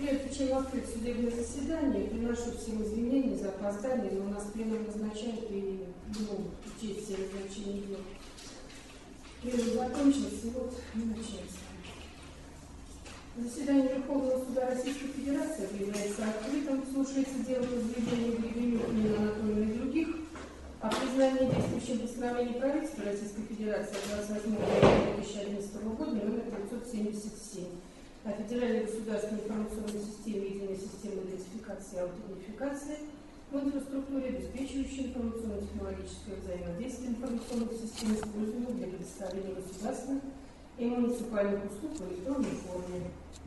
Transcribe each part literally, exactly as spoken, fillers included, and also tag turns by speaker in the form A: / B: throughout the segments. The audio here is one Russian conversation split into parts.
A: Прежде чем открыть судебное заседание, приношу всем извинения за опоздание, но у нас пленум назначают и не могут учесть все назначения дел. Пленум закончился, и вот мы начнем с вами. Заседание Верховного суда Российской Федерации объявляется открытым. Слушается дело по заявлению Гребенюк, Нины Анатольевны и других о признании действующим постановлением правительства Российской Федерации от двадцать восьмого июня две тысячи одиннадцатого года номер девятьсот семьдесят семь о Федеральной государственной информационной системе единой системы идентификации и аутентификации в инфраструктуре, обеспечивающей информационно-технологическое взаимодействие информационных систем, используемых для предоставления государственных и муниципальных услуг в электронной форме.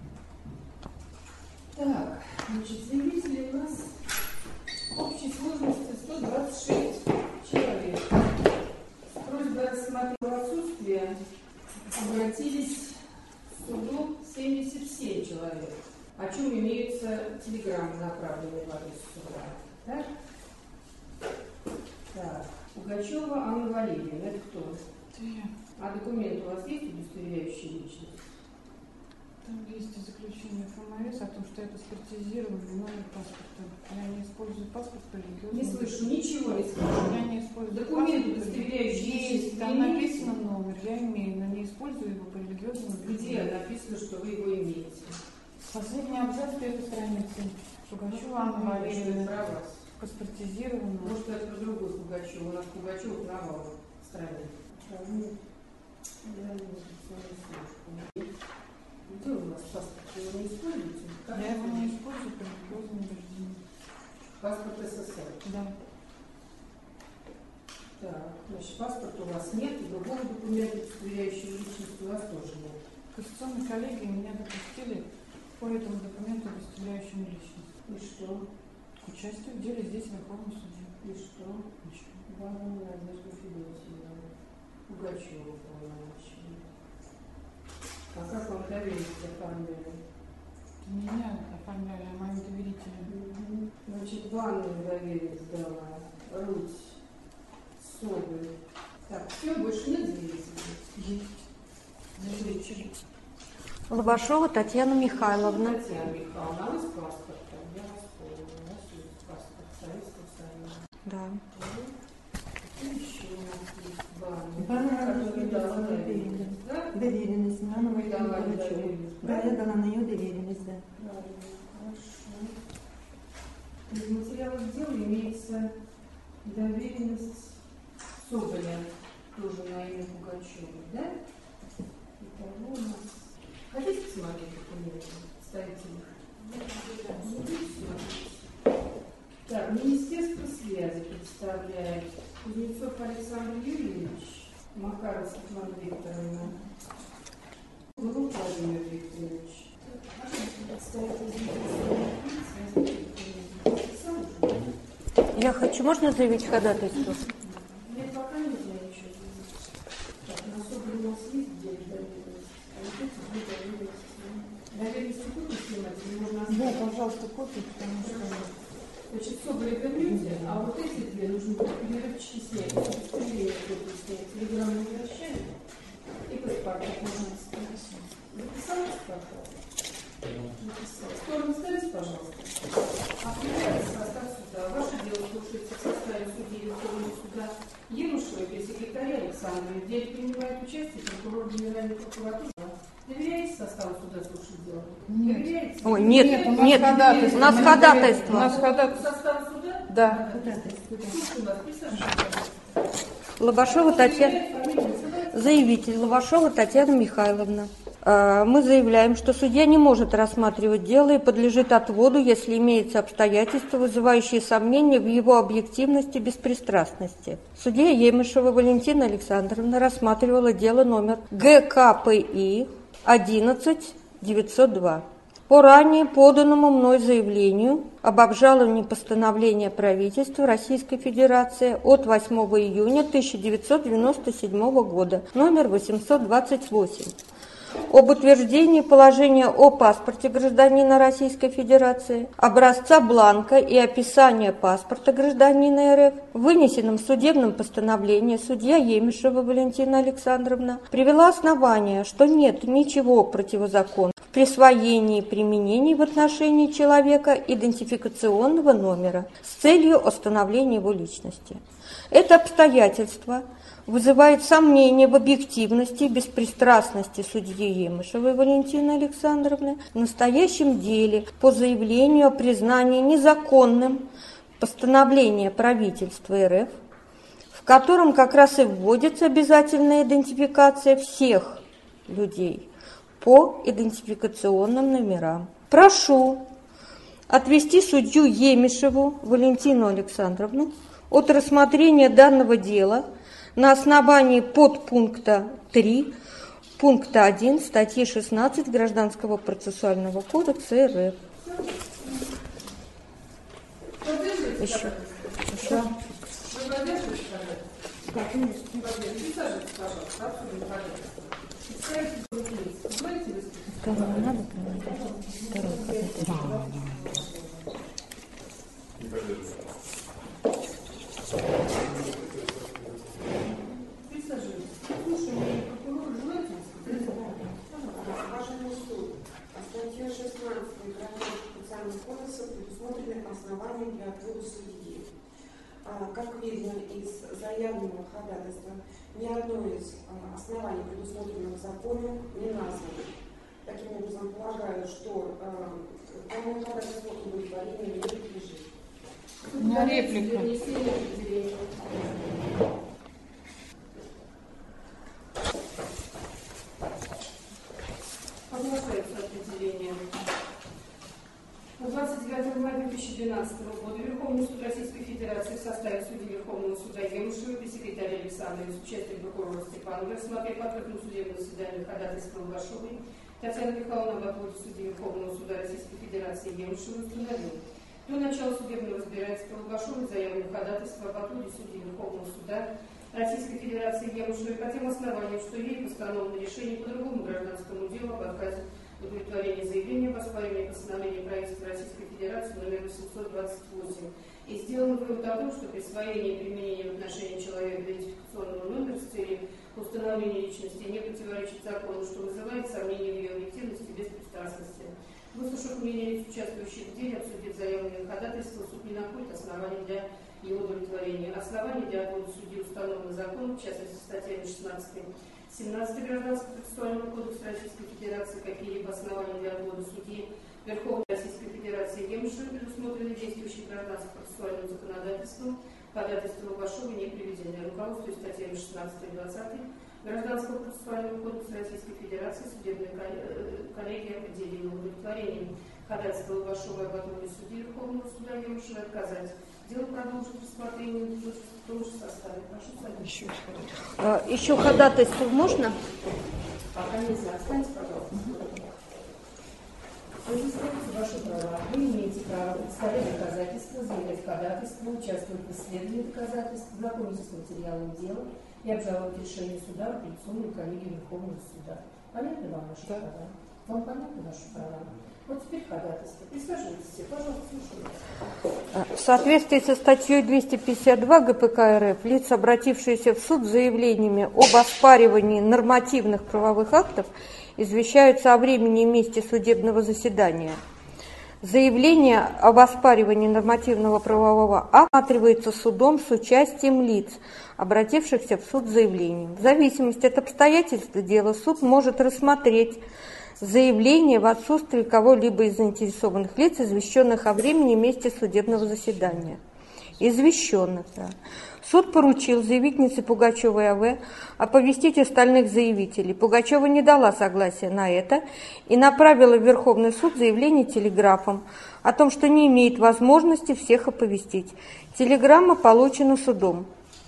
A: Так, значит, заявители у нас общей сложности сто двадцать шесть человек. С просьбой рассмотреть отсутствие обратились к суду семьдесят семь человек, о чем имеются телеграммы, направленные в адрес суда. Так? Так, Пугачева Анна Валерьевна, это кто?
B: Я.
A: А документ у вас есть, удостоверяющий личность?
B: Там есть заключение ФМС о том, что это спортизированный номер паспорта. Я не использую паспорт по религиозному.
A: Не слышу, ничего не слышу.
B: Я не использую
A: документ, удостоверяющий личность.
B: Есть, там написано номер, я имею, но не использую его по религиозному.
A: Где написано, что вы его имеете?
B: Последний абзац первой страницы. Пугачева Анна Валерьевна. Паспортизированная.
A: Может, это про другую Пугачеву. У нас Пугачев навал в стране. Где у вас паспорт? Вы его не используете? Как
B: я его не использую по религиозному убеждению.
A: Паспорт СССР?
B: Да.
A: Так, значит, паспорта у вас нет, и другого документа, удостоверяющего личность, у вас тоже нет.
B: Конституционной коллегии меня допустили по этому документу, удостоверяющему личность.
A: И что?
B: К участию в деле здесь, в Верховном суде.
A: И что?
B: Ничего.
A: Бану Надежду Федотьевну. Пугачеву полномочия. А как вам доверить оформляли?
B: Меня оформляли, а моим доверителям.
A: Значит, ванную доверить дала, Руть, Соболь. Так, все, больше нет доверителей?
B: Есть.
C: Лобашова Татьяна Михайловна.
A: Татьяна Михайловна, а вы с паспортом? Я вас помню, у нас есть паспорт Советского Союза.
C: Да.
A: Еще у нас есть баня.
D: Баня, которую дала доверенность. Да? Доверенность. Она
A: Вы дала
D: Пугачеву.
A: доверенность.
D: Да, я дала на нее доверенность, да.
A: Правильно, хорошо. Из материалов дела имеется доверенность Соболя, тоже на имя Пугачева, да? Итого у нас... Хотите посмотреть документы? Ставите их. Так, Министерство связи представляет Кузнецов Александр Юрьевич, Макаров Светлана Викторовна, Гуров Владимир Викторович.
C: Я хочу, можно заявить ходатайство?
A: Нет, пока не знаю ничего. Так, на Соболе у нас есть где доверенность? А вот эти две доверенности. Доверенности копию снимать или можно оставить?
B: Да, пожалуйста, копию, потому что...
A: Значит, Соболя вернете, а вот эти две нужно перерывчики снять, удостоверение копию снять, телеграмму возвращаем и паспорта, пожалуйста. Записала паспорта? Записала. Сторону ставите, пожалуйста. Определяется состав суда. Ваше дело слушается в составе судьи Верховного суда Емушева и секретаря Александра. В деле принимает участие прокурор Генеральной прокуратуры. Доверяете составу суда слушать дело?
B: Нет.
A: Доверяете?
C: Ой, нет,
B: Нет, у нас
C: нет,
B: ходатайство.
C: у нас
B: Мы
C: ходатайство.
B: У нас ходатайство.
A: Состав суда?
B: Да.
A: Слушаю вас, присаживайтесь.
C: Лобашова Татьяна. Заявитель Лобашова Татьяна Михайловна. Мы заявляем, что судья не может рассматривать дело и подлежит отводу, если имеются обстоятельства, вызывающие сомнения в его объективности и беспристрастности. Судья Емышева Валентина Александровна рассматривала дело номер Г К П И одиннадцать девятьсот два. По ранее поданному мной заявлению об обжаловании постановления правительства Российской Федерации от восьмого июня тысяча девятьсот девяносто седьмого года, номер восемьсот двадцать восемь, об утверждении положения о паспорте гражданина Российской Федерации, образца бланка и описания паспорта гражданина Р Ф, вынесенном судебном постановлении судья Емышева Валентина Александровна привела основание, что нет ничего противозаконного в присвоении и применении в отношении человека идентификационного номера с целью установления его личности. Это обстоятельство вызывает сомнения в объективности и беспристрастности судьи Емышевой Валентины Александровны в настоящем деле по заявлению о признании незаконным постановления правительства РФ, в котором как раз и вводится обязательная идентификация всех людей по идентификационным номерам. Прошу отвести судью Емышеву Валентину Александровну от рассмотрения данного дела на основании подпункта три пункта один статьи шестнадцать Гражданского процессуального кодекса РФ. Еще. Еще.
A: Вы поддерживаете, пожалуйста? Да, конечно. Присаживайтесь, пожалуйста, обсудим порядок. Представитель Беларуси. Знаете вы?
C: Второго надо проводить? Второй подать.
E: Не поддерживаю.
A: Присаживайтесь. Слушай, прокурор, желаете сказать?
F: Уважаемый суд, статья шестнадцать Гражданского процессуального кодекса предусмотрены основания для отвода судьи. Как видно из заявленного ходатайства, ни одно из оснований, предусмотренных в законе, не названо. Таким образом, полагаю, что данное ходатайство удовлетворения не подлежит.
B: У меня реплика.
A: Оглашается определение. двадцать девятого мая две тысячи двенадцатого года Верховный суд Российской Федерации в составе судьи Верховного суда Емышева и секретаря Александрович с участием прокурора Степанова, рассмотрев по открытому судебному заседанию ходатайства Лукашовой, Татьяны Михайловны об отводе судьи Верховного суда Российской Федерации Емышева установил: до начала судебного разбирательства Лукашовой заявлено ходатайство об отводе судьи Верховного суда Российской Федерации Емышевой по тем основаниям, что ей постановлено решение по другому гражданскому делу об отказе удовлетворения заявления об оспаривании постановления правительства Российской Федерации номер восемьсот двадцать восемь. И сделан вывод о том, что присвоение и применение в отношении человека идентификационного номера с целью установления личности не противоречит закону, что вызывает сомнения в ее объективности и беспристрастности. Выслушав мнение лиц, участвующих в деле, обсудив заявленное ходатайство, суд не находит оснований для его удовлетворения. Основания для отвода судьи установлены законом, в частности, статьями шестнадцать семнадцать Гражданского процессуального кодекса Российской Федерации, какие-либо основания для отвода судьи Верховной Российской Федерации Емышевой предусмотрены действующим гражданским процессуальным законодательством, ходатайство Лукашовой не приведены. Руководствуясь статьями шестнадцать и двадцать Гражданского процессуального кодекса Российской Федерации, судебная коллегия определила удовлетворением ходатайства Лукашовой об отводе судьи Верховного суда Емышевой отказать. Дело продолжит рассмотрение в том же составе. Прошу садиться.
C: Еще ходатайство можно?
A: Пока нельзя. Останьтесь, пожалуйста. Вы используете ваши права. Вы имеете право представлять доказательства, заявлять ходатайство, участвовать в исследовании доказательств, знакомиться с материалом дела и обжаловать решение суда в апелляционной коллегии Верховного суда. Понятны вам ваши
B: Да.
A: права? Вам понятны ваши права? Вот теперь ходатайство. Присаживайтесь все, пожалуйста, слушаю.
C: В соответствии со статьей двести пятьдесят два гэ пэ ка эр эф, лица, обратившиеся в суд с заявлениями об оспаривании нормативных правовых актов, извещаются о времени и месте судебного заседания. Заявление об оспаривании нормативного правового акта рассматривается судом с участием лиц, обратившихся в суд с заявлением. В зависимости от обстоятельств дела суд может рассмотреть заявление в отсутствии кого-либо из заинтересованных лиц, извещенных о времени и месте судебного заседания. Извещенных, да. Суд поручил заявительнице Пугачевой А В оповестить остальных заявителей. Пугачева не дала согласия на это и направила в Верховный суд заявление телеграфом о том, что не имеет возможности всех оповестить. Телеграмма получена судом.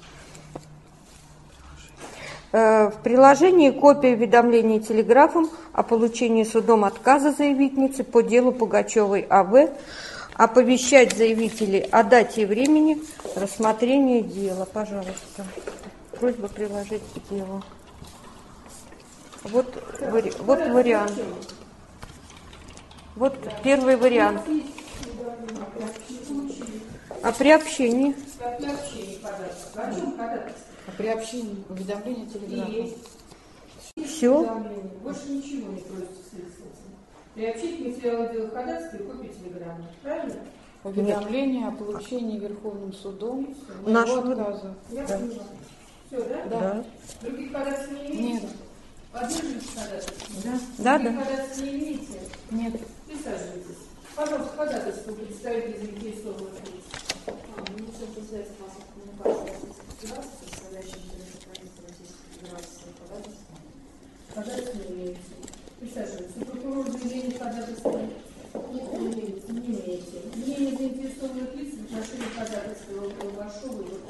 C: В приложении копия уведомления телеграфом о получении судом отказа заявительницы по делу Пугачевой А В оповещать заявителей о дате и времени рассмотрения дела. Пожалуйста. Просьба приложить к делу. Вот, вари... вот вариант. Вот первый вариант. А при общении?
A: А при общении ходатайство. О чем ходатайство?
B: А при общении уведомление телеграфа.
A: Есть.
C: Все.
A: Больше ничего не просится в связи с этим. приобщить материалы дела ходатайства и копии телеграммы. Правильно?
B: Уведомление о получении Верховным судом
C: Наш
B: моего
C: вывод.
B: отказа.
A: Я
C: Да.
A: поняла. Все, да?
B: Да.
A: Других ходатайств не имеете?
B: Нет.
A: Поддерживаете ходатайство?
B: Да.
C: Да,
A: Других
C: да.
A: ходатайств не имеете?
B: Нет.
A: Присаживайтесь. Пожалуйста, ходатайство представитель заинтересованных лиц.
E: Министерство связи массовых коммуникаций Российской Федерации, представляющий интересы правительства Российской Федерации, ходатайство.
A: Ходатайство не имеете. Присаживайтесь. У прокурора заявление ходатайства не имеете. Не имеете. Мнение заинтересованных лиц в отношении ходатайства Лобашова и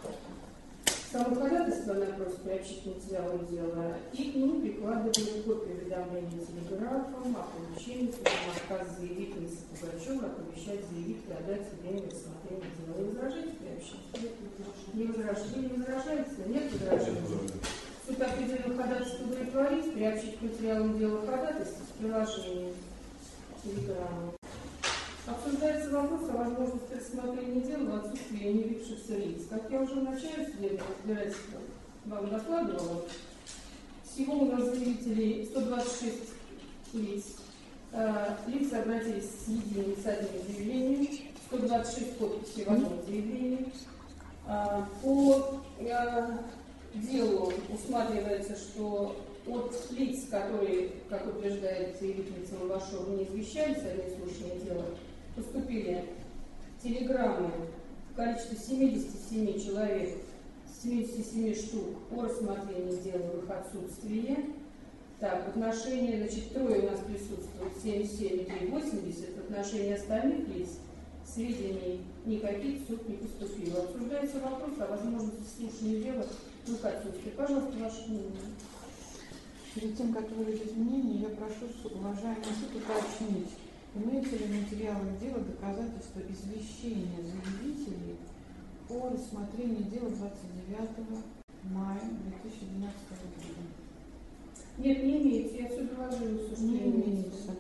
A: само ходатайство на просьбу приобщить материалы дела и к нему прикладывали копию уведомления телеграфом о получении своего отказа заявительницы Пугачева оповещать заявителя о дате времени рассмотрения дела. Вы возражаете приобщить? Не возражаете? Не возражаете? Нет возражений? Суд определил ходатайство удовлетворить, приобщить к материалам дела ходатайства с приложением телеграммы. Обсуждается вопрос о возможности рассмотрения дела в отсутствии не явившихся лиц. Как я уже в начале судебного разбирательства вам докладывала, всего у нас заявителей сто двадцать шесть лиц. Э, лица обратились с единым с одним заявлением, сто двадцать шесть подписей в одном заявлении. Э, по э, делу усматривается, что от лиц, которые, как утверждает заявительница Лобашова, не извещались о неслушании дела, поступили телеграммы в количестве семидесяти семи человек, семидесяти семи штук о рассмотрении дела в их отсутствии. Так, в отношении, значит, трое у нас присутствует, семьдесят семь и восемьдесят, в отношении остальных лиц сведений никаких в суд не поступило. Обсуждается вопрос о возможности слушания дела в их отсутствии. Пожалуйста, ваше мнение.
B: Перед тем, как выразить мнение, я прошу уважаемый суд уточнить, имеются ли материалы дела доказательства извещения заявителей о рассмотрении дела двадцать девятого мая две тысячи двенадцатого года.
A: Нет, не имеется. Я все доложила, все, что
B: Не
A: имеется.
B: имеется.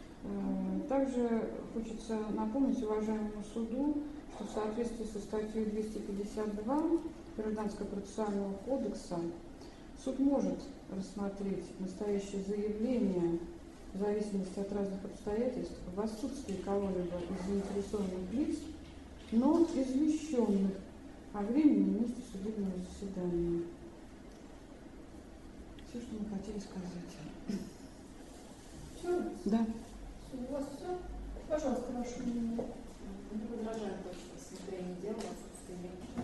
B: Также хочется напомнить уважаемому суду, что в соответствии со статьей двести пятьдесят два Гражданского процессуального кодекса суд может рассмотреть настоящее заявление в зависимости от разных обстоятельств в отсутствии кого-либо из заинтересованных лиц, но извещенных о времени и месте судебного заседания. Все, что мы хотели сказать.
A: Все?
B: Да.
A: У вас все? Пожалуйста, ваше мнение.
E: Мы возражаем против рассмотрения дела в отсутствии личных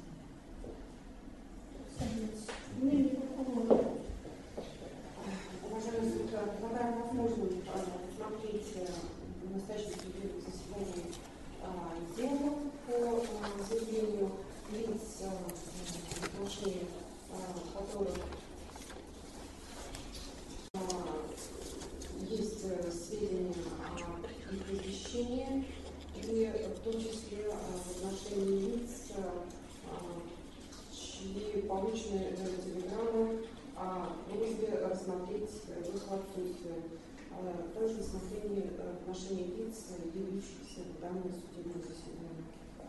A: Садитесь. Мнение прокурора.
F: Уважаемый суд, предлагаем возможность рассмотреть в настоящем судебном заседании дело по заявлению лиц, в отношении которых есть сведения о их извещении, и в том числе в отношении лиц, чьи полученные телеграммы о просьбе рассмотреть в их отсутствие. Также рассмотрение в отношении лиц, явившихся в данное судебное заседание.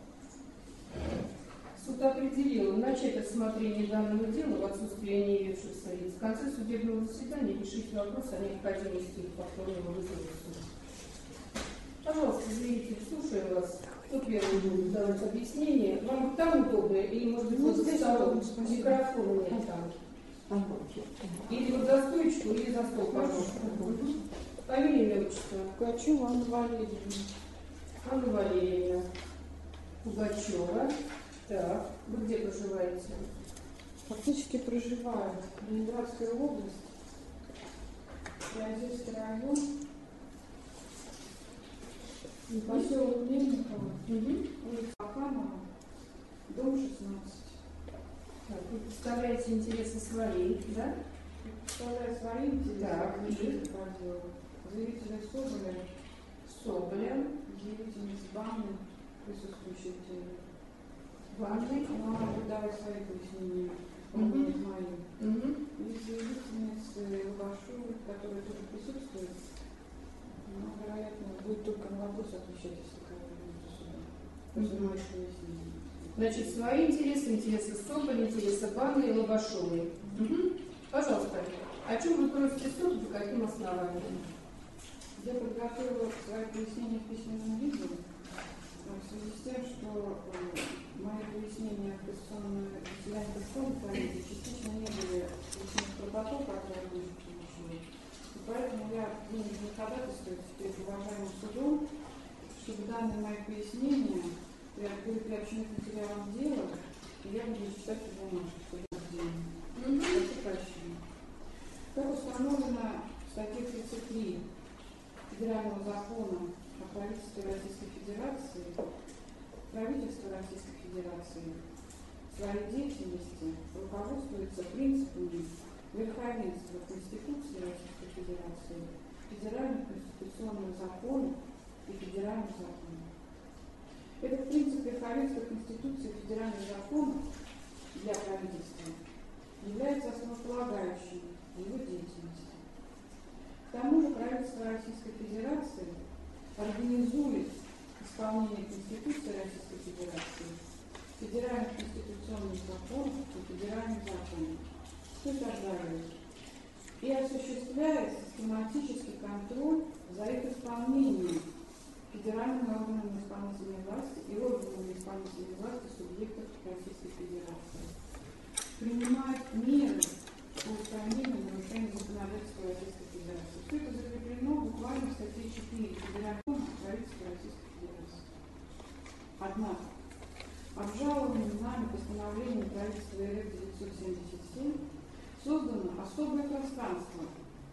A: Суд определил начать рассмотрение данного дела в отсутствии не явившихся лиц. В конце судебного заседания решить вопрос о необходимости их повторного вызова в суд. Пожалуйста, заявитель, слушаю вас. Кто первый будет давать объяснение? Вам там удобно или, может быть,
B: Ну,
A: вот за
B: здесь
A: столом?
B: удобно, спасибо.
A: Микрофона нет там. Или вот за стоечку, или за стол, пожалуйста. Фамилия, имя, отчество.
B: Пугачева Анна Валерьевна.
A: Анна Валерьевна Пугачева. Так, вы где проживаете?
B: Фактически проживает Ленинградская область, Приозерский район, поселок Мельниково, улица Аканова, дом шестнадцать.
A: Так, вы представляете интересы свои, да?
B: Представляю свои интересы,
A: Так, и?
B: по делу. Заявителя Соболя,
A: Соболя,
B: заявительница Банны, присутствующая в деле.
A: Ванной.
B: Она выдавать свои пояснения,
A: Мгм.
B: мои.
A: Угу.
B: И заявительницы Лобашовой, которая тоже присутствует, но, вероятно, будет только на вопрос отвечать, если кого-нибудь сюда. Понимаешь, пояснение.
A: Значит, свои интересы, интересы Соболя, интересы Банны и Лобашовой. Угу. Пожалуйста, о чем вы просите суд, по каким основаниям?
B: Я подготовила свои пояснения в письменном виде в связи с тем, что мои пояснения в конституционном заседании Конституционной комиссии частично не были включены в протокол, который я получила. И поэтому я вынуждена ходатайствовать перед уважаемым судом, чтобы данные мои пояснения были приобщены к материалам дела, и я буду читать в бумажке по рождению. Прошу прощения. Как установлено в статье тридцать три Федерального закона о правительстве Российской Федерации, правительство Российской Федерации в своей деятельности руководствуется принципами верховенства Конституции Российской Федерации, федеральных конституционных законов и федеральных законов. Этот принцип верховенства Конституции и федеральных законов для правительства является основополагающим в его деятельности. К тому же правительство Российской Федерации организует исполнение Конституции Российской Федерации, федеральных конституционных законов и федеральных законов, утверждает и осуществляет систематический контроль за их исполнением федеральными органами исполнительной власти и органами исполнительной власти субъектов Российской Федерации. Принимает меры по устранению нарушений законодательства Российской Федерации. Все это закреплено буквально в статье четыре Федерального правительства Российской Федерации. Однако, обжалованием нами постановлением правительства эр эф девятьсот семьдесят семь создано особое пространство,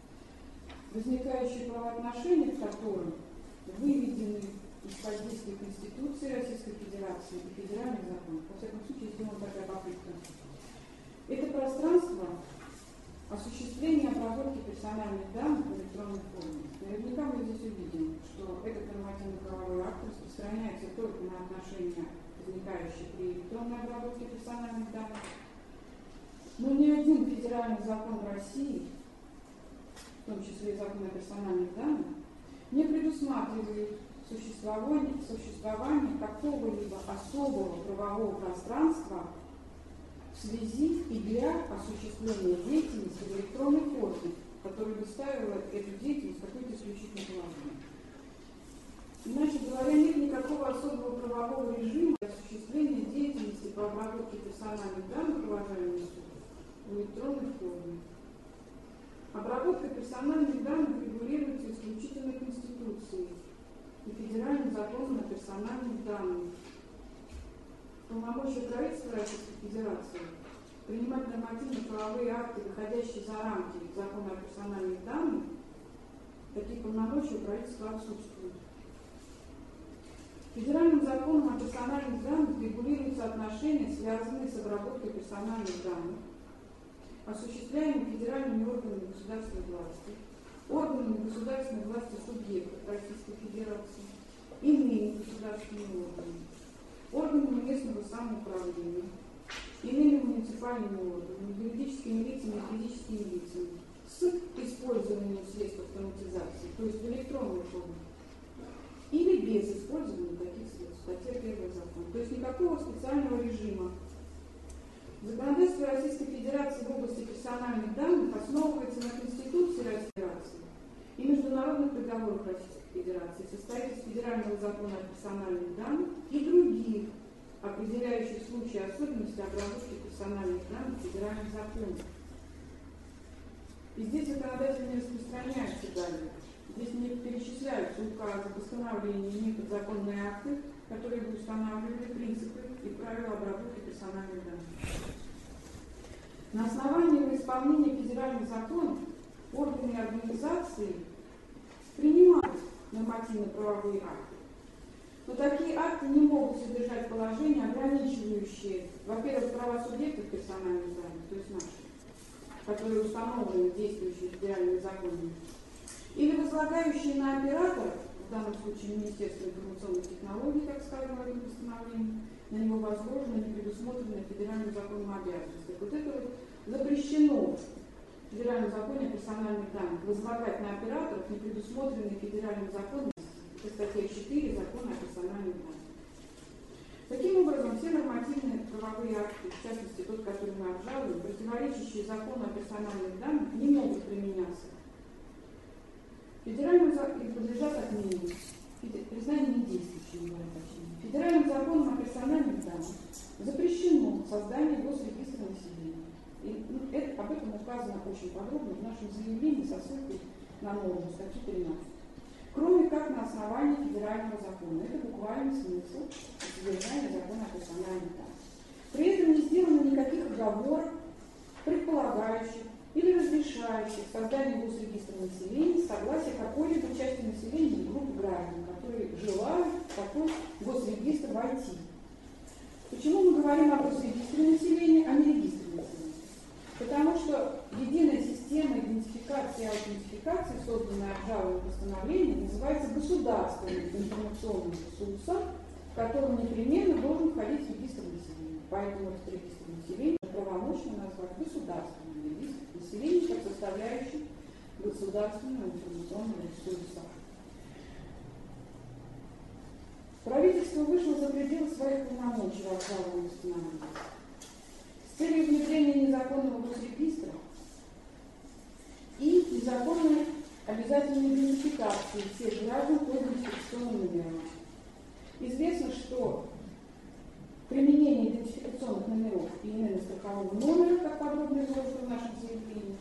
B: возникающие правоотношения в котором выведены из-под действия Конституции Российской Федерации и федеральных законов. Во всяком случае, сделана такая попытка. Это пространство осуществления обработки персональных данных в электронной форме. Наверняка мы здесь увидим, что этот нормативно-правовой акт распространяется только на отношения, возникающие при электронной обработке персональных данных. Но ни один федеральный закон России, в том числе и закон о персональных данных, не предусматривает существование, существование какого-либо особого правового пространства в связи и для осуществления деятельности в электронной форме, которая бы ставила эту деятельность какой-то исключительно положение. Иначе говоря, нет никакого особого правового режима для осуществления деятельности по обработке персональных данных, уважаемые суды, в электронной форме. Обработка персональных данных регулируется исключительно Конституцией и Федеральным законом о персональных данных. Полномочия правительства Российской Федерации принимать нормативно-правовые акты, выходящие за рамки закона о персональных данных, такие полномочия у правительства отсутствуют. Федеральным законом о персональных данных регулируются отношения, связанные с обработкой персональных данных, осуществляемые федеральными органами государственной власти, органами государственной власти субъектов Российской Федерации, иными государственными органами, органами местного самоуправления, иными муниципальными органами, юридическими лицами и физическими лицами с использованием средств автоматизации, то есть в электронной форме, или без использования таких средств, статья первого закона. То есть никакого специального режима. Законодательство Российской Федерации в области персональных данных основывается на Конституции Российской Федерации и международных договорах Российской Федерации, состоит из федерального закона о персональных данных и других, определяющих случаи особенности обработки персональных данных федеральных законов. И здесь законодатель не распространяется далее. Здесь не перечисляются указы, постановления и подзаконные акты, которые бы устанавливали принципы и правила обработки персональных данных. На основании исполнения федеральных законов органы и организации принимают нормативно-правовые акты. Но такие акты не могут содержать положения, ограничивающие, во-первых, права субъектов персональных данных, то есть наши, которые установлены действующими федеральными законами, или возлагающие на операторов, в данном случае Министерство информационных технологий, как сказано в этом постановлении, на него возложено не предусмотренное федеральным законом обязанности. Вот это вот запрещено в федеральном законе о персональных данных возлагать на операторов не предусмотренные федеральным законом, это статья четыре закона о персональных данных. Таким образом, все нормативные правовые акты, в частности тот, который мы обжалуем, противоречащие закону о персональных данных, не могут применяться Федеральным законом и подлежат отмене. Признание недействующим, говоря точнее. Федеральным законом о персональных данных запрещено создание госрегистра населения. И, ну, это, об этом указано очень подробно в нашем заявлении со ссылкой на норму статью тринадцать. Кроме как на основании федерального закона. Это буквальный смысл содержания закона о персональных данных. При этом не сделано никаких оговорок, предполагающих или разрешающих создание госрегистра населения с согласия какой-либо части населения или группы граждан, которые желают в такой госрегистр войти. Почему мы говорим о госрегистре населения, а не регистре населения? Потому что единая система идентификации и аутентификации, созданная обжалованным постановлением, называется государственным информационным ресурсом, в котором непременно должен входить регистр населения. Поэтому этот регистр населения правомочно назвать государственным регистром населения как составляющий государственного информационного ресурса. Правительство вышло за пределы своих полномочий в обжалованном постановлении. С целью внедрения незаконного госрегистра и незаконной обязательной идентификации всех граждан по идентификационным номерам. Известно, что применение идентификационных номеров и именно страхового номера, как подробно изложено в нашем заявлении,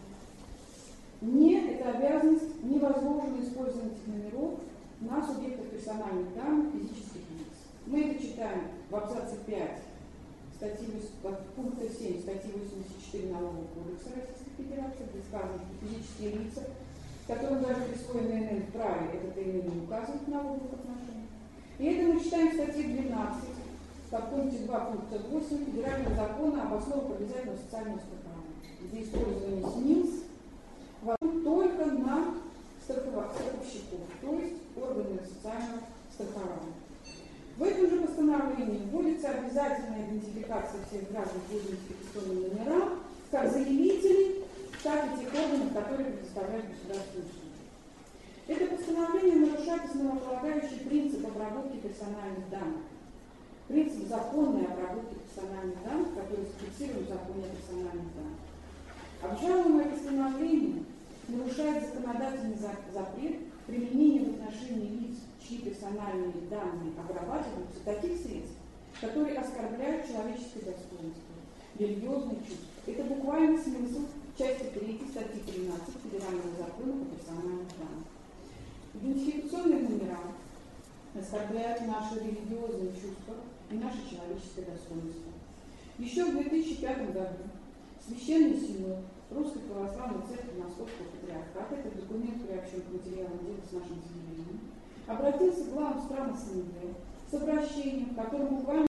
B: не эта обязанность не возможно использование этих номеров на субъектах персональных данных физических лиц. Мы это читаем в абзаце пять статьи пункта семь статьи восемьдесят четыре Налогового кодекса Российской Федерации, где сказано, что физические лица, которым даже присвоено эн эн в праве, это эн эн не указывает в налоговых отношениях. И это мы читаем в статье двенадцать, в пункте два пункта восемь Федерального закона об основах обязательного социального страхования, где использование СНИЛС возможно только на страховщиков, то есть органы социального страхования. В этом же постановлении вводится обязательная идентификация всех граждан по идентификационным номерам, как заявителей, так и тех органов, которые предоставляют государственные услуги. Это постановление нарушает основополагающий принцип обработки персональных данных. Принцип законной обработки персональных данных, который зафиксирован в законе о персональных данных. Обжалуемое постановление нарушает законодательный запрет применения в отношении лиц, чьи персональные данные обрабатываются, таких средств, которые оскорбляют человеческое достоинство, религиозные чувства. Это буквальный смысл части третьей статьи тринадцать Федерального закона о персональных данных. Идентификационные номера оскорбляют наши религиозные чувства и наше человеческое достоинство. Еще в две тысячи пятом году Священный Синод Русской Православной Церкви Московского Патриархата, этот документ приобщен к материалам дела с нашим заявлением, обратился к главам стран СНГ с обращением, в котором буквально,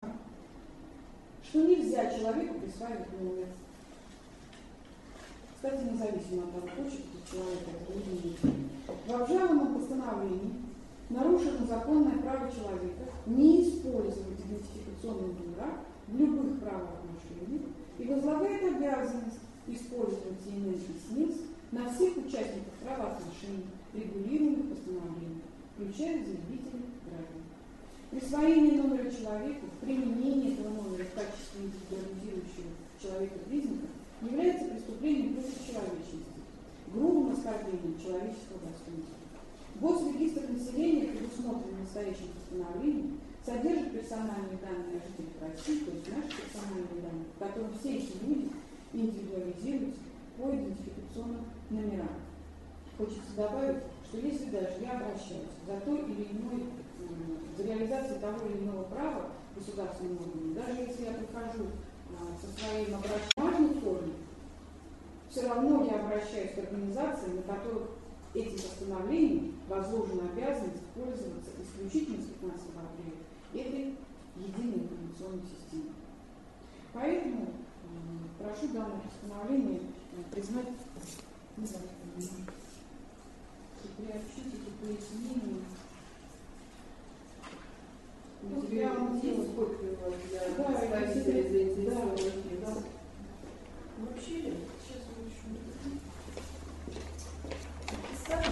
B: что нельзя человеку присваивать номер. Кстати, независимо от того, хочет этот человек это или нет. В обжалованном постановлении нарушено законное право человека не использовать идентификационные номера в любых правоотношениях и возлагает обязанность использовать эн эн и СНИЛС на всех участников правоотношений, регулируемых постановлением, включая заявителей граждан. Присвоение номера человеку, применение этого номера в качестве индивидуализирующего человека признака является преступлением против человечности, грубым оскорблением человеческого достоинства. Госрегистр населения, предусмотренный настоящим постановлением, содержит персональные данные о жителях России, то есть наши персональные данные, в котором все эти люди индивидуализируются по идентификационным номерам. Хочется добавить, что если даже я обращаюсь за той или иной, за реализацией того или иного права государственным органам, даже если я прихожу со своим обращением в форме, все равно я обращаюсь к организациям, на которых этим постановлением возложена обязанность пользоваться исключительно с пятнадцатого апреля этой единой информационной системой. Поэтому э, прошу данное постановление э, признать незаконным. Приобщить эти пояснения.
E: Вот прямо здесь сколько у вас для
B: Да,
E: представителей заинтересованных лиц?
B: да.
E: Вообще, сейчас мы еще написали.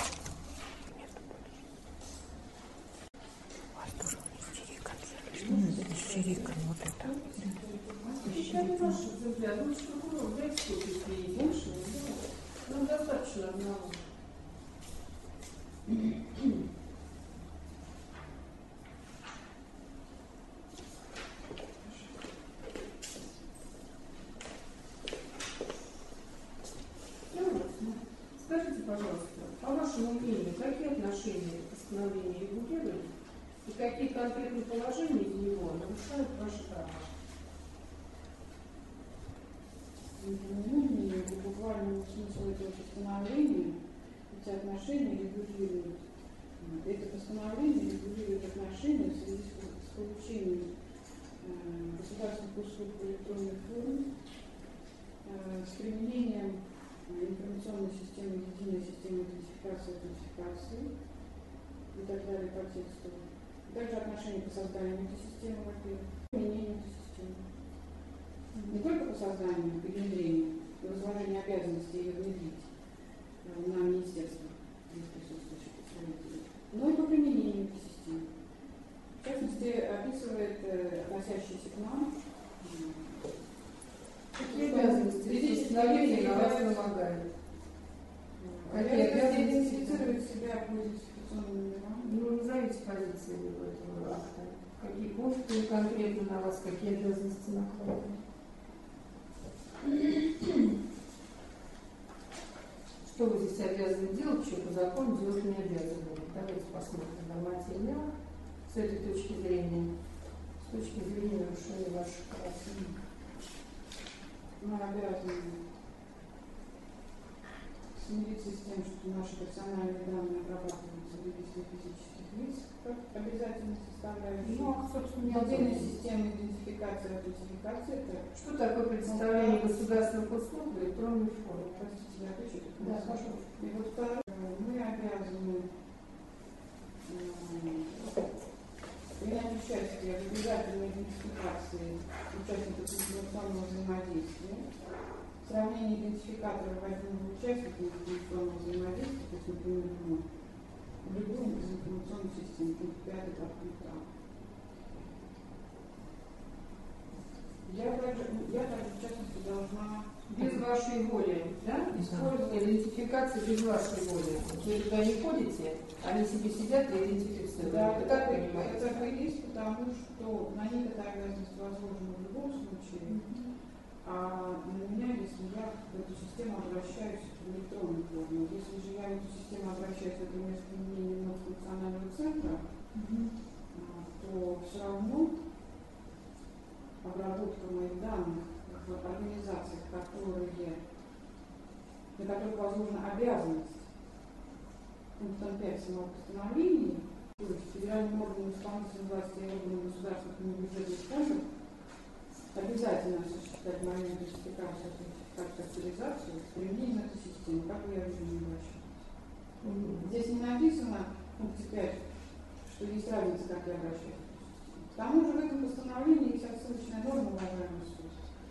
C: Чирикан, вот это.
A: Еще не наш экземпляр. Лучше прокурор, дайте копию, если есть. Больше не делать. Нам достаточно одного. Скажите, пожалуйста, по вашему мнению, какие отношения постановления регулируют и какие конкретные положения из него нарушают ваши права?
B: В буквальном смысле этого постановления эти отношения регулируют. Это постановление регулирует отношения в связи с получением государственных услуг в электронной форме, с применением информационной системы, единой системы идентификации и аутентификации и так далее по тексту. Также отношения по созданию этой системы, во-первых, применению этой системы. Не только по созданию, по внедрению и возложению обязанностей ее внедрить на министерство, здесь присутствующих представителей, но и по применению этой системы. В частности, описывает относящиеся к нам
A: Какие обязанности постановления на вас налагают? Какие обязанности
B: идентифицировать себя по идентификационным номерам?
A: Ну, назовите позиции этого акта. Какие пункты конкретно на вас, какие обязанности накладывают? Что вы здесь обязаны делать, что по закону делать не обязаны? Давайте посмотрим на материал с этой точки зрения, с точки зрения нарушения ваших прав.
B: Мы обязаны смириться с тем, что наши персональные данные обрабатываются в регистре физических лиц, как обязательно составляющие.
A: Ну, а, собственно, не
B: отдельная
A: отдельно.
B: система идентификации и аутентификации. Это
A: Что такое представление государственных услуг в электронной форме?
B: простите, я отвечу.
A: Да, пожалуйста.
B: И вот второе, мы обязаны принять участие в обязательной идентификации участников информационного взаимодействия, сравнение идентификаторов отдельных участников информационного взаимодействия, то есть, например, ну, в любую из информационных систем, пункт пятый, пункт А. Я также, я также, в частности, должна
A: Без вашей воли, да? Использование идентификации без вашей воли. Вы туда не ходите, они себе сидят и идентифицируют.
B: Да,
A: Вы
B: это
A: так
B: так,
A: понимаете?
B: это так и есть, потому что на них эта обязанность возложена в любом случае. А на меня, если я в эту систему обращаюсь в электронной форме, если же я в эту систему обращаюсь, например, с применением функционального центра,
A: Мгм.
B: то все равно обработка моих данных в организациях, которые, на которых возложена обязанность пунктом пять самого постановления, то есть федеральным органам исполнительной власти и органам государственных и бюджетных фондов, обязательно осуществлять мою идентификацию, сертификацию, авторизацию с применением этой системы, как я уже не обращаюсь.
A: Мгм.
B: Здесь не написано в пункте пять, что есть разница, как я обращаюсь. К тому же в этом постановлении есть отсылочная норма, уважаемый суд.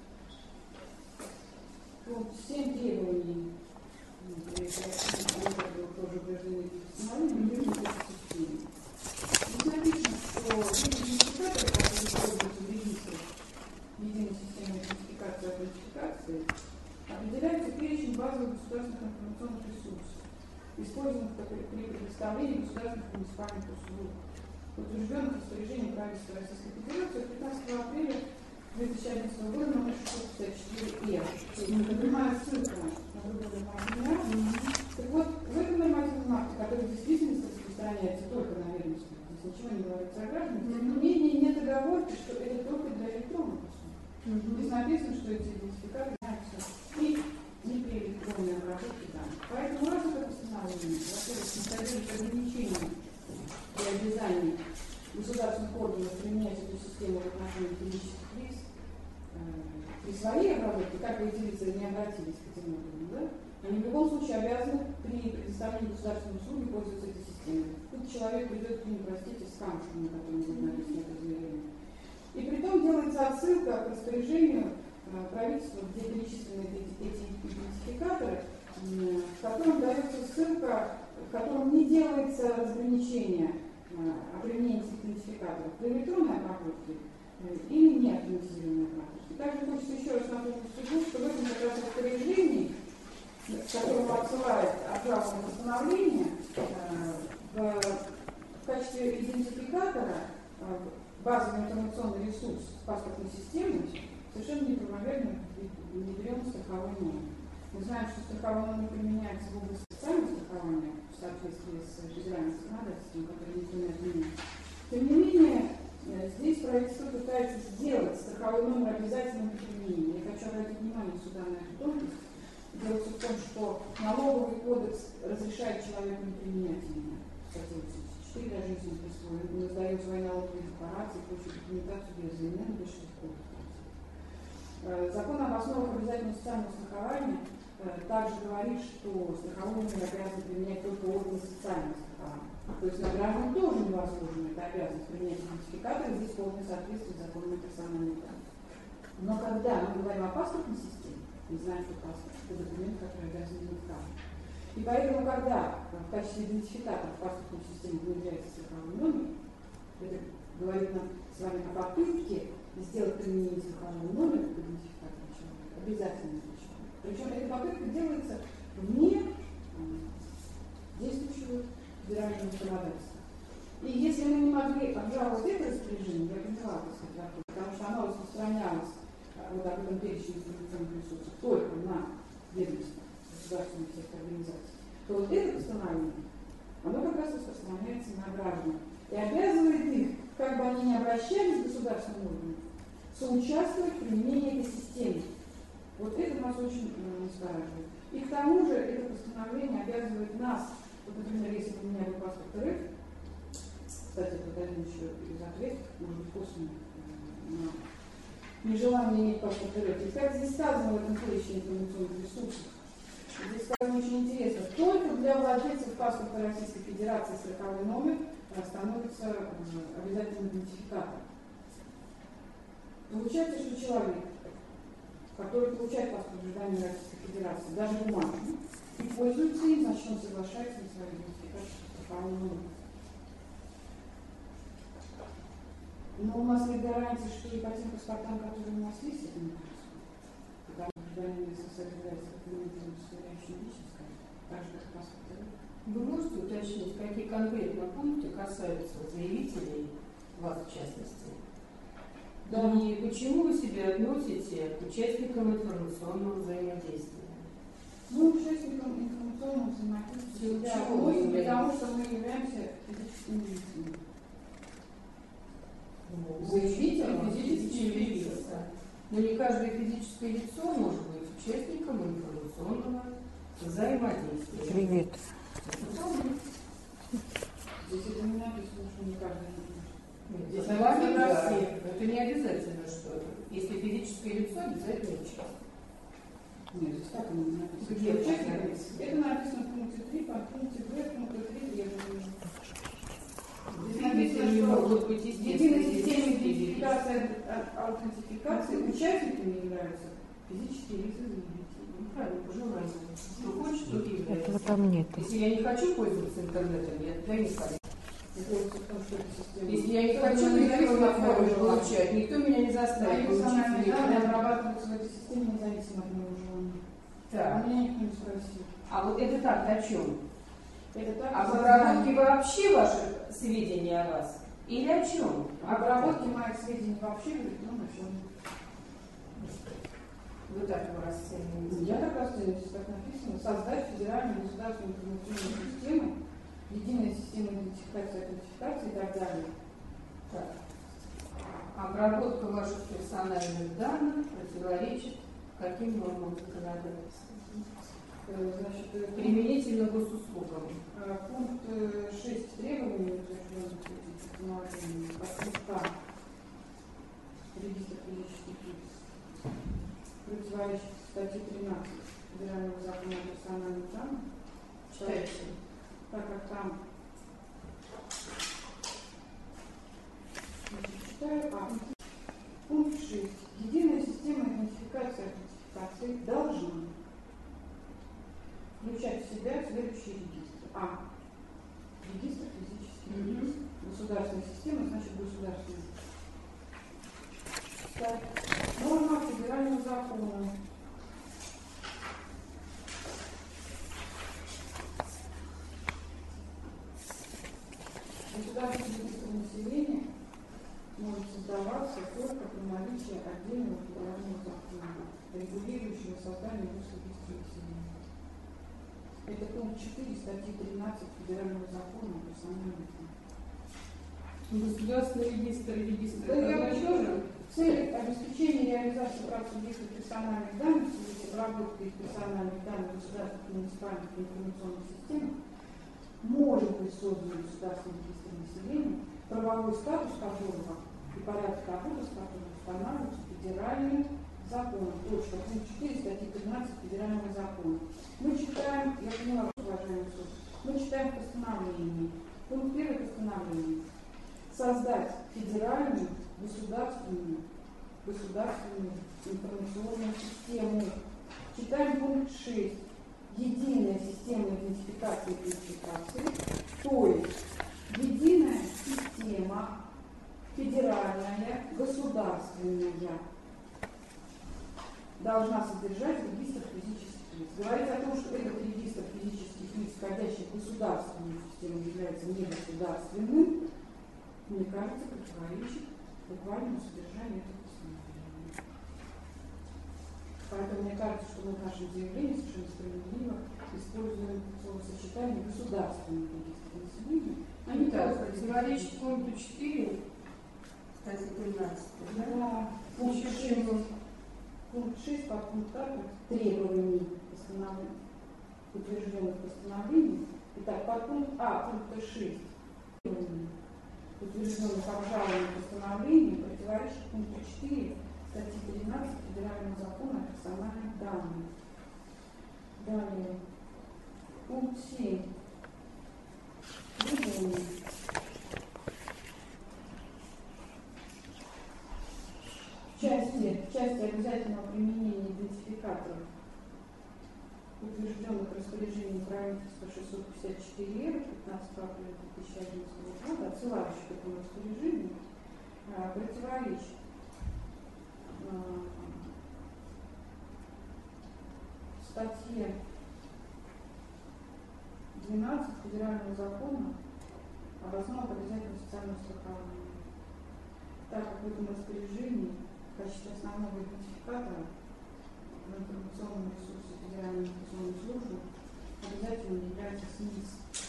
B: Пункт семь требований, если я тоже утверждены в постановлении, не будет этой системы. Здесь написано, что идентификаторы, которые используются в регистре единой системы идентификации и аутентификации, определяется перечень базовых государственных информационных ресурсов, используемых при предоставлении государственных и муниципальных услуг, утвержденных распоряжением правительства Российской Федерации от пятнадцатого апреля две тысячи одиннадцатого года номер шестьсот пятьдесят четыре Е. Прямая ссылка на другой нормативный акт. Так вот, в этом нормативном акте, который в действительности распространяется только на ведомство, здесь ничего не говорится о гражданах, тем не менее нет оговорки, что это только для электронных услуг. Здесь написано, что эти идентификаторы являются и не при электронной обработке данных. Поэтому раз это постановление, во-первых, не содержит ограничений и обязаний государственных органов применять эту систему в отношении физических лиц э, при своей обработке, как бы эти лица не обратились к этим органам, да? Они в любом случае обязаны при предоставлении государственной услуги пользоваться этой системой. Тут человек придет к ним, простите, с камушком, на котором будет написано это заявление. И при том делается отсылка к распоряжению э, правительства, где перечислены эти, эти идентификаторы, э, в котором дается ссылка, в котором не делается разграничение о применении этих идентификаторов при электронной обработке или не автоматизированной обработке. Также хочется еще раз напомнить суду, что в этом как раз распоряжении, к которому отсылает отправленное постановление, в, в качестве идентификатора э, базовый информационный ресурс паспортной системы совершенно неправомерно внедрен страховой номер. Мы знаем, что страховой номер применяется в области социального страхования в соответствии с федеральным законодательством, которое никто не отменяет. Тем не менее, здесь правительство пытается сделать страховой номер обязательным для применения. Я хочу обратить внимание сюда на эту тонкость. Дело в том, что налоговый кодекс разрешает человеку не применять именно статью восемьдесят четыре, даже если он присвоен, он издает свои налоговые декларации, прочую документацию без замены, без штрих-кодов. Закон об основах обязательного социального страхования также говорит, что страховой номер обязан применять только органы социального страхования. То есть на граждан тоже невозможно эта обязанность применять идентификаторы, здесь полное соответствие законам персональной данных. Но когда мы говорим о паспортной системе, мы знаем, что паспорт – это документ, который обязан быть каждым. И поэтому, когда в качестве идентификатора в паспортную систему внедряется страховой номер, это говорит нам с вами о попытке сделать применение страхового номера как идентификатора человека, обязательно для человека. Причем эта попытка делается вне действующего федерального законодательства. И если мы не могли обжаловать это распоряжение, я поняла, так сказать, вопрос, потому что оно распространялось вот об этом перечне информационных ресурсов только на ведомства государственных всех организаций, то вот это постановление, оно как раз распространяется на граждан и обязывает их, как бы они ни обращались к государственным органам, соучаствовать в применении этой системы. Вот это нас очень э, настораживает. И к тому же это постановление обязывает нас, вот, например, если у меня был паспорт РФ, кстати, это один еще из ответов, может быть, косвенно э, на нежелание иметь паспорт РФ. И как здесь сказано в этом перечне информационных ресурсов, здесь сказано очень интересно, только для владельцев паспорта Российской Федерации страховой номер становится э, обязательным идентификатором. Получается, что человек, который получает паспорт гражданина Российской Федерации, даже бумажный, и пользуется им, значит, он соглашается на свою идентификацию страхового номера. Но у нас нет гарантии, что и по тем паспортам, которые у нас есть, это не происходит. Потому что гражданин СССР является документом, удостоверяющим личность, так же, как паспорт.
A: Вы можете уточнить, какие конкретно пункты касаются заявителей, вас в частности? Да. И почему вы себя относите к участникам информационного взаимодействия?
B: Ну, участникам информационного взаимодействия, да, потому что мы являемся физическими лицами.
A: Заявитель физические лица. Но не каждое физическое лицо может быть участником информационного взаимодействия.
C: Привет.
B: Здесь это не написано, что не каждый не может.
A: Здесь написано все. Это не обязательно, что если физическое лицо, обязательно участник.
B: Нет, здесь так не написано.
A: Где
B: участник? Это написано в пункте три, по пункте Б, в пункте три требования. Здесь написано, что в единой системе идентификации аутентификации участниками являются физические лица заявителей.
A: Ну, правильно, пожелание. Кто хочет, тот и является.
C: Этого там нет.
A: Если я не хочу пользоваться интернетом, я туда не хожу. Если я не хочу никакого формы получать, никто меня не заставит получить.
B: Мои данные обрабатываются в этой системе независимо от моего желания.
A: Так.
B: Меня никто не спросил.
A: А вот это так, о чем?
B: Это так,
A: Об обработке вообще ваших сведений о вас? Или о чем?
B: Обработки моих сведений вообще в электронном форме.
A: Вы так его расцениваете?
B: Я так расцениваю, здесь так написано, создать федеральную государственную информационную систему, единая система идентификации, аутентификации и так далее.
A: Так. Обработка ваших персональных данных противоречит каким нормам законодательства?
B: Значит,
A: применительно госуслугам.
B: Пункт шесть требований, постановления, подписка регистр физических лиц, противоречит статье тринадцать Федерального закона о персональных данных.
A: Читайте.
B: Так как там читаю, а, пункт шесть. Единая система идентификации и аутентификации должна включать в себя следующие регистры. А. Регистр физических лиц. Государственная система, значит государственная. Так. Норма федерального закона. регистр населения может создаваться только при наличии отдельного федерального закона, регулирующего создание госрегистра населения. Это пункт четыре статьи тринадцать Федерального закона о персональных данных.
A: Государственный регистр, регистр.
B: Да, я подчеркиваю, в целях обеспечения реализации прав субъектов персональных данных в связи с обработкой персональных данных государственных и муниципальных информационных систем может быть создан государственный регистр населения, правовой статус которого и порядок работы с которым устанавливаются федеральным законом. Точка. Пункт четыре статьи тринадцать Федерального закона. Мы читаем, я поняла, уважаемый суд, мы читаем постановление. Пункт первый постановления. Создать федеральную государственную, государственную информационную систему. Читаем пункт шесть. Единая система идентификации и классификации, то есть единая система федеральная, государственная должна содержать регистр физических лиц. Говорить о том, что этот регистр физических лиц, входящих в государственную систему, является негосударственным, мне кажется, противоречит буквальному содержанию этого постановления. Поэтому мне кажется, что мы в нашем заявлении совершенно справедливо используем словосочетание государственный регистр населения.
A: Они так противоречат пункту четыре, статьи тринадцать, да?
B: Да. Пункт шесть, пункт шесть под пункт А требований постановлений, утвержденных постановлений. Итак, под пункт А пункта шесть требований, утвержденных обжалованием постановлений, противоречит пункту четыре статьи тринадцать Федерального закона о персональных данных. Далее. Пункт семь. Требования. В части, в части обязательного применения идентификаторов, утвержденных распоряжением правительства шестьсот пятьдесят четыре эр пятнадцатого апреля две тысячи одиннадцатого года, отсылающих к этому распоряжению, противоречит статье двенадцать Федерального закона об основах обязательного социального страхования. Так как в этом распоряжении в качестве основного идентификатора в информационном ресурсе Федеральной информационной службы обязательно является СНИС.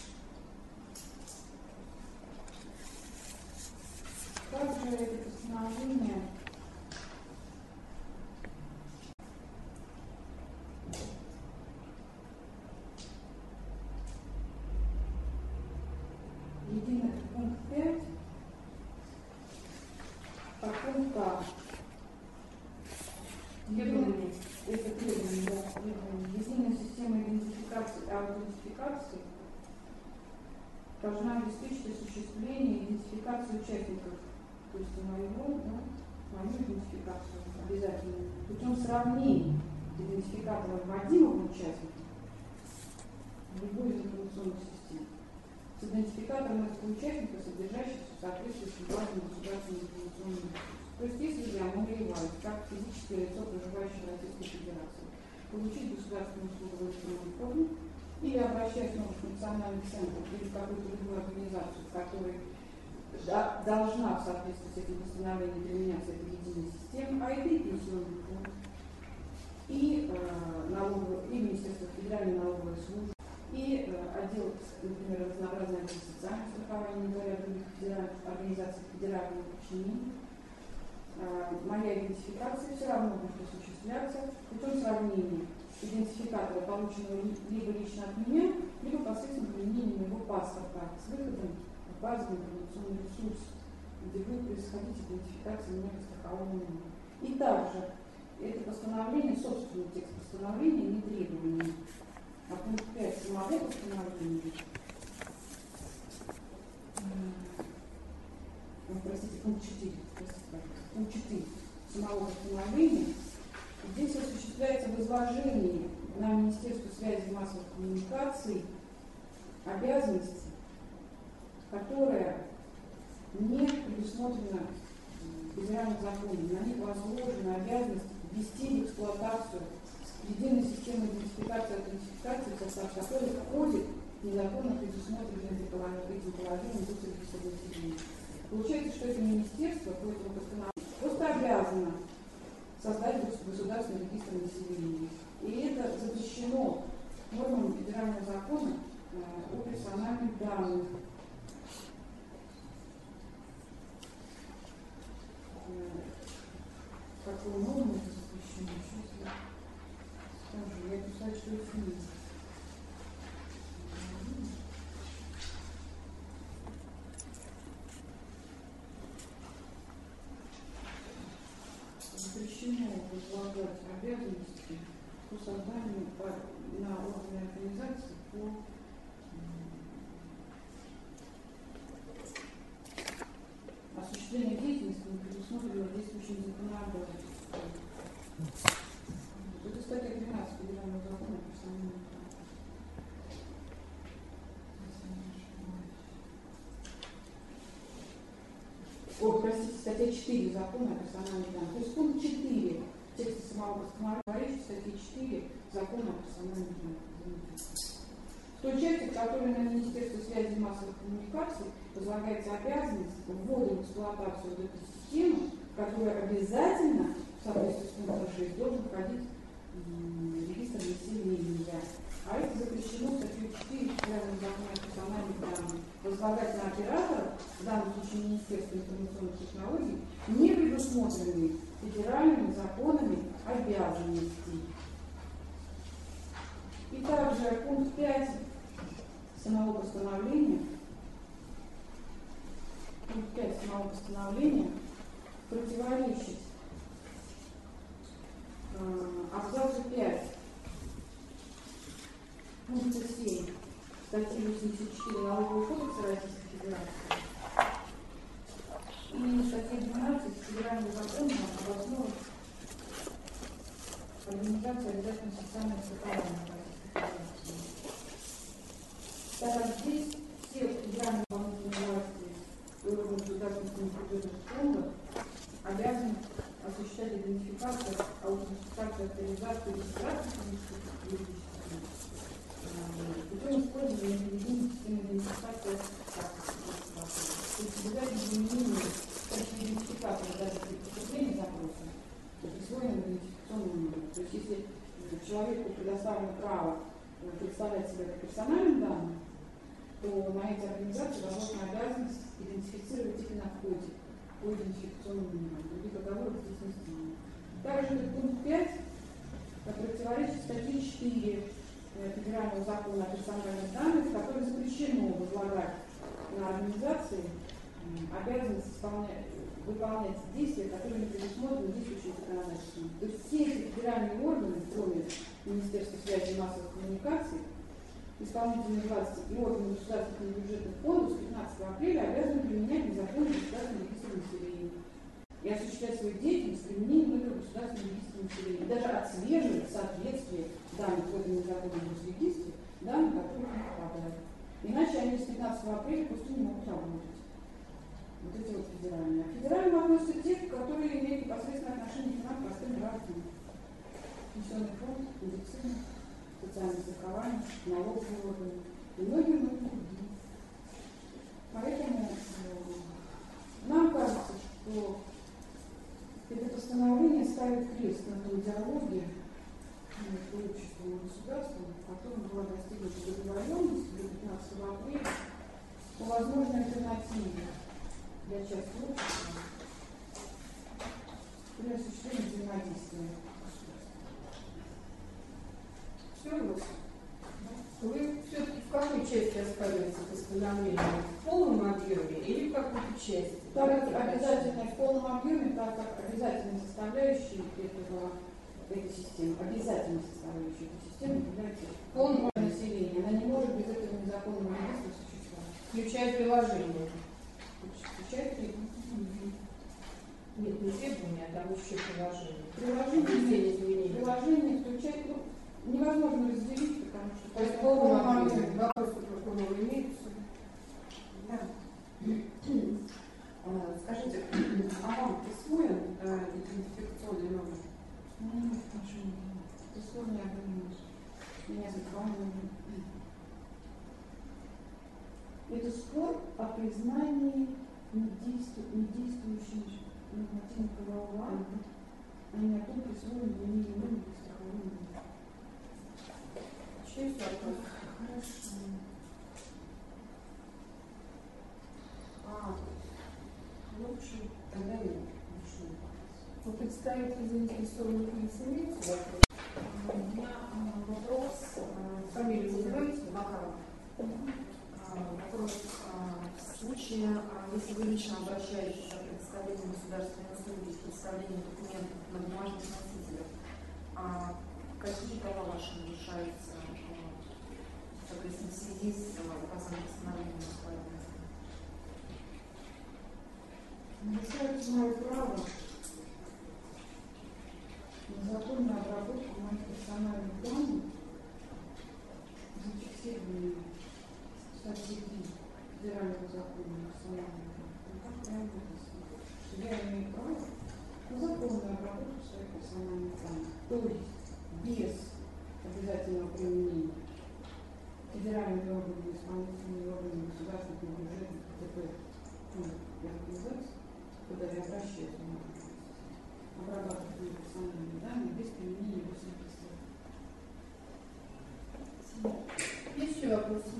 B: Также это постановление единый пункт пять по пункту А.
A: Требования.
B: Это требование, да, требование. Единая система идентификации и аутентификации должна обеспечить осуществление идентификации участников, то есть и моего, да, мою идентификацию обязательно, путем сравнения идентификатора вводимого участника в любой из информационных систем с идентификатором этого участника, содержащимся в соответствии с указанным государственным информационным ресурсом. То есть, если я намереваюсь, как физическое лицо, проживающее в Российской Федерации, получить государственную услугу в электронной форме, или обращаясь в национальный центр или в какую-то другую организацию, которая да, должна в соответствии с этим постановлением применяться эта единая система, а это и пенсионный фонд, и, э, налоговый, и Министерство федеральной налоговой службы, и э, отдел, например, разнообразное социальное страхование, не говоря о других федеральных организаций федерального подчинения, э, моя идентификация все равно будет осуществляться путем сравнения идентификатора, полученного либо лично от меня, либо посредством применения моего паспорта с выходом в базовый информационный ресурс, где будет происходить идентификация меня по страховому номеру. И также это постановление, собственный текст постановления, не требования, а пункт пять самого постановления, ну, простите, пункт четыре, простите, пожалуйста, пункт четыре самого постановления, здесь осуществляется возложение на Министерство связи и массовых коммуникаций обязанности, которая не предусмотрена федеральным законом. На них возложена обязанность ввести в эксплуатацию единую систему идентификации и аутентификации, в состав которой входит незаконно предусмотренный этим положением госрегистр населения. Получается, что это министерство по этому постановлению просто обязано создать государственный регистр населения. И это запрещено нормами федерального закона о персональных данных. Какую норму это запрещено? Сейчас я скажу. Я писаю, что это есть. Запрещено возлагать обязанности по созданию по, на органы организации по осуществлению деятельности, не предусмотренного действующим законодательством. Это статья тринадцать федерального закона о персональных данных. О, простите, статья четыре закона о персональных данных. То есть пункт четыре текста самого постановления, статья четыре закона о персональных данных. В той части, в которой на Министерство связи и массовых коммуникаций возлагается обязанность ввода в эксплуатацию вот этой системы, которая обязательно, в соответствии с пунктом шесть, должен входить в регистр населения. А это запрещено статьей четыре федерального закона о персональных данных. Возлагать на операторов, в данном случае Министерство информационных технологий, не предусмотренные федеральными законами обязанностей. И также пункт пять самого постановления, пункт пять самого постановления противоречит э, абзацу пять пункта семь статьи восемьдесят четыре Налогового кодекса Российской Федерации и статьи двенадцать Федерального закона об основах организации обязательного социального страхования. Так как здесь все федеральные исполнительные власти и органы государственных бюджетных фондов обязаны осуществлять идентификацию, аутентификацию, авторизацию и регистрацию юридических лиц путем использования проведения системы идентификации. То есть обязательно применение качества идентификации даже при поступлении запроса присвоенного идентификационного номера. То есть если человеку предоставлено право представлять себя как персональным данным, то на эти организации возложена обязанность идентифицировать их на входе по идентификационному номеру. Других договоров здесь не сделано. Также этот пункт пять противоречит статье четыре Федерального закона о персональных данных, в которой запрещено возлагать на организации обязанность исполнять, выполнять действия, которые не предусмотрены действующим законодательством. То есть все эти федеральные органы, кроме Министерства связи и массовых коммуникаций, исполнительные власти и органы государственных бюджетных фондов с пятнадцатого апреля обязаны применять незаконный государственный регистр населения и осуществлять свою деятельность с применением этого государственного регистра населения. Даже отслеживать соответствие данных в этом незаконном госрегистре данных, которые не попадают. Иначе они с пятнадцатого апреля просто не могут работать. Вот эти вот федеральные. А к федеральным относятся те, которые имеют непосредственное отношение к нам, простым гражданам. Пенсионный фонд, медицина, социальное страхование, налоговые органы и многие-многие другие. Поэтому э, нам кажется, что это постановление ставит крест на той диалоге между обществом и государством, в котором была достигнута договоренность до пятнадцатого апреля по возможной альтернативе для части общества при осуществлении взаимодействия государства.
A: Все, вы все-таки в какой части оспариваете постановление? В полном объеме или в какой-то части?
B: Так как обязательно в полном объеме, так как обязательной составляющей этого, этой системы, обязательной составляющей этой системы является полное население. Она не может без этого незаконного регистра существовать.
A: Включая приложение.
B: Включает требования.
A: Нет, не требования, а там еще приложение.
B: Приложение, приложение включает, ну, невозможно разделить, потому что...
A: То есть полном объеме. Вопросы прокурора имеются?
F: Да. Скажите, а вам присвоен э, идентификационный номер?
B: Нет, отношения. Это спор не обвиняешь. Меня закрывали. Это спор о признании недействия недействующим нормативно-правовым актом, а не о том, присвоенном ли ему или страховым.
A: Честь вопрос.
B: Хорошо.
F: А, лучше тогда нет. Лучше не
A: У представителей заинтересованных лиц имеется вопрос?
E: У меня а, вопрос, а,
A: Фамилию называете?
E: Макарова. А, Вопрос, а, в случае, а, если вы лично обращаетесь за предоставлением государственной услуги с представлением документов на бумажных носителях, а какие права ваши нарушаются, а, соответственно, в связи с а, указанным постановлением Москвы?
B: Нарушается мое право на законную обработку моих персональных данных, зафиксированные в статье три Федерального закона о персональных данных. Как правило написано, что я имею право на законную обработку своих персональных данных, то есть без обязательного применения федеральными органами, исполнительными органами государственных бюджетов, т.п. и организаций, куда я обращаюсь, обрабатывать мои персональные данные без применения государства.
A: Есть еще вопросы?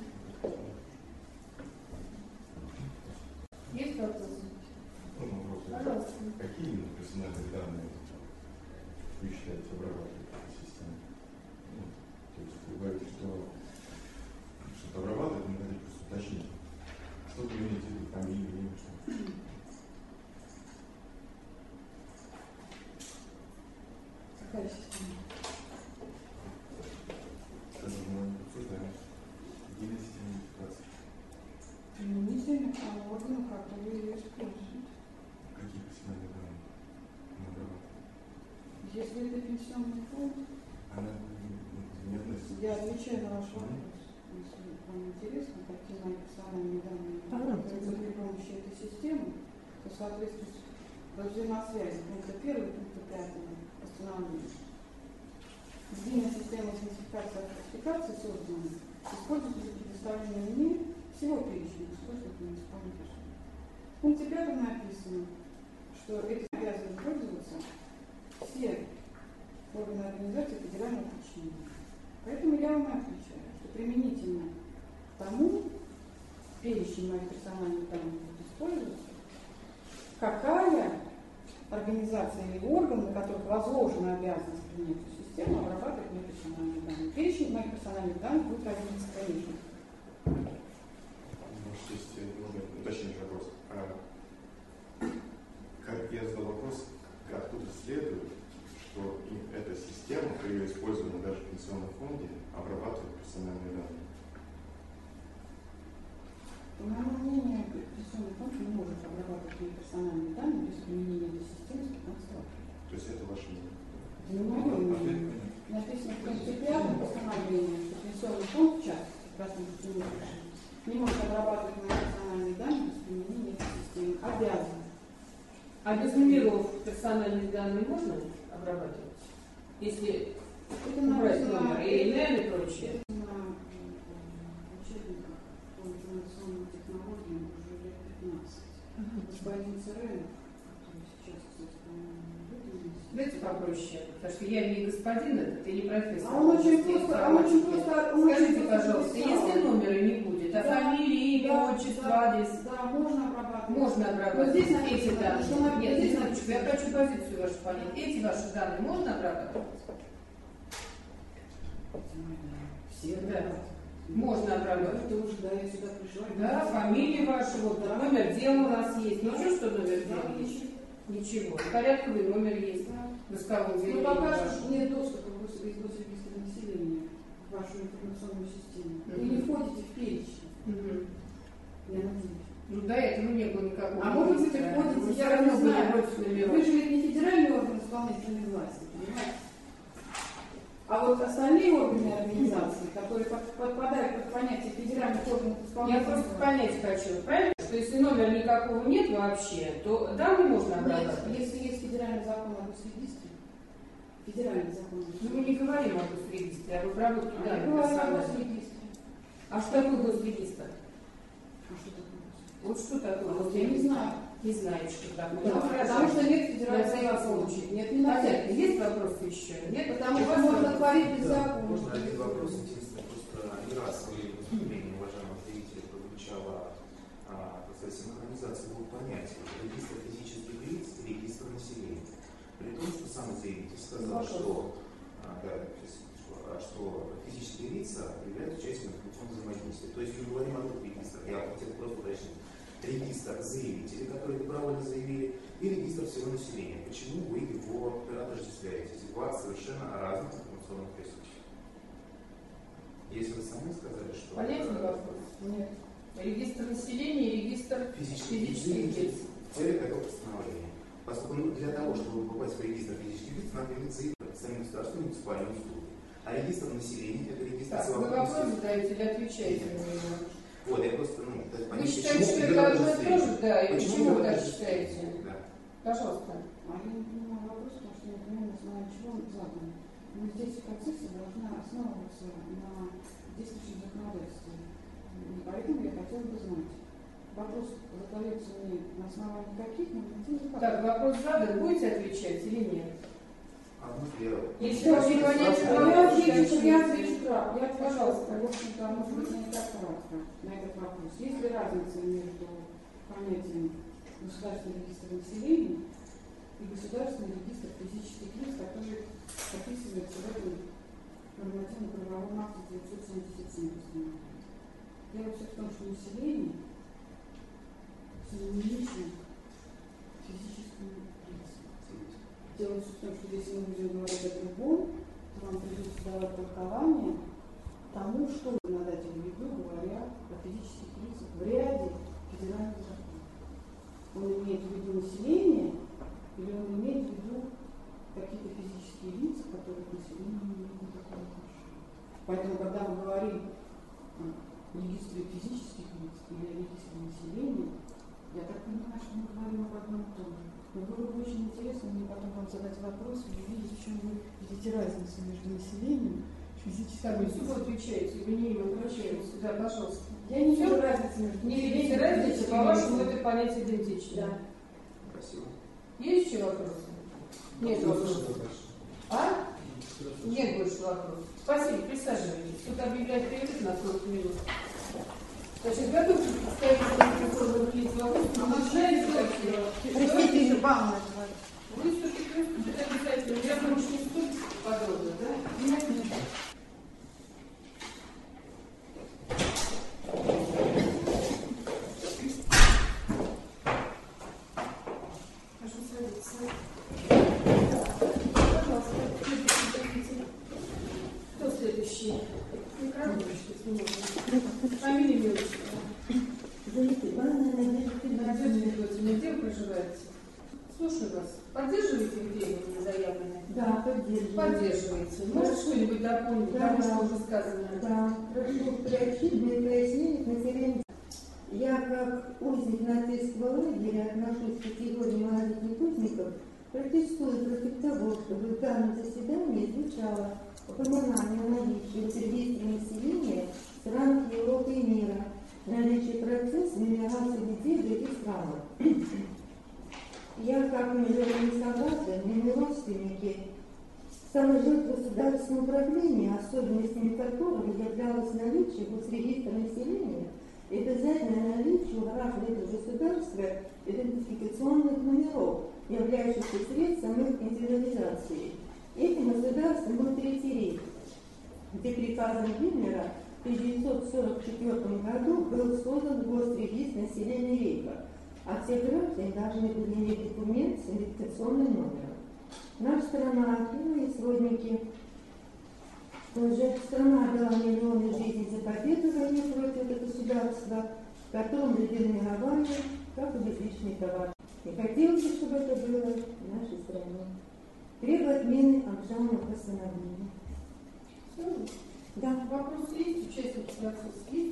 A: Есть вопросы?
G: Можно вопрос?
A: Пожалуйста.
G: Какие именно персональные данные вы считаете обрабатывать в этой системе? Ну, то есть вы говорите, что что-то обрабатывать, но хотите просто уточнить. Что вы имеете в виду? Фамилию, имя, что?
B: Какая система?
G: Это же мы обсуждаем. Единая система идентификации.
B: Применительных там органов, которые ее используют.
G: Какие персональные данные мы обрабатываем?
B: Если это пенсионный фонд,
G: Она не относится.
B: я отвечаю на ваш вопрос. Если вам интересно, какие мои персональные данные обрабатываются при помощи этой системы, то в соответствии с взаимосвязи пункта первого и пункта пятого постановления. Единая система идентификации и классификации создана, используется для предоставления мне всего перечня использовать муниципальных услуг. В пункте пятом написано, что этим обязаны пользоваться все органы организации федерального подчинения. Поэтому я вам отвечаю, что применительно к тому перечень моих персональных данных будет использоваться, какая организация или орган, на которых возложена обязанность принять эту систему, обрабатывать мои персональные данные. Перечень моих персональных данных будет разделиться, конечно.
G: Может, есть можно уточнить вопрос. А, как я задал вопрос, откуда следует, что и эта система при ее использовании даже в пенсионном фонде обрабатывает персональные данные?
B: По моему мнению, пенсионный фонд не может обрабатывать мои персональные данные без применения этой системы с пятнадцатого апреля.
G: То есть это ваше мнение?
B: Это не мое мнение. Написано в пункте пятом постановлении, что пенсионный фонд, в частности, как раз мы тут не решили, не может обрабатывать мои персональные данные без применения этой системы. Обязан.
A: А без номеров персональные данные можно обрабатывать? Если
B: Это
A: убрать
B: написано
A: номер и имя и прочее?
B: на учебниках по информационным технологиям уже лет пятнадцать. Господин Царенов, который сейчас, кстати, по-моему, выдвинулся.
A: Давайте попроще, потому что я не господин этот и не профессор.
B: А он очень
A: области
B: просто, он очень
A: информатики.
B: просто, он
A: Скажите,
B: очень просто
A: пожалуйста,
B: писал.
A: если номера не будет, а
B: Да,
A: фамилия, имя,
B: да,
A: отчество,
B: да,
A: адрес,
B: Да, можно обрабатывать.
A: можно
B: Вот
A: обрабатывать
B: здесь
A: эти
B: написано,
A: данные?
B: что на-
A: Нет,
B: здесь
A: здесь
B: написано.
A: я хочу позицию вашу понять. Эти ваши данные можно обрабатывать?
B: Все,
A: Да. Можно обрабатывать.
B: Это уже, да, я сюда пришла.
A: Да, фамилия ваша, вот
B: Да.
A: номер дела у нас есть. Ничего, что номер
B: Да,
A: дела есть?
B: ничего.
A: Ничего. Порядковый номер есть.
B: Да.
A: В исковом
B: Ну,
A: заявлении
B: пока
A: вашем.
B: что нет доступа к гос- из госрегистра населения в вашу информационную систему. Вы
A: Мгм.
B: не входите в перечень,
A: Мгм.
B: я надеюсь.
A: Ну, до этого не было никакого.
B: А может быть,
A: регистра.
B: вы входите,
A: Вы
B: я
A: все равно
B: не
A: были
B: знаю.
A: против номеров.
B: Вы же ведь не федеральный орган исполнительной власти, понимаете? А вот остальные органы организации, которые под- подпадают под понятие федеральных органов
A: Я
B: исполнительной
A: просто
B: власти,
A: понять хочу, правильно? Что если номера никакого нет вообще, то данные можно
B: нет,
A: обрабатывать.
B: если есть федеральный закон о госрегистре, федеральный закон о
A: Ну, мы
B: госрегистре,
A: не говорим о госрегистре, а об обработке
B: а я
A: данных
B: говорю о
A: персональных.
B: госрегистре.
A: А что такое госрегистр?
B: А что такое госрегистр?
A: Вот что такое
B: А вот я не
A: госрегистр?
B: знаю.
A: не знаю, что такое.
B: Потому,
A: Ну, хорошо.
B: потому что нет
A: На
B: федерального
A: всякий
B: закона.
A: случай.
B: Нет, не на
A: Понятно.
B: всякий.
A: Есть вопросы еще? Нет?
B: Потому
A: У
B: что
A: вас
B: можно
A: вопрос?
B: творить без
H: Да,
B: закона.
H: можно один вопрос интересный. Просто не раз в выступлении уважаемых зрителей прозвучала, а, так сказать, синхронизация двух понятий: регистр физических лиц и регистр населения. При том, что сам заявитель сказал, что, а, да, что физические лица являются частью информационного взаимодействия. То есть мы говорим о двух регистрах. Я хотел просто уточнить. Регистр заявителей, которые добровольно заявили, и регистр всего населения. Почему вы его отождествляете? Эти два совершенно разных информационных ресурса. Если вы сами сказали, что...
A: Понятен вопрос? Нет. Регистр населения и регистр
H: Физических
A: физических лиц.
H: в целях этого постановления. Поскольку ну, для того, чтобы попасть в регистр физических лиц, надо иметь заявление в самим государственным муниципальным услугам. А регистр населения – это регистр
A: Так, вы вопрос задаете или отвечаете на него?
H: Вот, я просто, ну, это
A: Вы
H: понятно,
A: считаете, что
H: почему
A: это одно и
H: отождествление.
A: то же? Да, и
H: Почему
A: почему вы
H: это
A: так
H: отождествление?
A: считаете?
H: Да.
A: Пожалуйста.
B: А я не понимаю вопрос, потому что я примерно знаю, чего он задан. Но здесь в процессе должна основываться на действующем законодательстве. И поэтому я хотела бы знать. Вопрос задается мне на основании каких нормативных актов?
A: Так, вопрос задан, будете отвечать или нет?
H: Одно первое.
A: Если вам не понятен
B: Я
A: вопрос,
B: отвечу, я
A: скажите.
B: отвечу кратко. Я, пожалуйста, в общем-то, может быть, не так кратко на этот вопрос. Есть ли разница между понятием государственный регистр населения и государственный регистр физических лиц, который описывается в этом нормативно-правовом акте девятьсот семьдесят семь? Дело все в том, что население синонимично физическому лицу. Дело все в том, что если мы будем говорить о другом, то вам придется давать толкование тому, что законодатель в виду, говоря о физических лицах в ряде федеральных законов. Он имеет в виду население или он имеет в виду какие-то физические лица, которые к населению не имеют никакого отношения. Поэтому, когда мы говорим о регистре физических лиц или о регистре населения, я так понимаю, что мы говорим об одном и том же. Но было бы очень интересно мне потом вам задать вопрос и увидеть, в чем вы видите разницу между населением и физическим
A: Так, вы
B: лицом.
A: сюда отвечаете, вы не им обращаетесь. Да, пожалуйста.
B: Я не
A: Всё?
B: вижу разницы между
A: Не видите
B: населением и
A: разницы,
B: физическим
A: по-вашему,
B: лицом.
A: это понятие идентично.
B: Да.
H: Спасибо.
A: Есть еще вопросы? Нет вопросов. А? Нет больше вопросов. Спасибо, присаживайтесь. Суд объявляет перерыв на сорок минут. Значит, готовьте представителей информационных лиц вопросов. Вы знаете, какие?
D: Простите, вам
A: Выступить, выступить обязательно. Я думаю, что не вступить подробно, да? Нет, нет.
E: Прошу садиться.
A: Пожалуйста, подойдите. Кто следующий? Микрофон, что можно. Фамилия, имя, отчество. Надежда Федоровна, где вы проживаете? Слушаю вас. Поддерживаете требования заявленные?
D: Да, поддерживаю.
A: Поддерживаете. Может что-нибудь дополнить,
D: Да,
A: потому
D: да.
A: что уже сказано?
D: Да, прошу приобщить для пояснений населения. Я, как узник нацистского лагеря, отношусь к категории малолетних узников, протестую против того, чтобы в данном заседании звучало упоминание о наличии в регистре населения стран Европы и мира, наличие процесса миграции детей в этих странах. Я, как международный согласен, и мои родственники, саможит государственного управления, особенностями которого являлось наличие госрегистра населения и обязательное наличие у граждан государства идентификационных номеров, являющихся средством их индивидуализации. Этим государством был Третий рейх, где приказом Гиммлера в тысяча девятьсот сорок четвёртом году был создан госрегистр населения рейха, а все граждане должны были иметь документ с идентификационным номером. Наша страна и мои сродники, уже страна дала миллионы жизней за победу в войне против этого государства, в котором любили мирование, как и безличный товар. И хотелось, чтобы это было в нашей стране. Требую отмены обжалованного постановления.
A: Все?
D: Да.
A: Вопросы есть? Участники процесса есть?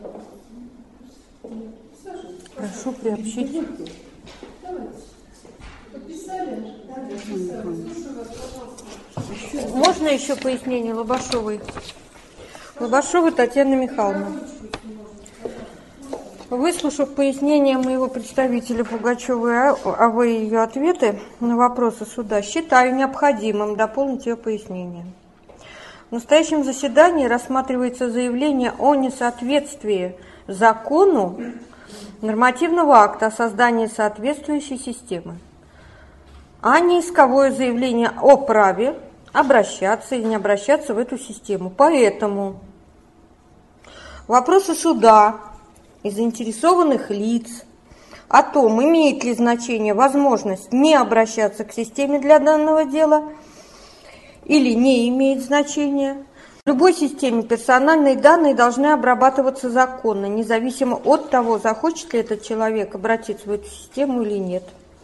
A: Нет. Присаживайтесь.
C: Прошу приобщить.
A: Давайте. Подписали?
D: Да,
A: Подписали. Слушаю вас, пожалуйста.
C: Можно еще пояснение Лобашовой? Лобашова Татьяна Михайловна.
A: Микрофончик, если можно, пожалуйста.
C: Выслушав пояснения моего представителя Пугачевой АВ и ее ответы на вопросы суда, считаю необходимым дополнить ее пояснение. В настоящем заседании рассматривается заявление о несоответствии закону нормативного акта о создании соответствующей системы, а не исковое заявление о праве обращаться или не обращаться в эту систему. Поэтому вопросы суда и заинтересованных лиц о том, имеет ли значение возможность не обращаться к системе для данного дела или не имеет значения. В любой системе персональные данные должны обрабатываться законно, независимо от того, захочет ли этот человек обратиться в эту систему или нет.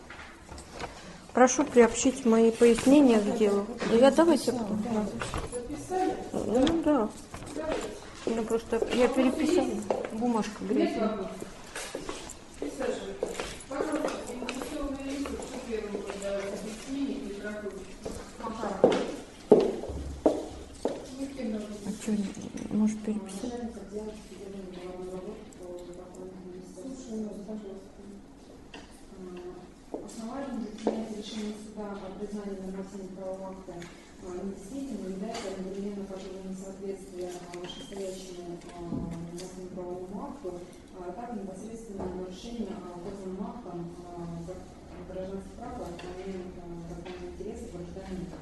C: Прошу приобщить мои пояснения к делу. Да я давайте. Ну да. Ну просто я переписала. Бумажка грязная. А что, может переписать?
E: Основанием для принятия решения суда о признании нормативного правового акта недействительным является одновременно пожалуй несоответствие вышестоящему нормативному правовому акту, а также непосредственное нарушение указанным актом гражданских прав и основных законных интересов гражданина.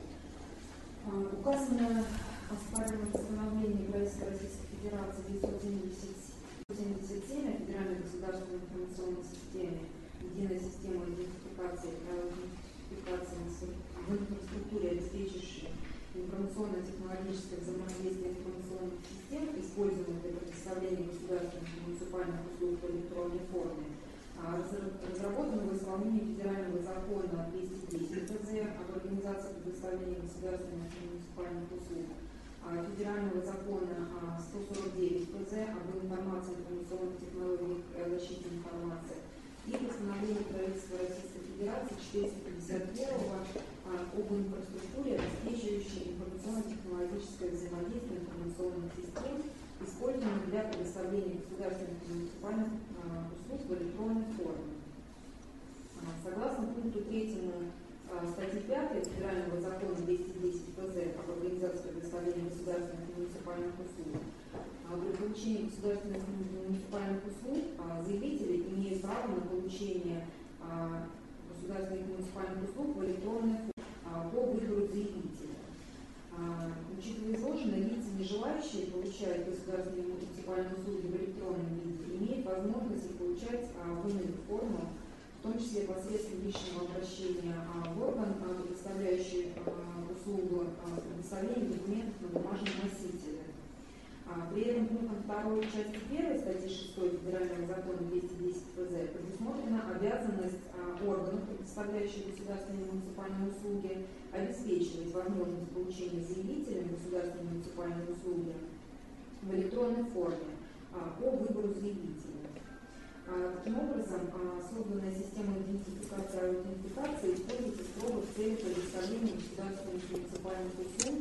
E: Указанное оспариваемое постановление правительства Российской Федерации девятьсот семьдесят семь о Федеральной государственной информационной системе, единая система идентификации, идентификации в инфраструктуре, обеспечивающей информационно-технологическое взаимодействие информационных систем, используемых для предоставления государственных и муниципальных услуг в электронной форме, разработано в исполнении федерального закона двести десять ФЗ об организации предоставления государственных и муниципальных услуг, федерального закона сто сорок девять ФЗ об информации, информационных технологиях и о защите информации и постановление правительства Российской Федерации четыреста пятьдесят первого об инфраструктуре, обеспечивающей информационно-технологическое взаимодействие информационных систем, используемых для предоставления государственных и муниципальных услуг в электронной форме. Согласно пункту третьему статьи пятой Федерального закона двести десять ФЗ об организации предоставления государственных и муниципальных услуг, при получении государственных и муниципальных услуг заявители имеют право на получение государственных и муниципальных услуг в электронной форме по выбору заявителя. Учитывая изложенное, лица, не желающие получать государственные и муниципальные услуги в электронном виде, имеют возможность их получать в иных формах, в том числе посредством личного обращения в орган, предоставляющий услугу предоставления документов на бумажном носителе. При этом пунктом второй части первой статьи шестой Федерального закона двести десять ФЗ предусмотрена обязанность органов, предоставляющих государственные и муниципальные услуги, обеспечивать возможность получения заявителям государственной и муниципальной услуги в электронной форме по выбору заявителя. Таким образом, созданная система идентификации и аутентификации используется строго в целях предоставления государственных и муниципальных услуг,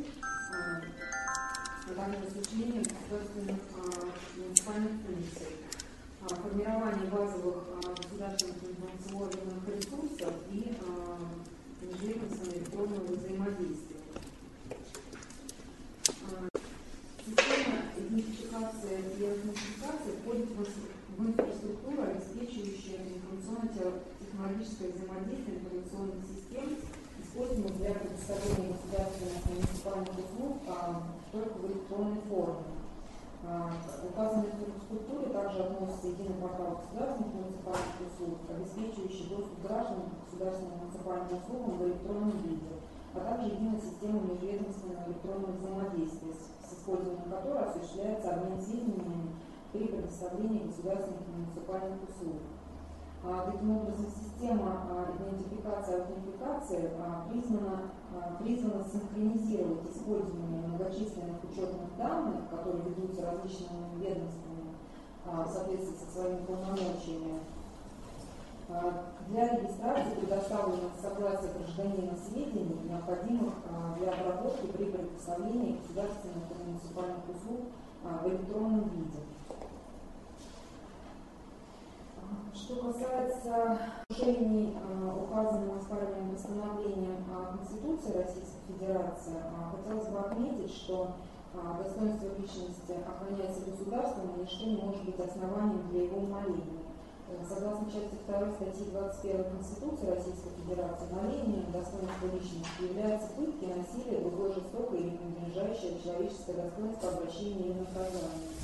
E: а также осуществления государственных муниципальных функций, формирование базовых государственных информационных ресурсов и межведомственного электронного взаимодействия. Система идентификации и аутентификации входит в инфраструктуру, обеспечивающую информационно-технологическое взаимодействие информационных систем, используемых для предоставления государственных и муниципальных услуг только в электронной форме. Указанные инфраструктуры также относятся единый портал государственных и муниципальных услуг, обеспечивающий доступ граждан к государственным и муниципальным услугам в электронном виде, а также единая система межведомственного электронного взаимодействия, с использованием которой осуществляется обмен сведениями при предоставлении государственных и муниципальных услуг. Таким образом, система идентификации и аутентификации призвана, призвана синхронизировать использование многочисленных учетных данных, которые ведутся различными ведомствами в соответствии со своими полномочиями, для регистрации предоставленных согласия гражданина сведений, необходимых для обработки при предоставлении государственных и муниципальных услуг в электронном виде. Что касается нарушений, указанным оспариваемым постановлением Конституции Российской Федерации, хотелось бы отметить, что достоинство личности охраняется государством, и ничто не может быть основанием для его умаления. Согласно части второй статьи двадцать первой Конституции Российской Федерации, умалением достоинства личности являются пытки, насилие, другое жестокое или принижающее человеческое достоинство обращения или наказания.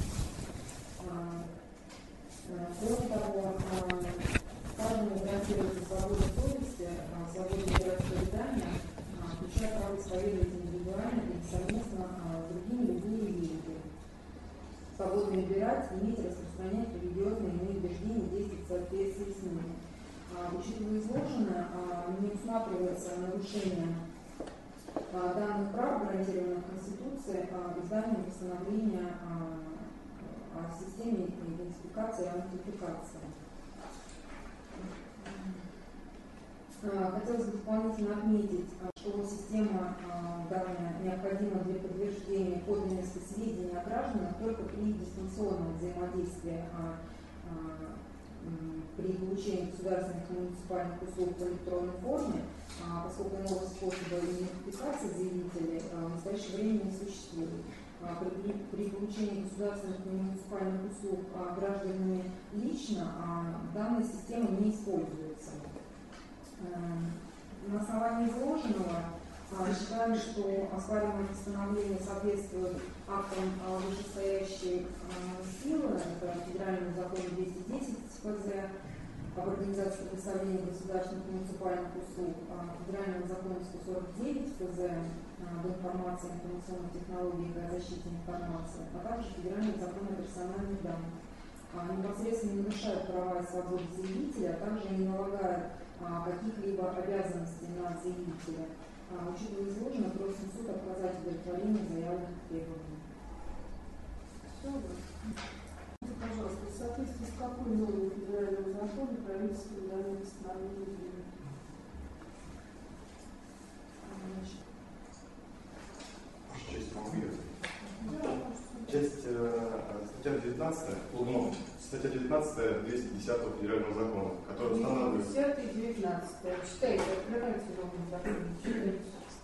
E: Кроме того, каждому гарантируется свобода совести, свобода вероисповедания, включая право исповедовать индивидуально или совместно с другими любую религию. Свободу выбирать, иметь, распространять религиозные иные убеждения, действовать в соответствии с ними. Учитывая изложенное, не усматривается нарушение данных прав, гарантированных Конституцией, изданием постановления о системе идентификации и аутентификации. Хотелось бы дополнительно отметить, что система данная необходима для подтверждения подлинности сведений о гражданах только при дистанционном взаимодействии, при получении государственных и муниципальных услуг в электронной форме, поскольку нового способа идентификации заявителей в настоящее время не существует. При, при получении государственных и муниципальных услуг гражданами лично данная система не используется. На основании изложенного считаем, что оспариваемое постановление соответствует актам вышестоящей силы, это Федеральному закону двести десять ФЗ об организации предоставления государственных и муниципальных услуг, Федеральному закону сто сорок девять ФЗ об информации, информационных технологиях и о защите информации, а также Федеральный закон о персональных данных. Непосредственно не нарушают права и свободы заявителя, а также не налагают каких-либо обязанностей на заявителя. Учитывая изложенное, просим суд отказать в удовлетворении заявленных требований.
A: Пожалуйста, в соответствии с какой нормой федерального закона правительство данное постановление принято?
G: Часть могу я? Часть, э, статья девятнадцатая, ну, статья девятнадцатая двести десятого федерального закона, который устанавливает...
A: десятый и девятнадцатый. Читайте, открывайте новый закон. Читайте.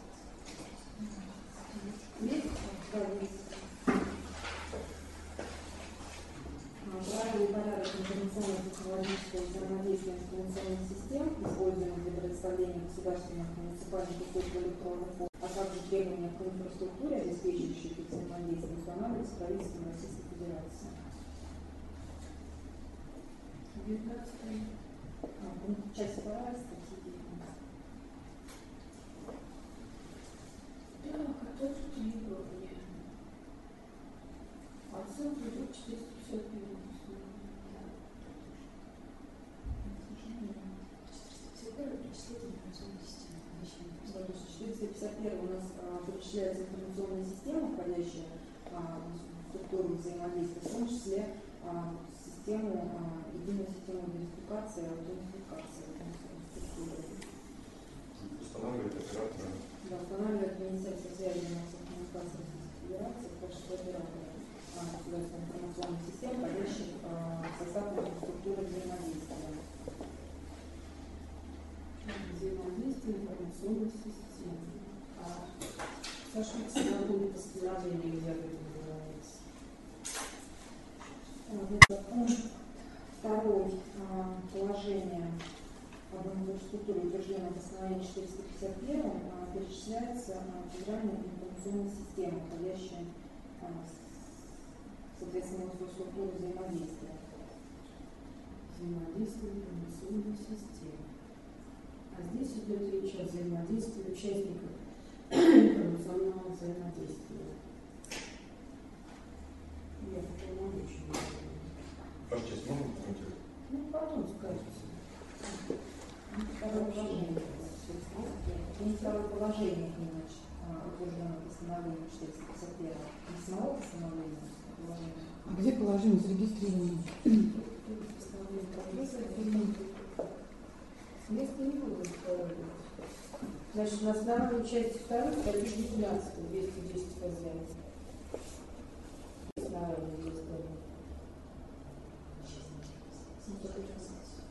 A: Есть? Да, есть. Правила и порядок информационно-технологического взаимодействия информационных систем, используемых для предоставления государственных и муниципальных услуг в электронной форме, а также требования к инфраструктуре, обеспечивающей их взаимодействие, устанавливаются правительством Российской Федерации. девятнадцатая. А, часть вторая, статья девятнадцатая. Так, а то тут требования. Отсылка идет четыреста пятьдесят первый. четыреста пятьдесят первый у нас а, перечисляется информационная система, входящая а, в структуру взаимодействия, в том числе а, систему, а, единую систему идентификации и аутентификации.
G: Устанавливает оператора.
A: Да, устанавливает Министерство связи и массовых коммуникаций Российской Федерации в качестве оператора государственной информационной системы, входящих а, в состав инфраструктуры взаимодействия. Взаимодействие информационной системы. А Саша, сегодня постановление где об этом говорится? Пункт второй а, положение об инфраструктуре, утвержденное постановлением четыреста пятьдесят один, а, перечисляется а, федеральная информационная система, входящая а, соответственно в инфраструктуру взаимодействия. Взаимодействие информационной системы. А здесь идет речь о взаимодействии участников информационного взаимодействия. Я такого не очень люблю.
G: Ваша часть можно прокомментировать?
A: Ну, потом скажете. Второе положение. Не второе положение, иначе, утвержденное постановлением четыреста пятьдесят один. Не самого постановления, а положение.
B: А где положение зарегистрировано?
A: Постановление профессора. Место не будет второе. Значит, на основании части второй статьи девятнадцать, двести десять ФЗ. Основание есть.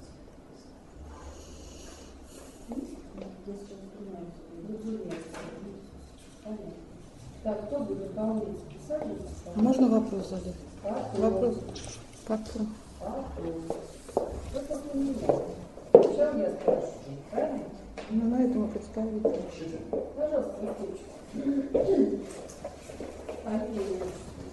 A: если инструмент, разумеется. Понятно. Так, кто будет выполнять списание?
B: Можно вопрос задать?
A: Потом.
B: Вопрос. Потом.
A: Потом. Вот как у меня. Сначала я спрашиваю, правильно?
B: Ну, на этому представителю.
A: Пожалуйста, Никитич. Фамилия.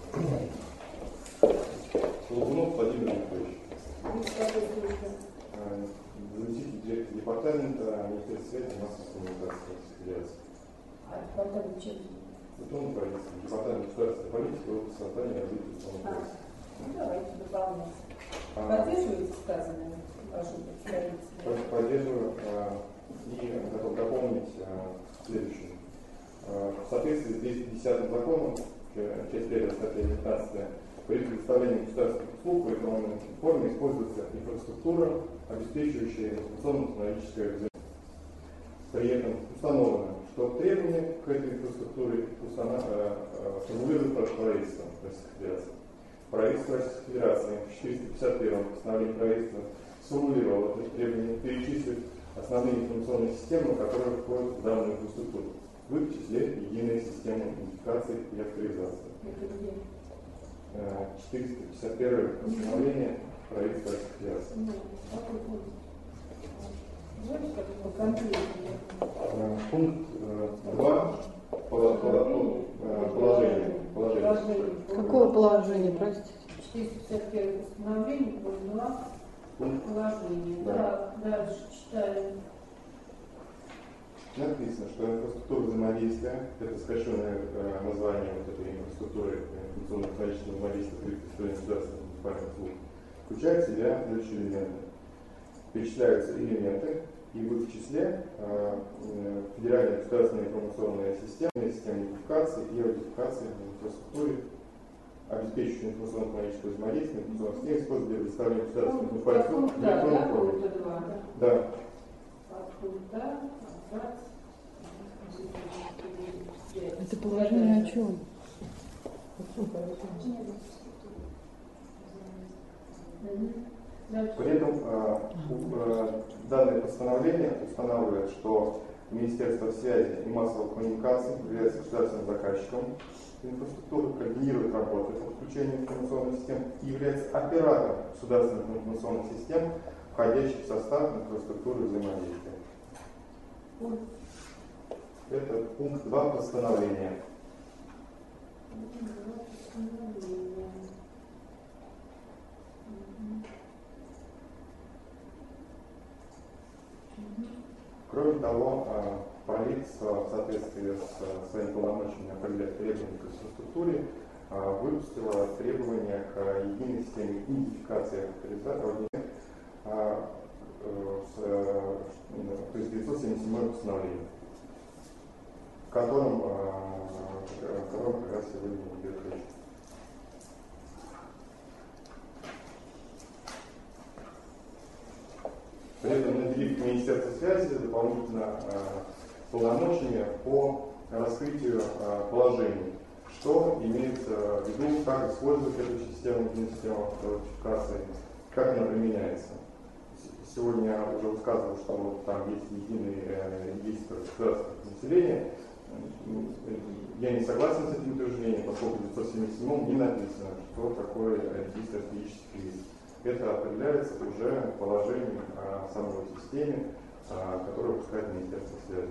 G: Логунов Владимир Николаевич.
A: Николай Служба.
G: Заместитель директора департамента Министерства связи и массовой коммуникации Федерации.
A: А департамент чем?
G: Потом правительство, департамент государственной политики, опыт создания и развития исполнительного.
A: Ну, давайте дополнять.
G: А,
A: Поддерживаете сказанное вашим представителям?
G: Поддерживаю а, и готов дополнить а, следующее. А, в соответствии с двести пятидесятым законом, часть первая, статья девятнадцатая, при предоставлении государственных услуг в электронной форме используется инфраструктура, обеспечивающая информационно-технологическое взаимодействие. При этом установлено, что требования к этой инфраструктуре формулирует правительство Российской Федерации. Правительство Российской Федерации в четыреста пятьдесят первом постановлении правительства сформулировало эти требования, перечислив основные информационные системы, которые входят в данную инфраструктуру. В их числе единая система идентификации и авторизации. четыреста пятьдесят первое постановление правительства Российской Федерации. Пункт два. Положение. Положение.
B: Какого положения, простите?
A: четыреста пятьдесят первое постановление, пункт два. Положение. Да, дальше читаем.
G: Написано, что инфраструктура взаимодействия, это сокращенное э, название вот этой инфраструктуры информационно-технологического взаимодействия при предоставлении государственных муниципальных услуг, включает в себя следующие элементы. Перечисляются элементы, и в их числе э, э, федеральная государственная информационная система, система идентификации и аутентификации в инфраструктуре, обеспечивающая информационно-технологическое взаимодействие, информационных систем, используется для предоставления государственных муниципальных услуг в электронной форме. Да.
B: Это положение о чем?
G: При этом э, э, данное постановление устанавливает, что Министерство связи и массовых коммуникаций является государственным заказчиком инфраструктуры, координирует работу по подключению информационных систем и является оператором государственных информационных систем, входящих в состав инфраструктуры взаимодействия. Это пункт два постановления. Кроме того, правительство в соответствии с своими полномочиями определять требования к инфраструктуре выпустило требования к единой системе идентификации авторизации, то есть девятьсот семьдесят седьмое постановление, в котором, в котором как раз сегодня идет речь. При этом наделив Министерство связи дополнительно полномочиями по раскрытию положений, что имеется в виду, как использовать эту систему, систему аутентификации, как она применяется. Сегодня я уже высказывал, что там есть единый регистр государственного населения. Я не согласен с этим утверждением, поскольку в девятьсот семьдесят седьмом не написано, что такое регистр физических лиц. Это определяется уже положением о самой системе, которую выпускает Министерство связи.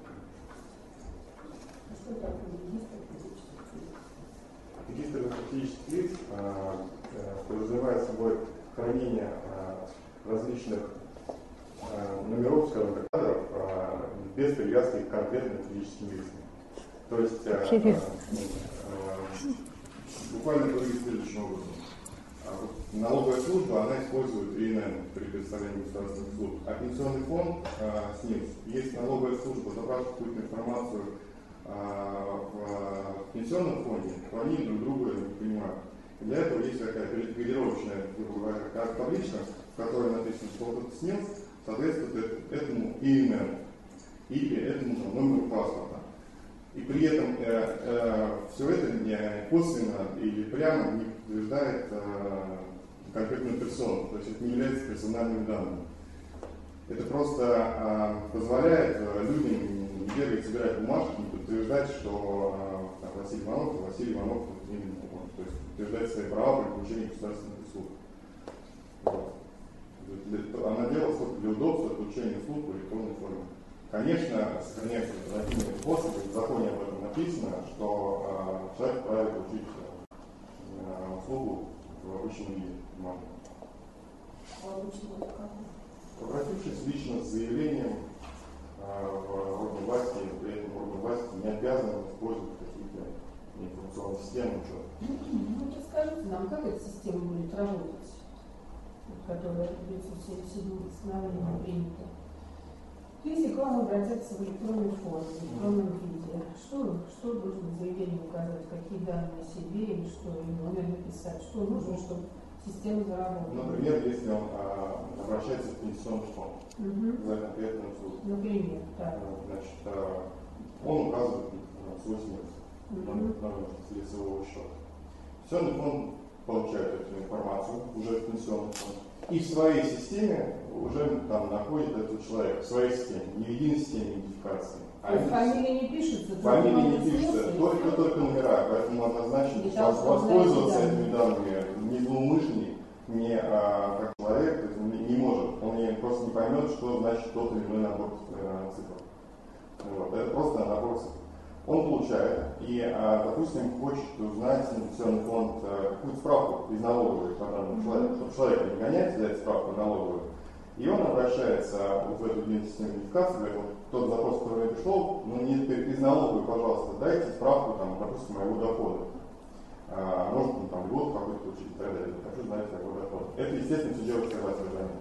A: А что такое регистр физических лиц?
G: Регистр физических лиц подразумевает собой хранение различных номеров, скажем так, кадров без привязки к конкретным физическим лицам. То есть э, э, буквально выглядит следующим образом. Налоговая служба, она использует ИНН при предоставлении государственных услуг, а пенсионный фонд э, с ним, если налоговая служба забрала какую-то информацию э, в пенсионном фонде, то они друг друга не понимают. И для этого есть такая кодировочная табличка, в которой написано, что вот этот СНИЛС соответствует этому ИНН или этому там, номеру паспорта. И при этом э, э, все это не косвенно или прямо не подтверждает э, конкретную персону, то есть это не является персональными данными. Это просто а, позволяет а, людям не бегать, собирать бумажки, не подтверждать, что а, там, Василий Иванов, Василий Иванов, именно он, то есть подтверждать свои права при получении государственных услуг. Вот. Она делалась для удобства получения услуг в электронной форме. Конечно, сохраняется альтернативный способ, в законе об этом написано, что а, человек вправе получить а, услугу в обычном виде. Обратившись лично с заявлением а, в орган власти, при этом орган власти не обязан использовать какие-то информационные системы.
A: Ну, расскажите нам, как эта система будет работать, которая в девятьсот семьдесят седьмом постановлении принята. Если к вам обратятся в электронной форме, в электронном виде, что, что должен в заявлении указать, какие данные о себе или что, или номер написать, что нужно, чтобы система заработала?
G: Например, если он а, обращается в пенсионный фонд
A: угу.
G: за конкретную услугу.
A: Например, так.
G: Значит, а, он указывает а, свой смысл,
A: угу.
G: номер лицевого счета. Пенсионный фонд получает эту информацию уже в пенсионный фонд. И в своей системе уже там находит этого человека, в своей системе, не в единой системе идентификации.
A: А фамилия не пишется?
G: Фамилия не пишется, только, только номера, поэтому однозначно воспользоваться этими данными ни злоумышленник, ни а, как человек то есть, не, не может, он не, просто не поймет, что значит тот или иной набор э, цифр. Вот. Это просто набор цифр. Он получает и, а, допустим, хочет узнать пенсионный фонд а, какую-то справку из налоговой по данному человеку, чтобы человека не гонять, взять справку налоговую. И он обращается вот в эту единую систему идентификации, говорит, вот тот запрос, который мне пришел, ну не из налоговой, пожалуйста, дайте справку, там, допустим, моего дохода. А, может, ну, там, год какой-то получить и так далее. Хочу знать моего дохода. Это, естественно, все делается согласно гражданину.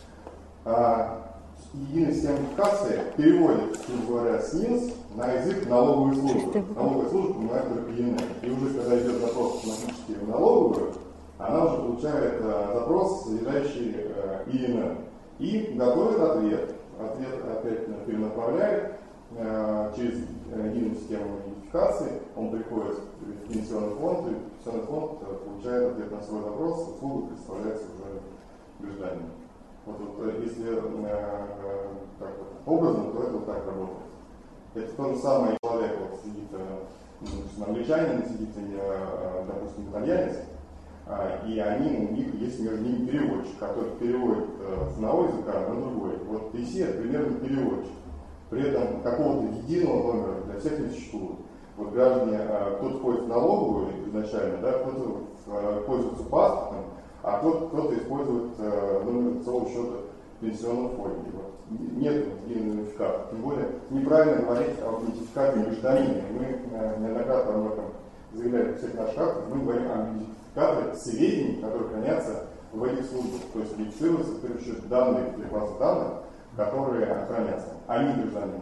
G: А, единая система идентификации переводит, грубо говоря, СНИЛС на язык налоговой службы. Налоговая служба понимает только ИНН. И уже когда идет запрос автоматически в налоговую, она уже получает э, запрос, содержащий э, ИНН. И готовит ответ. Ответ опять перенаправляет э, через единую систему идентификации. Он приходит в пенсионный фонд, и пенсионный фонд э, получает ответ на свой запрос, услуга представляется уже гражданину. Вот, вот, если э, э, так вот, образно, то это вот так работает. Это то же самое, человек вот, сидит, э, англичанин, сидит, э, допустим, итальянец, э, и они, у них есть между ними переводчик, который переводит э, с одного языка на другой. Вот ти си это примерно переводчик. При этом какого-то единого номера для всех не существует. Вот граждане, э, кто-то ходит в налоговую изначально, да, кто-то э, пользуется паспортом, а кто-то, кто-то использует э, номер лицевого счета в пенсионном фонде. Вот. Нет единого идентификатора. Тем более неправильно говорить об идентификаторе гражданина. Мы э, неоднократно об этом заявляли в всех наших актах. Мы говорим о идентификаторе сведений, которые хранятся в этих службах. То есть регистрируются, в первую очередь, данные для базы данных, которые хранятся, а не гражданин.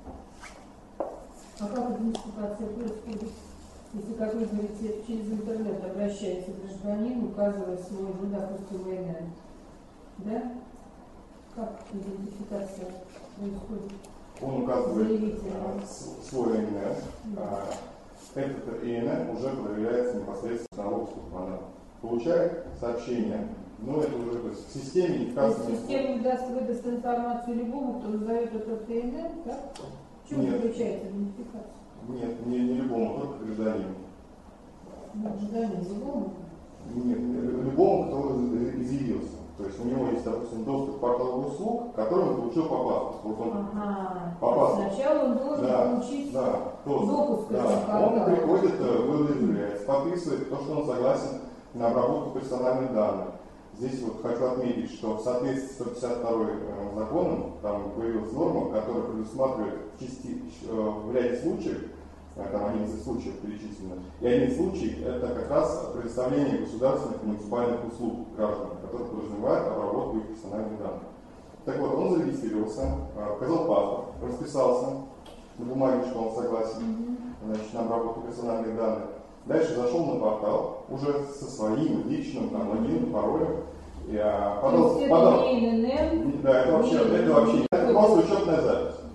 A: А как идентификация происходит? Если, как вы говорите, через интернет обращается гражданин, указывая свой, ну, допустим, ИНН, да? Как идентификация происходит?
G: Он указывает а, свой ИНН. А, этот ИНН уже проверяется непосредственно налоговой службой. Она получает сообщение, но это уже то есть, в системе идентификации.
A: Система даст, выдаст информацию любому, кто назовет этот ИНН, так? В чем заключается идентификация?
G: Нет, не, не любому, только гражданину.
A: Ну, гражданину любому?
G: Нет, любому, кто изъявился. То есть у него есть, допустим, доступ к порталу услуг, который он получил по паспорту. Вот он
A: ага.
G: по паспорту.
A: Сначала он должен
G: да,
A: получить
G: да,
A: допуск к
G: да.
A: этому
G: Он
A: порталу.
G: приходит, выявляется, подписывает то, что он согласен на обработку персональных данных. Здесь вот хочу отметить, что в соответствии с сто пятьдесят вторым э, законом там появилась норма, которая предусматривает в, части, э, в ряде случаев, э, там одиннадцать случаев перечислено, и один случай это как раз предоставление государственных и муниципальных услуг гражданам, которые подразумевают обработку их персональных данных. Так вот, он зарегистрировался, э, показал паспорт, расписался на бумаге, что он согласен mm-hmm. значит, на обработку персональных данных. Дальше зашел на портал уже со своим личным там, логином, паролем. Я подал,
A: То есть
G: подал.
A: это не ИНН?
G: Да, это вообще, это вообще это просто учетная запись.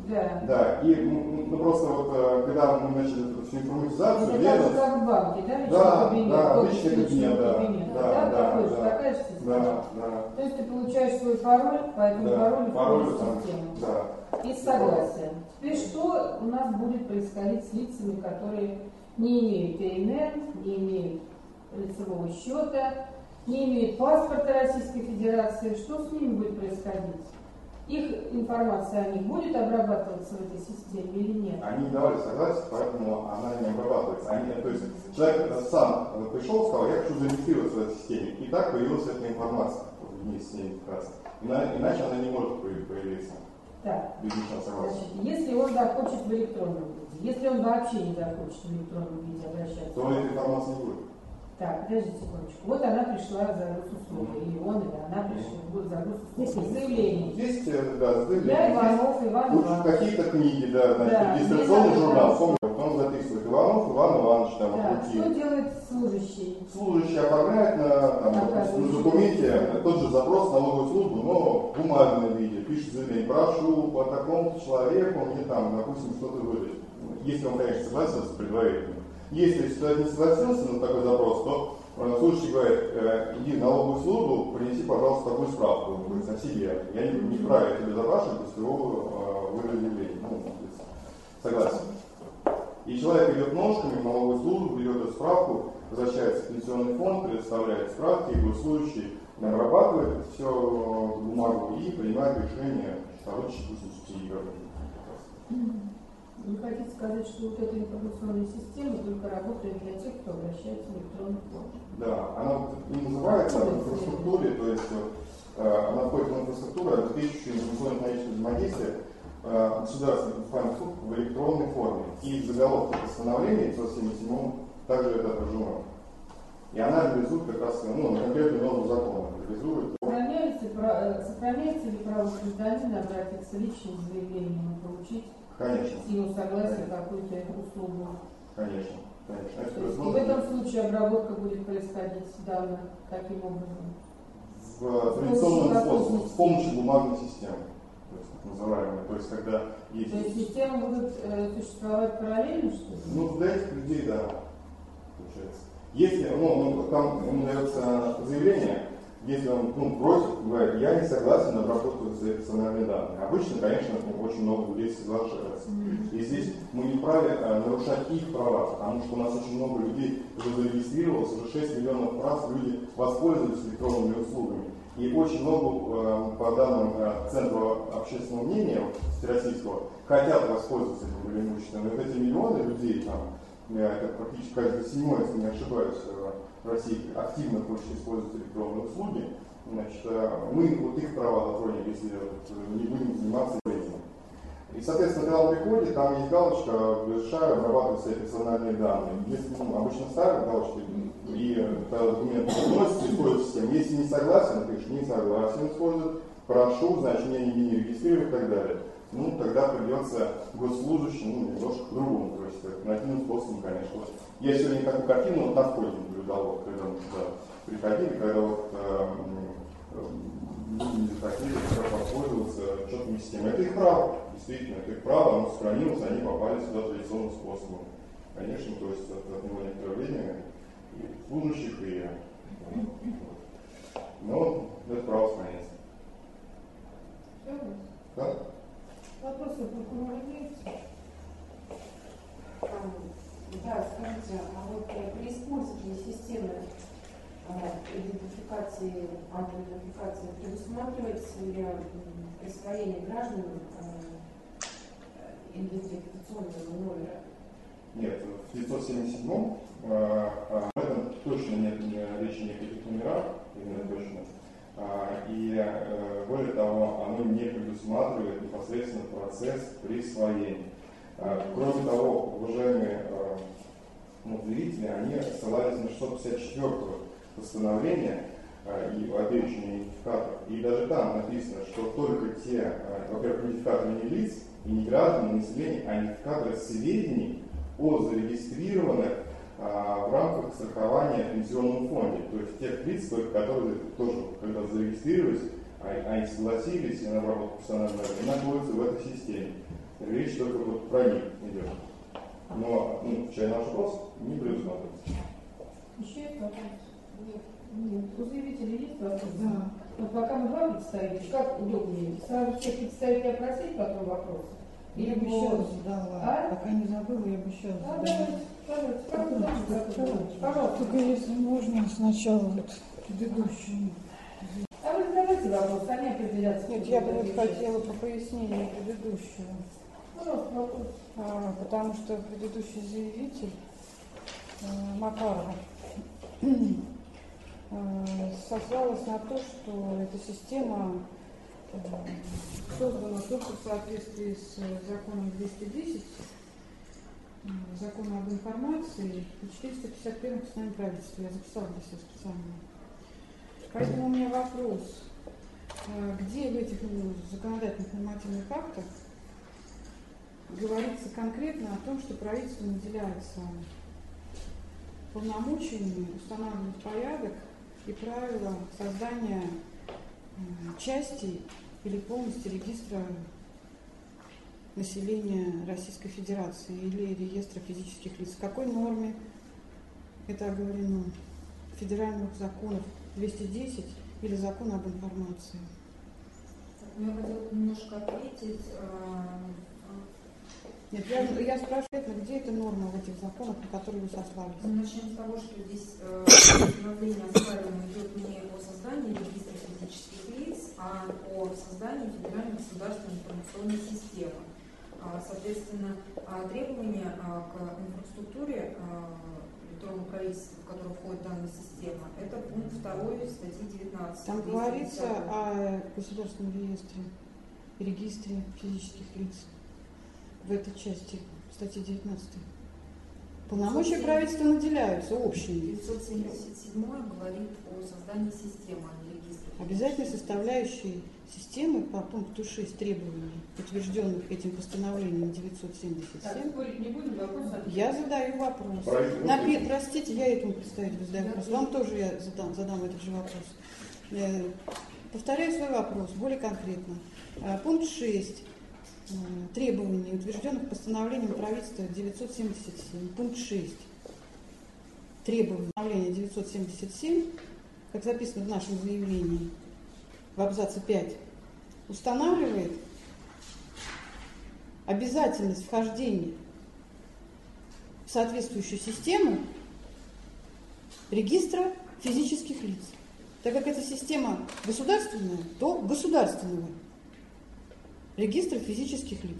A: Да.
G: Да, и ну, ну, просто вот, э, когда мы начали эту всю информатизацию,
A: Это
G: верно?
A: так же, как в банке, да? Личный
G: Да,
A: кабинет,
G: да,
A: код
G: личный
A: личного
G: кабинет, да,
A: кабинета.
G: да,
A: Да,
G: да,
A: такой же,
G: да.
A: такая же система.
G: Да, да.
A: То есть ты получаешь свой пароль, по этому
G: Да,
A: паролю
G: пароль
A: входишь
G: там,
A: в систему.
G: да.
A: И согласие. Теперь что у нас будет происходить с лицами, которые не имеют ИНН, не имеют лицевого счета, не имеют паспорта Российской Федерации? Что с ними будет происходить? Их информация о них будет обрабатываться в этой системе или нет?
G: Они не давали согласие, поэтому она не обрабатывается. Они, то есть человек сам пришел, сказал, я хочу зарегистрироваться в этой системе, и так появилась эта информация, вот вместе с ней вкратце. Иначе она не может появиться.
A: Так,
G: без личного согласия.
A: значит, если он захочет в электронном виде, если он вообще не захочет в электронном виде обращаться,
G: то этой информации не будет.
A: Так, подождите секундочку. Вот она пришла за госуслугой, или он, или она пришла за госуслугой. Заявление.
G: Есть, да, заявление.
A: Я Иванов, Иван
G: Лучше
A: Иванович.
G: какие-то книги, да, значит,
A: Да,
G: регистрационный
A: мне
G: журнал,
A: надо
G: помню, он записывает Иванов, Иван Иванович, там,
A: Так,
G: от руки.
A: что делает служащий?
G: Служащий оформляет на, там, допустим, на документе тот же запрос в налоговую службу, но в бумажном виде. Пишет заявление, прошу по такому человеку мне там, допустим, что-то выдать. Если он, конечно, согласился предварительно. Если человек не согласился на такой запрос, то служащий говорит, э, иди в налоговую службу, принеси, пожалуйста, такую справку, он говорит, о себе. Я не, не вправе тебя запрашивать, без твоего э, выразиления, ну, без согласия. И человек идет ножками в налоговую службу, берет эту справку, возвращается в пенсионный фонд, предоставляет справки, и госслужащий обрабатывает все в бумагу и принимает решение о выдаче субсидий.
A: Вы хотите сказать, что вот эта информационная система только работает для тех, кто обращается в электронный фонд?
G: Да, она вот и называется в инфраструктуре, то есть э, она входит в инфраструктуру, обеспечивающую информационно-экономическое взаимодействие э, государственных информационных услуг в электронной форме. И в заголовке постановления пятьсот семьдесят семь также это отражено. И она реализует как раз ну, на конкретную норму закона. Реализует.
A: Сохраняется, сохраняется ли право гражданина обратиться личным заявлением и получить
G: Конечно.
A: ему согласие какую-то услугу?
G: Конечно. Конечно. Это
A: То есть
G: возможно.
A: в этом случае обработка будет происходить данных таким образом?
G: В традиционном способе, с помощью бумажной системы, то есть так называемой. То есть когда есть.
A: То есть системы будут э, существовать параллельно, что ли?
G: Ну, для этих людей, да, получается. Если, ну, ну там ему дается заявление, если он ну, просит, говорит, я не согласен на обработку персональные данные. Обычно, конечно, очень много людей соглашаются. И здесь мы не вправе а, нарушать их права, потому что у нас очень много людей уже зарегистрировалось, уже шесть миллионов раз люди воспользовались электронными услугами. И очень много, по данным Центра общественного мнения всероссийского, хотят воспользоваться этим преимуществом. И вот эти миллионы людей, там, это практически каждый седьмой, если не ошибаюсь, в России активно хочет использовать электронные услуги, значит, мы вот их права затронем, если не будем заниматься этим. И, соответственно, когда он приходит, там есть галочка, разрешаю обрабатывать свои персональные данные. Если ну, обычно ставят галочки, и когда документ вносится, использует систему. Если не согласен, пишешь, не согласен использовать, прошу, значит, меня не, не регистрировать и так далее. Ну, тогда придется госслужащим, ну, немножко по-другому, то есть альтернативным способом, конечно. Вот я сегодня такую картину вот на входе наблюдал, когда мы сюда приходили, когда вот э, э, люди не захотели воспользоваться четкими системами. Это их право, действительно, это их право, оно сохранилось, они попали сюда традиционным способом. Конечно, то есть от, от него некоторое время и служащих, и но это право сохраняется. Да?
A: Вопросы прокурора есть?
F: Да, скажите, а вот при использовании системы идентификации, автоидентификации предусматривается ли присвоение гражданам идентификационного номера?
G: Нет, в девятьсот семьдесят седьмом э, э, в этом точно нет речи ни о каких номерах, именно точно. Э, и э, более того, оно не предусматривает непосредственно процесс присвоения. Э, кроме того, уважаемые э, ну, зрители, они ссылались на шестьсот пятьдесят четвёртое постановление э, и о перечне идентификаторов. И даже там написано, что только те, э, во-первых, идентификаторы не лиц, и не граждан, не населения, а идентификаторы сведений о зарегистрированных а, в рамках страхования в пенсионном фонде. То есть тех лиц, которые тоже, когда зарегистрировались, а, они согласились, и наоборот, персональная находится в этой системе. Речь только вот про них идет. Но ну, чайный вопрос не предусматривается.
A: Еще есть вопрос? Нет. Нет. У заявителя есть вопрос?
B: Да.
A: Но пока мы два представителя, как удобнее? Сразу всех представителей опросить, потом вопрос?
I: Я бы еще раз задала.
A: А?
I: Пока не забыла, я бы еще раз
A: А,
I: задала.
A: давайте, пожалуйста, пожалуйста, пожалуйста.
I: Только если можно сначала вот предыдущему.
A: А вы задавайте вопрос, они определятся.
B: Нет, я бы вот хотела по пояснению предыдущего.
A: Пожалуйста, вопрос.
B: А, потому что предыдущий заявитель э, Макарова э, сослалась на то, что эта система э, создана только в соответствии с законом двести десять, э, законом об информации и четыреста пятьдесят первым постановлением правительства. Я записала для себя специально. Поэтому у меня вопрос, э, где в этих ну, законодательных нормативных актах говорится конкретно о том, что правительство наделяется полномочиями устанавливать порядок и правила создания э, части или полностью регистра населения Российской Федерации или реестра физических лиц. В какой норме это оговорено? Федеральных законов двести десять или закона об информации?
E: Я хотела немножко ответить.
B: Нет, я, я спрашиваю, где эта норма в этих законах, на которые вы сослались?
E: Мы начнем с того, что здесь постановление оспариваемо идет не о создании регистра физических лиц, а о создании федеральной государственной информационной системы. Соответственно, требования к инфраструктуре электронного правительства, в которое входит данная система, это пункт второй статьи девятнадцать.
B: Там говорится о государственном реестре, регистре физических лиц. В этой части статьи девятнадцать. Полномочия правительства наделяются общими.
E: девятьсот семьдесят седьмой говорит о создании системы, а не регистра.
B: Обязательной составляющей системы по пункту шесть требований, утвержденных этим постановлением девятьсот семьдесят семь.
A: Так, спорить не будем, вопрос ответить.
B: Я задаю вопрос. Напи- простите, я этому представителю задаю вопрос. Вам тоже я задам, задам этот же вопрос. Э, повторяю свой вопрос более конкретно. Э, пункт шесть. Требований, утвержденных постановлением правительства девятьсот семьдесят семь. Пункт шесть. Требования постановления девятьсот семьдесят семь, как записано в нашем заявлении, в абзаце пять, устанавливает обязательность вхождения в соответствующую систему регистра физических лиц. Так как эта система государственная, то государственного регистра физических лиц.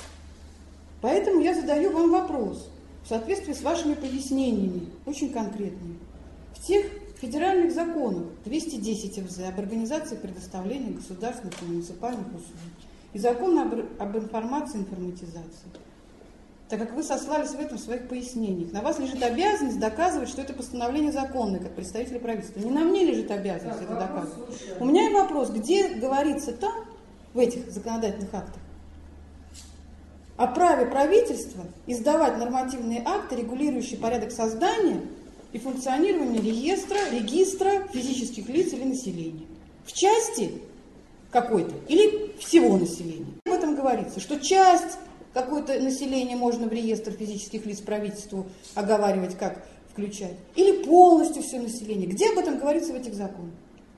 B: Поэтому я задаю вам вопрос в соответствии с вашими пояснениями, очень конкретными. В тех федеральных законах двести десять эф зэ об организации предоставления государственных и муниципальных услуг и закон об, об информации и информатизации, так как вы сослались в этом в своих пояснениях, на вас лежит обязанность доказывать, что это постановление законное, как представителя правительства. Не на мне лежит обязанность
A: Так,
B: это
A: вопрос
B: доказывать.
A: слушаю.
B: У меня и вопрос, где говорится там, в этих законодательных актах, о праве правительства издавать нормативные акты, регулирующие порядок создания и функционирования реестра, регистра физических лиц или населения. В части какой-то или всего населения. Об этом говорится, что часть какое-то населения можно в реестр физических лиц правительству оговаривать, как включать, или полностью все население. Где об этом говорится в этих законах?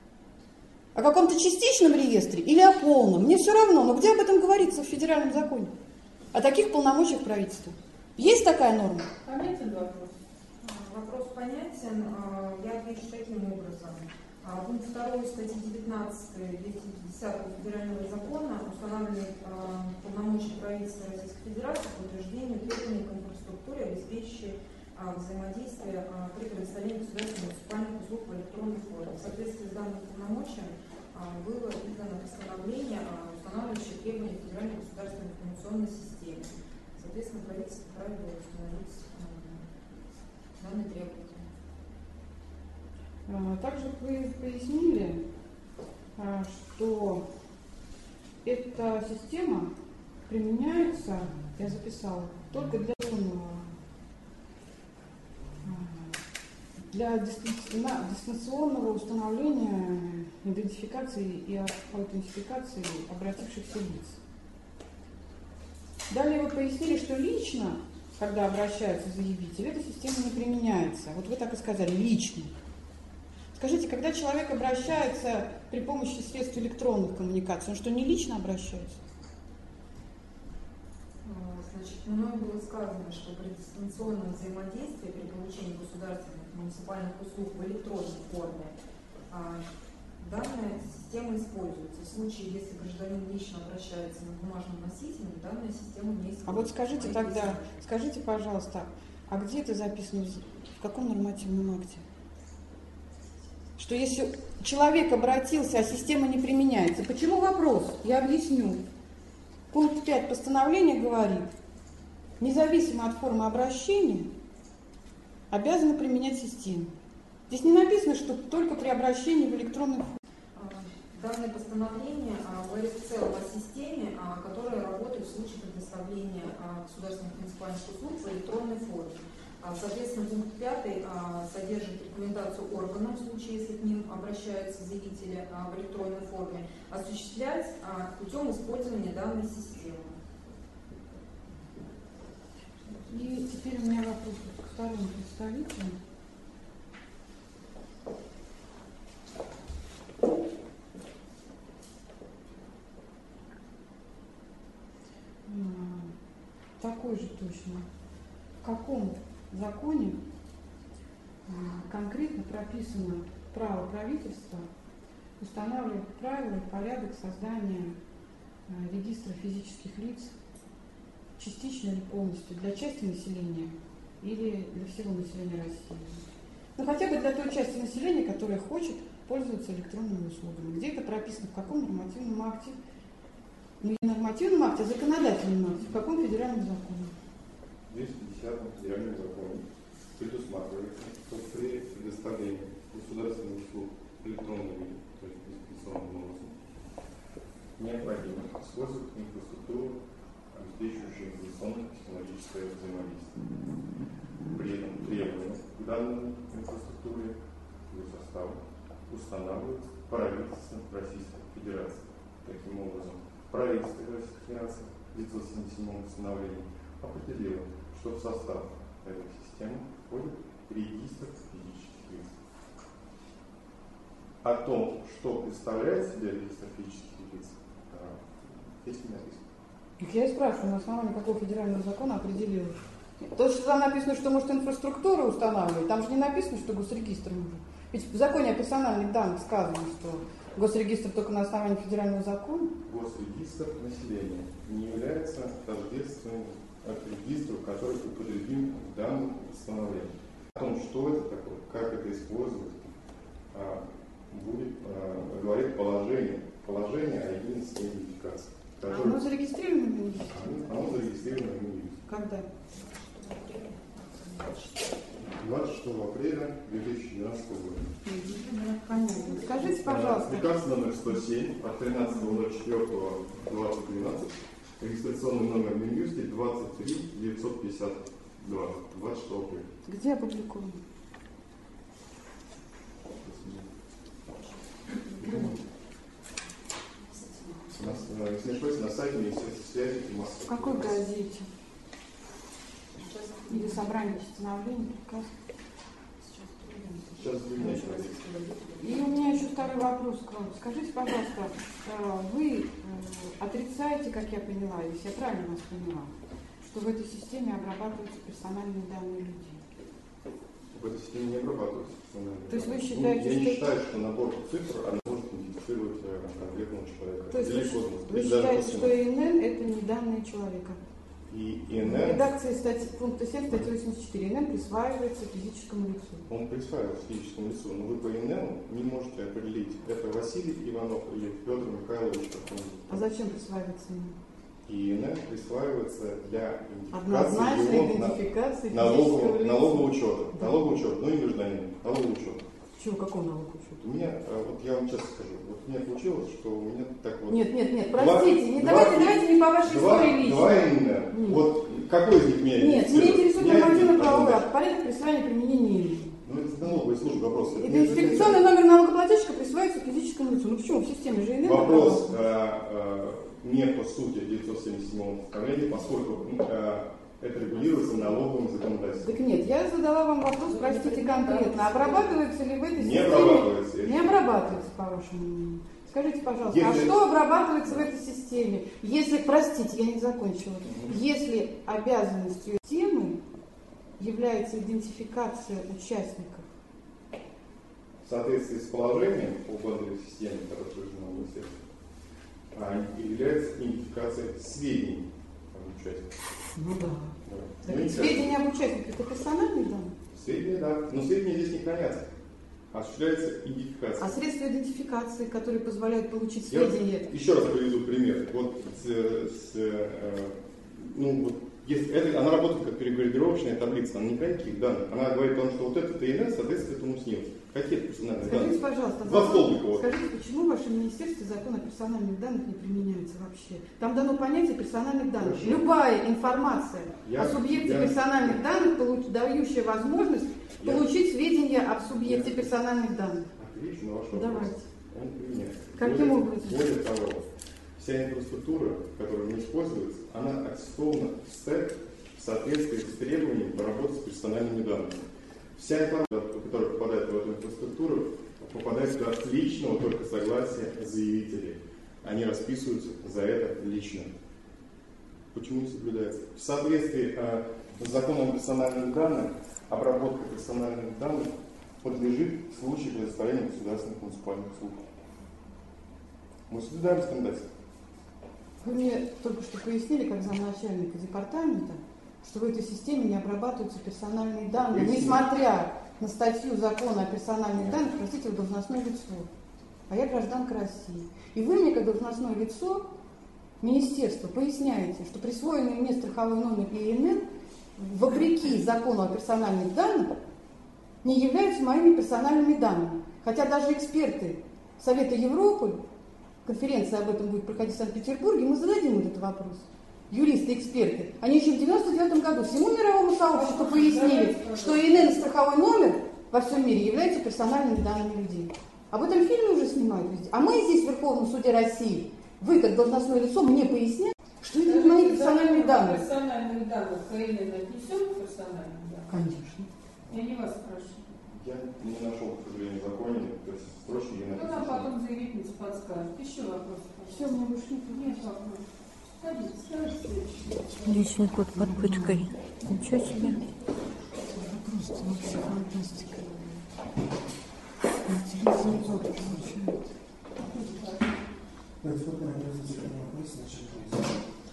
B: О каком-то частичном реестре или о полном? Мне все равно, но где об этом говорится в федеральном законе? О таких полномочиях правительства. Есть такая норма?
A: Понятен вопрос?
E: Вопрос понятен. Я отвечу таким образом. Пункт второй статьи девятнадцать двести пятидесятого федерального закона устанавливает полномочия правительства Российской Федерации по утверждению требований к инфраструктуре, обеспечивающей взаимодействие при предоставлении государственных муниципальных услуг в электронной форме. В соответствии с данным полномочием было издано постановление, устанавливающее требования федеральной государственной информационной системы. Соответственно, правительство вправе было установить данные требования.
B: Также вы пояснили, что эта система применяется, я записала, только для электронного для дистанци- дистанционного установления идентификации и аутентификации обратившихся лиц. Далее вы пояснили, что лично, когда обращается заявитель, эта система не применяется. Вот вы так и сказали, лично. Скажите, когда человек обращается при помощи средств электронных коммуникаций, он что, не лично обращается?
E: Значит, мной было сказано, что при дистанционном взаимодействии при получении государственных муниципальных услуг в электронной форме а, данная система используется. В случае, если гражданин лично обращается на бумажном носителе, данная система не используется.
B: А вот скажите тогда, скажите, пожалуйста, а где это записано, в каком нормативном акте? Что если человек обратился, а система не применяется. Почему вопрос? Я объясню. Пункт пять постановления говорит, независимо от формы обращения, обязаны применять систему. Здесь не написано, что только при обращении в электронной форме.
E: Данное постановление говорит в целом о системе, которая работает в случае предоставления государственных муниципальных услуг в электронной форме. Соответственно, пункт пятый содержит рекомендацию органам, в случае, если к ним обращаются заявители в электронной форме, осуществлять путем использования данной системы.
B: И теперь у меня вопрос к второму представителю. Такой же точно. В каком законе конкретно прописано право правительства устанавливать правила и порядок создания регистра физических лиц частично или полностью для части населения или для всего населения России? Ну, хотя бы для той части населения, которая хочет пользоваться электронными услугами. Где это прописано, в каком нормативном акте? Ну, не нормативном акте, а законодательном акте. В каком федеральном законе?
G: В двести десятом федеральном законе предусматривается, что при предоставлении государственных услуг электронным видом, то есть дистанционным образом, необходимо использовать инфраструктуру, обеспечивающую информационно-технологическое взаимодействие. При этом требования к данной инфраструктуре и составу устанавливается правительством Российской Федерации. Таким образом, правительство Российской Федерации в девятьсот семьдесят седьмом постановлении определило, что в состав этой системы входит регистр физических лиц. О том, что представляет себя регистр физических лиц, здесь не написано.
B: Я и спрашиваю, на основании какого федерального закона определил. То, что там написано, что может инфраструктура устанавливать, там же не написано, что госрегистр может. Ведь в законе о персональных данных сказано, что госрегистр только на основании федерального закона.
G: Госрегистр населения не является тождественным от регистру, который употребим в данном постановлении. О том, что это такое, как это использовать, будет говорить положение, положение о единой идентификации.
B: А оно зарегистрировано в Минюсте?
G: Оно зарегистрировано в Минюсте.
B: Когда?
G: двадцать шестого апреля две тысячи двенадцатого года.
B: Понятно. Скажите, пожалуйста.
G: Приказ номер сто семь от тринадцатого ноль четвёртого двадцать двенадцать, регистрационный номер Минюсте двадцать три девятьсот пятьдесят два, двадцать шестого апреля.
B: Где опубликовано?
G: Если не ошибаюсь, на сайте Министерства связи и массовой.
B: В какой газете? Или собрание постановлений, приказ?
G: Сейчас вы меня
B: И у меня еще второй вопрос к вам. Скажите, пожалуйста, вы отрицаете, как я поняла, если я правильно вас поняла, что в этой системе обрабатываются персональные данные людей?
G: В этой системе не обрабатываются персональные данные.
B: То есть вы считаете,
G: я
B: что...
G: не считаю, что набор цифр она может идентифицировать конкретного человека.
B: То есть
G: Или
B: вы,
G: космос.
B: вы
G: Или
B: считаете,
G: даже
B: что ИНН это не данные человека?
G: И
B: В
G: ИНН,
B: редакции статьи, пункта семь, статьи восемьдесят четыре, ИНН присваивается физическому лицу.
G: он присваивается физическому лицу, но вы по ИНН не можете определить, это Василий Иванов или Петр Михайлович.
B: А зачем присваивается ИНН?
G: И ИНН присваивается для
B: Однозначной идентификации
G: на, налогового,
B: физического лица.
G: налогового учета. Да. Налогового учета, ну и гражданин, налогового учета.
B: Чего, какого налогового учета?
G: У меня, вот я вам честно скажу, вот у меня получилось, что у меня так вот...
B: Нет, нет, нет,
G: Два-
B: простите, не
G: два-
B: давайте, давайте не по вашей
G: Два,
B: истории лично.
G: два ИНН. Вот какой из них меня
B: Нет, меня интересует
G: Меня
B: нормативно-правовой
G: интересует
B: акт, порядок присвоения применения имени.
G: Ну, это налоговая служба вопрос.
B: Идентификационный номер налогоплательщика присваивается физическому лицу. Ну почему? В системе же ИНН.
G: Вопрос э, э, не по сути девятьсот семьдесят седьмого постановления, поскольку э, это регулируется налоговым законодательством.
B: Так нет, я задала вам вопрос, простите, конкретно. Обрабатывается ли в этой
G: Не
B: системе?
G: обрабатывается.
B: Не обрабатывается, по вашему мнению. Скажите, пожалуйста,
G: Если...
B: а что обрабатывается в этой системе? Если, простите, я не закончила, если обязанностью системы является идентификация участников?
G: В соответствии с положением по базовой системе, которая утверждена в министерстве, является идентификация сведений об участниках.
B: Ну да.
G: Да.
B: Так
G: Ну,
B: сведения об участниках это персональные данные?
G: Сведения, да. Но сведения здесь не хранятся. Осуществляется идентификация.
B: А средства идентификации, которые позволяют получить
G: Я
B: сведения?
G: еще раз приведу пример. Вот с, с, э, ну, вот, если это, она работает как переградировочная таблица, она не хранит никаких данных. Она говорит о том, что вот это ТНС соответствует этому СНИЛС. Какие это персональные
B: Скажите,
G: данные?
B: пожалуйста,
G: Два столбика. Вот.
B: скажите, почему в вашем министерстве закон о персональных данных не применяется вообще? Там дано понятие персональных данных.
G: Хорошо.
B: Любая информация
G: Я,
B: о субъекте
G: я...
B: персональных данных, получ... дающая возможность
G: Я...
B: получить сведения об субъекте
G: Я...
B: персональных данных.
G: Отвечу на ваш вопрос.
B: Давайте.
G: Он применяется.
B: Каким
G: более,
B: образом?
G: Более того, вся инфраструктура, которая не используется, она аттестована в стек в соответствии с требованиями по работе с персональными данными. Вся информация, которая попадает в эту инфраструктуру, попадает туда с личного только согласия заявителей. Они расписываются за это лично. Почему не соблюдается? В соответствии э, с законом о персональных данных, обработка персональных данных подлежит в случае предоставления государственных муниципальных услуг. Мы соблюдаем законодательство.
B: Вы мне только что пояснили, как замначальника департамента, что в этой системе не обрабатываются персональные данные,
G: Поясни.
B: несмотря на статью закона о персональных данных, простите, вы должностное лицо, а я гражданка России. И вы мне, как должностное лицо министерства, поясняете, что присвоенный мне страховой номер ИНН, вопреки закону о персональных данных, не являются моими персональными данными. Хотя даже эксперты Совета Европы, конференция об этом будет проходить в Санкт-Петербурге, мы зададим этот вопрос. Юристы, эксперты, они еще в девяносто девятом году всему мировому сообществу пояснили, что ИНН страховой номер во всем мире является персональными данными людей. Об этом фильме уже снимают везде. А мы здесь, в Верховном суде России, вы, как должностное лицо, мне поясняете, что это не мои персональные данные.
A: Персональных данных КНН отнесем к персональным данным?
B: Конечно.
A: Я не вас спрашиваю.
G: Я не нашел, к сожалению, в законе, то есть строчки я
A: Ну,
G: написал.
A: нам потом заявительница подскажет. Еще вопросы?
B: Все, мне больше нет.
A: Нет вопросов. Садитесь, давайте следующий.
C: Личный код под пыткой. Ничего себе.
I: Просто вообще фантастика. Интересный опыт получается.
H: Департамент развития экономики начал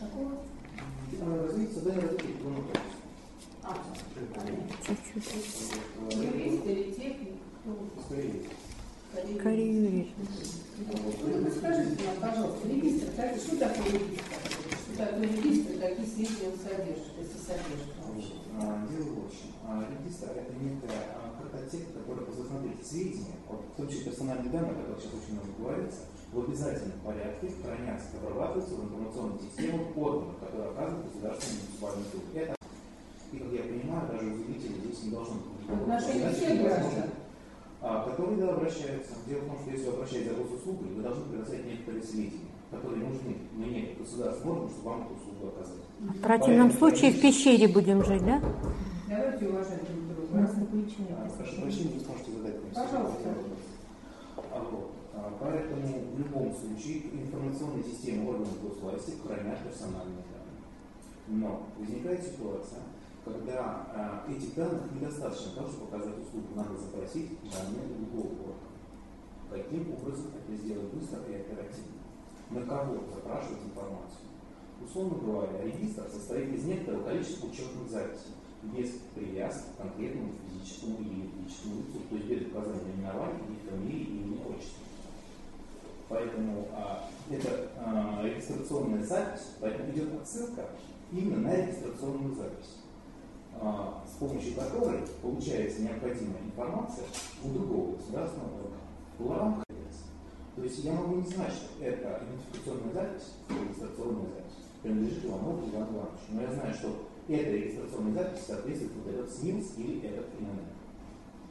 A: Какого?
H: развитие, создание развития экономики.
A: А,
C: Чуть-чуть.
A: юрист или техник?
H: Скорее.
C: Карьеризм.
A: Ну, скажите нам, пожалуйста, регистр, как- что такое регистр? Что такое регистр, какие сведения он содержит, если содержит вообще?
H: А, Дело в общем. А, Регистр – это некая а, картотека, которая позволяет смотреть сведения, вот, в том числе персональные данные, о которых сейчас очень много говорится, в обязательном порядке хранятся, обрабатываются в информационных системах органов, которые оказывают государственные муниципальные услуги. Это, и как я понимаю, даже у заявителей здесь не должно быть
A: В отношении всех граждан.
H: а, которые да, обращаются. Дело в том, что если вы обращаетесь за госуслугу, вы должны предоставить некоторые сведения, которые нужны мне, как государственному органу, чтобы вам эту услугу оказать.
C: В противном случае в пещере будем жить, да?
A: Давайте уважать друг друга. Раз мы включили.
H: А, Прошу прощения, вы сможете задать мне
A: Пожалуйста.
H: вопрос. А, вот. А, Поэтому в любом случае информационные системы органов госвласти хранят персональные данные. Но возникает ситуация, когда а, этих данных недостаточно для того, чтобы оказать услугу, надо запросить данные у другого органа. Каким образом это сделать быстро и оперативно? На кого запрашивать информацию? Условно говоря, регистр состоит из некоторого количества учетных записей, без привязки к конкретному физическому или юридическому лицу, то есть без указания наименования, их фамилии и имени отчества. Поэтому а, это а, регистрационная запись, поэтому идет отсылка именно на регистрационную запись, а, с помощью которой получается необходимая информация у другого государственного органа. План. То есть я могу не знать, что это идентификационная запись, регистрационная запись принадлежит Иванову Ивану Ивановичу, но я знаю, что эта регистрационная запись соответствует вот этот СНИЛС или этот ИНН.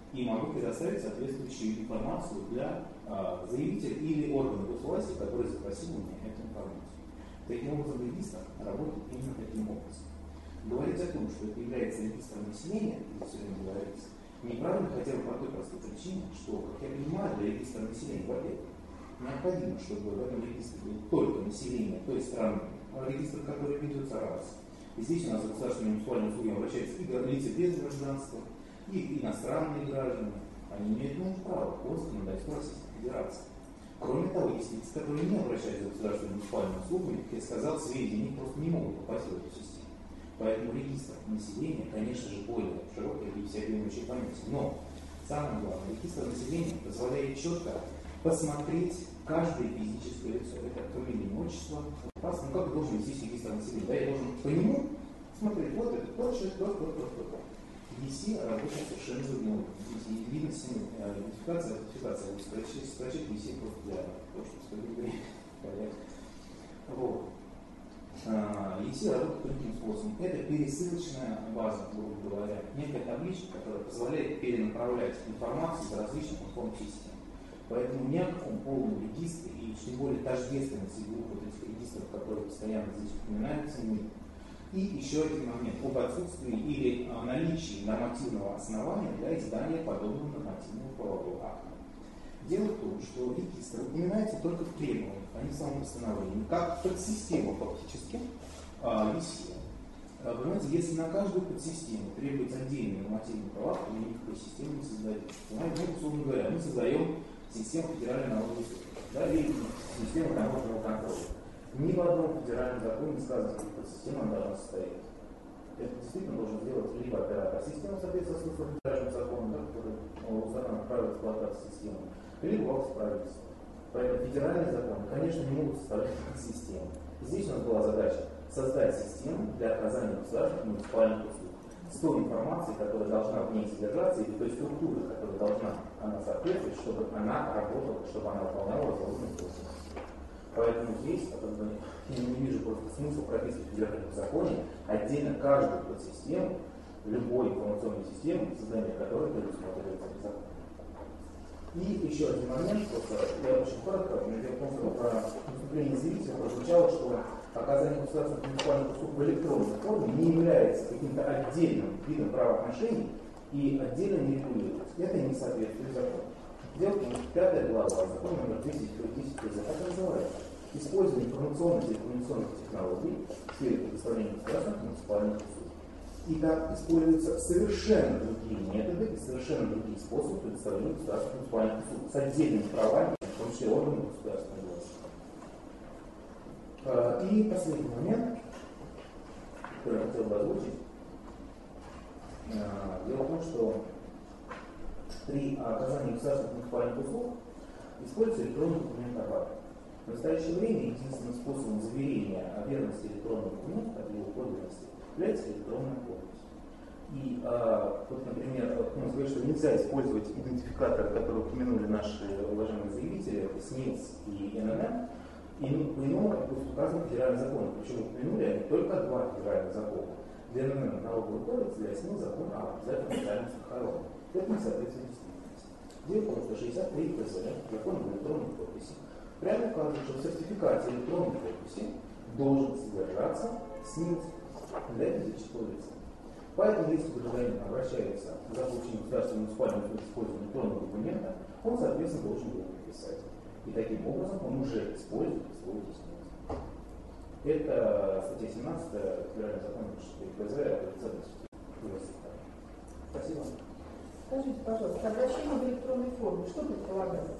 H: и могу предоставить соответствующую информацию для а, заявителя или органа госвласти, который запросил у меня эту информацию. Таким образом, регистр работает именно таким образом. Говорить о том, что это является регистром населения, здесь сегодня говорится, неправильно хотя бы по той простой причине, что, как я понимаю, для регистра населения, во-первых, необходимо, чтобы в этом регистре было только население той страны, регистр, который ведется раз. И здесь у нас в государственном муниципальном суде обращаются и лица без гражданства, и иностранные граждане. Они имеют полное право по законодательству Российской Федерации. Кроме того, есть лица, которые не обращаются в государственную муниципальную службу, как я сказал, сведения они просто не могут попасть в эту систему. Поэтому регистр населения, конечно же, более широкое и всеобъемлющее понятие. Но самое главное, регистр населения позволяет четко посмотреть каждое физическое лицо. Это фамилия, имя, отчество. Ну как должен вести регистр населения? Да, я должен по нему смотреть, вот это тот человек, тот, тот, тот, тот, тот. и си работает совершенно другим. Здесь видно идентификация, аутентификация. Строчить и си просто для того, чтобы справедливо порядок. Вот. и си работает таким способом. Это пересылочная база, грубо говоря, некая табличка, которая позволяет перенаправлять информацию из различных информ систем. Поэтому ни о каком полном регистре, и тем более тождественности двух вот этих регистров, которые постоянно здесь упоминаются, нет. И еще один момент об отсутствии или наличии нормативного основания для издания подобного нормативного правового акта. Дело в том, что регистр упоминается только в требованиях, а не в самом постановлении, как подсистема фактически а, и си. А, понимаете, если на каждую подсистему требуется отдельный нормативный правовой акт, то мы никакой системы не создаем. Понимаете, ну, условно говоря, мы создаем систему федеральной налоговой службы, да, или систему таможенного контроля. Ни в одном федеральном законе не сказано, что подсистема должна состоять. Это действительно должен сделать либо оператор системы, соответственно, с федеральным законом, да, который установлен правила эксплуатации системы, либо власть правительства. Поэтому федеральные законы, конечно, не могут составлять систему. Здесь у нас была задача создать систему для оказания государственных муниципальных услуг с той информацией, которая должна в ней содержаться, или той структурой, которая должна она соответствовать, чтобы она работала, чтобы она выполняла возможные функции. Поэтому здесь я не вижу просто смысла прописывать в федеральном законе отдельно каждую подсистему, любой информационной системы, создание которой предусматривается законом. И еще один момент, просто я очень коротко, но дело в том, что про выступление заявителя прозвучало, что оказание государственных муниципальных услуг в электронной форме не является каким-то отдельным видом правоотношений и отдельно не регулируется. Это не соответствует закону. Дело в том, что пятая глава закона номер десять десять так называется. Использование информационных и коммуникационных технологий в сфере предоставления государственных муниципальных услуг. И там используются совершенно другие методы и совершенно другие способы предоставления государственных муниципальных услуг с отдельными правами, в том числе органов государственной власти. И последний момент, который я хотел бы озвучить. Дело в том, что при оказании государственных муниципальных услуг используется электронный документооборот. В настоящее время единственным способом заверения о верности электронного документа, о его подлинности, является электронная подпись. И а, вот, например, можно сказать, что нельзя использовать идентификаторы, которые упомянули наши уважаемые заявители, это СНИЛС и эн эн эм, и по-иному, как будет указано в федеральном законе. Причем упомянули они только два федеральных закона. Для эн эн эм налоговый кодекс, для СНИЛС закон о обязательном социальном страховании. Это не соответствует действительности. Дело в том, что шестьдесят три ПЗ, закон об электронной подписи, прямо указывает, что в сертификате электронной подписи должен содержаться СНИЛС для физического лица. Поэтому, если гражданин обращается за получением государственного муниципального использования электронного документа, он, соответственно, должен его подписать. И таким образом он уже использует свой СНИЛС. Это статья семнадцатая федерального закона ПЗ о лицензии. Спасибо.
A: Скажите, пожалуйста, обращение в электронной форме, что предполагает?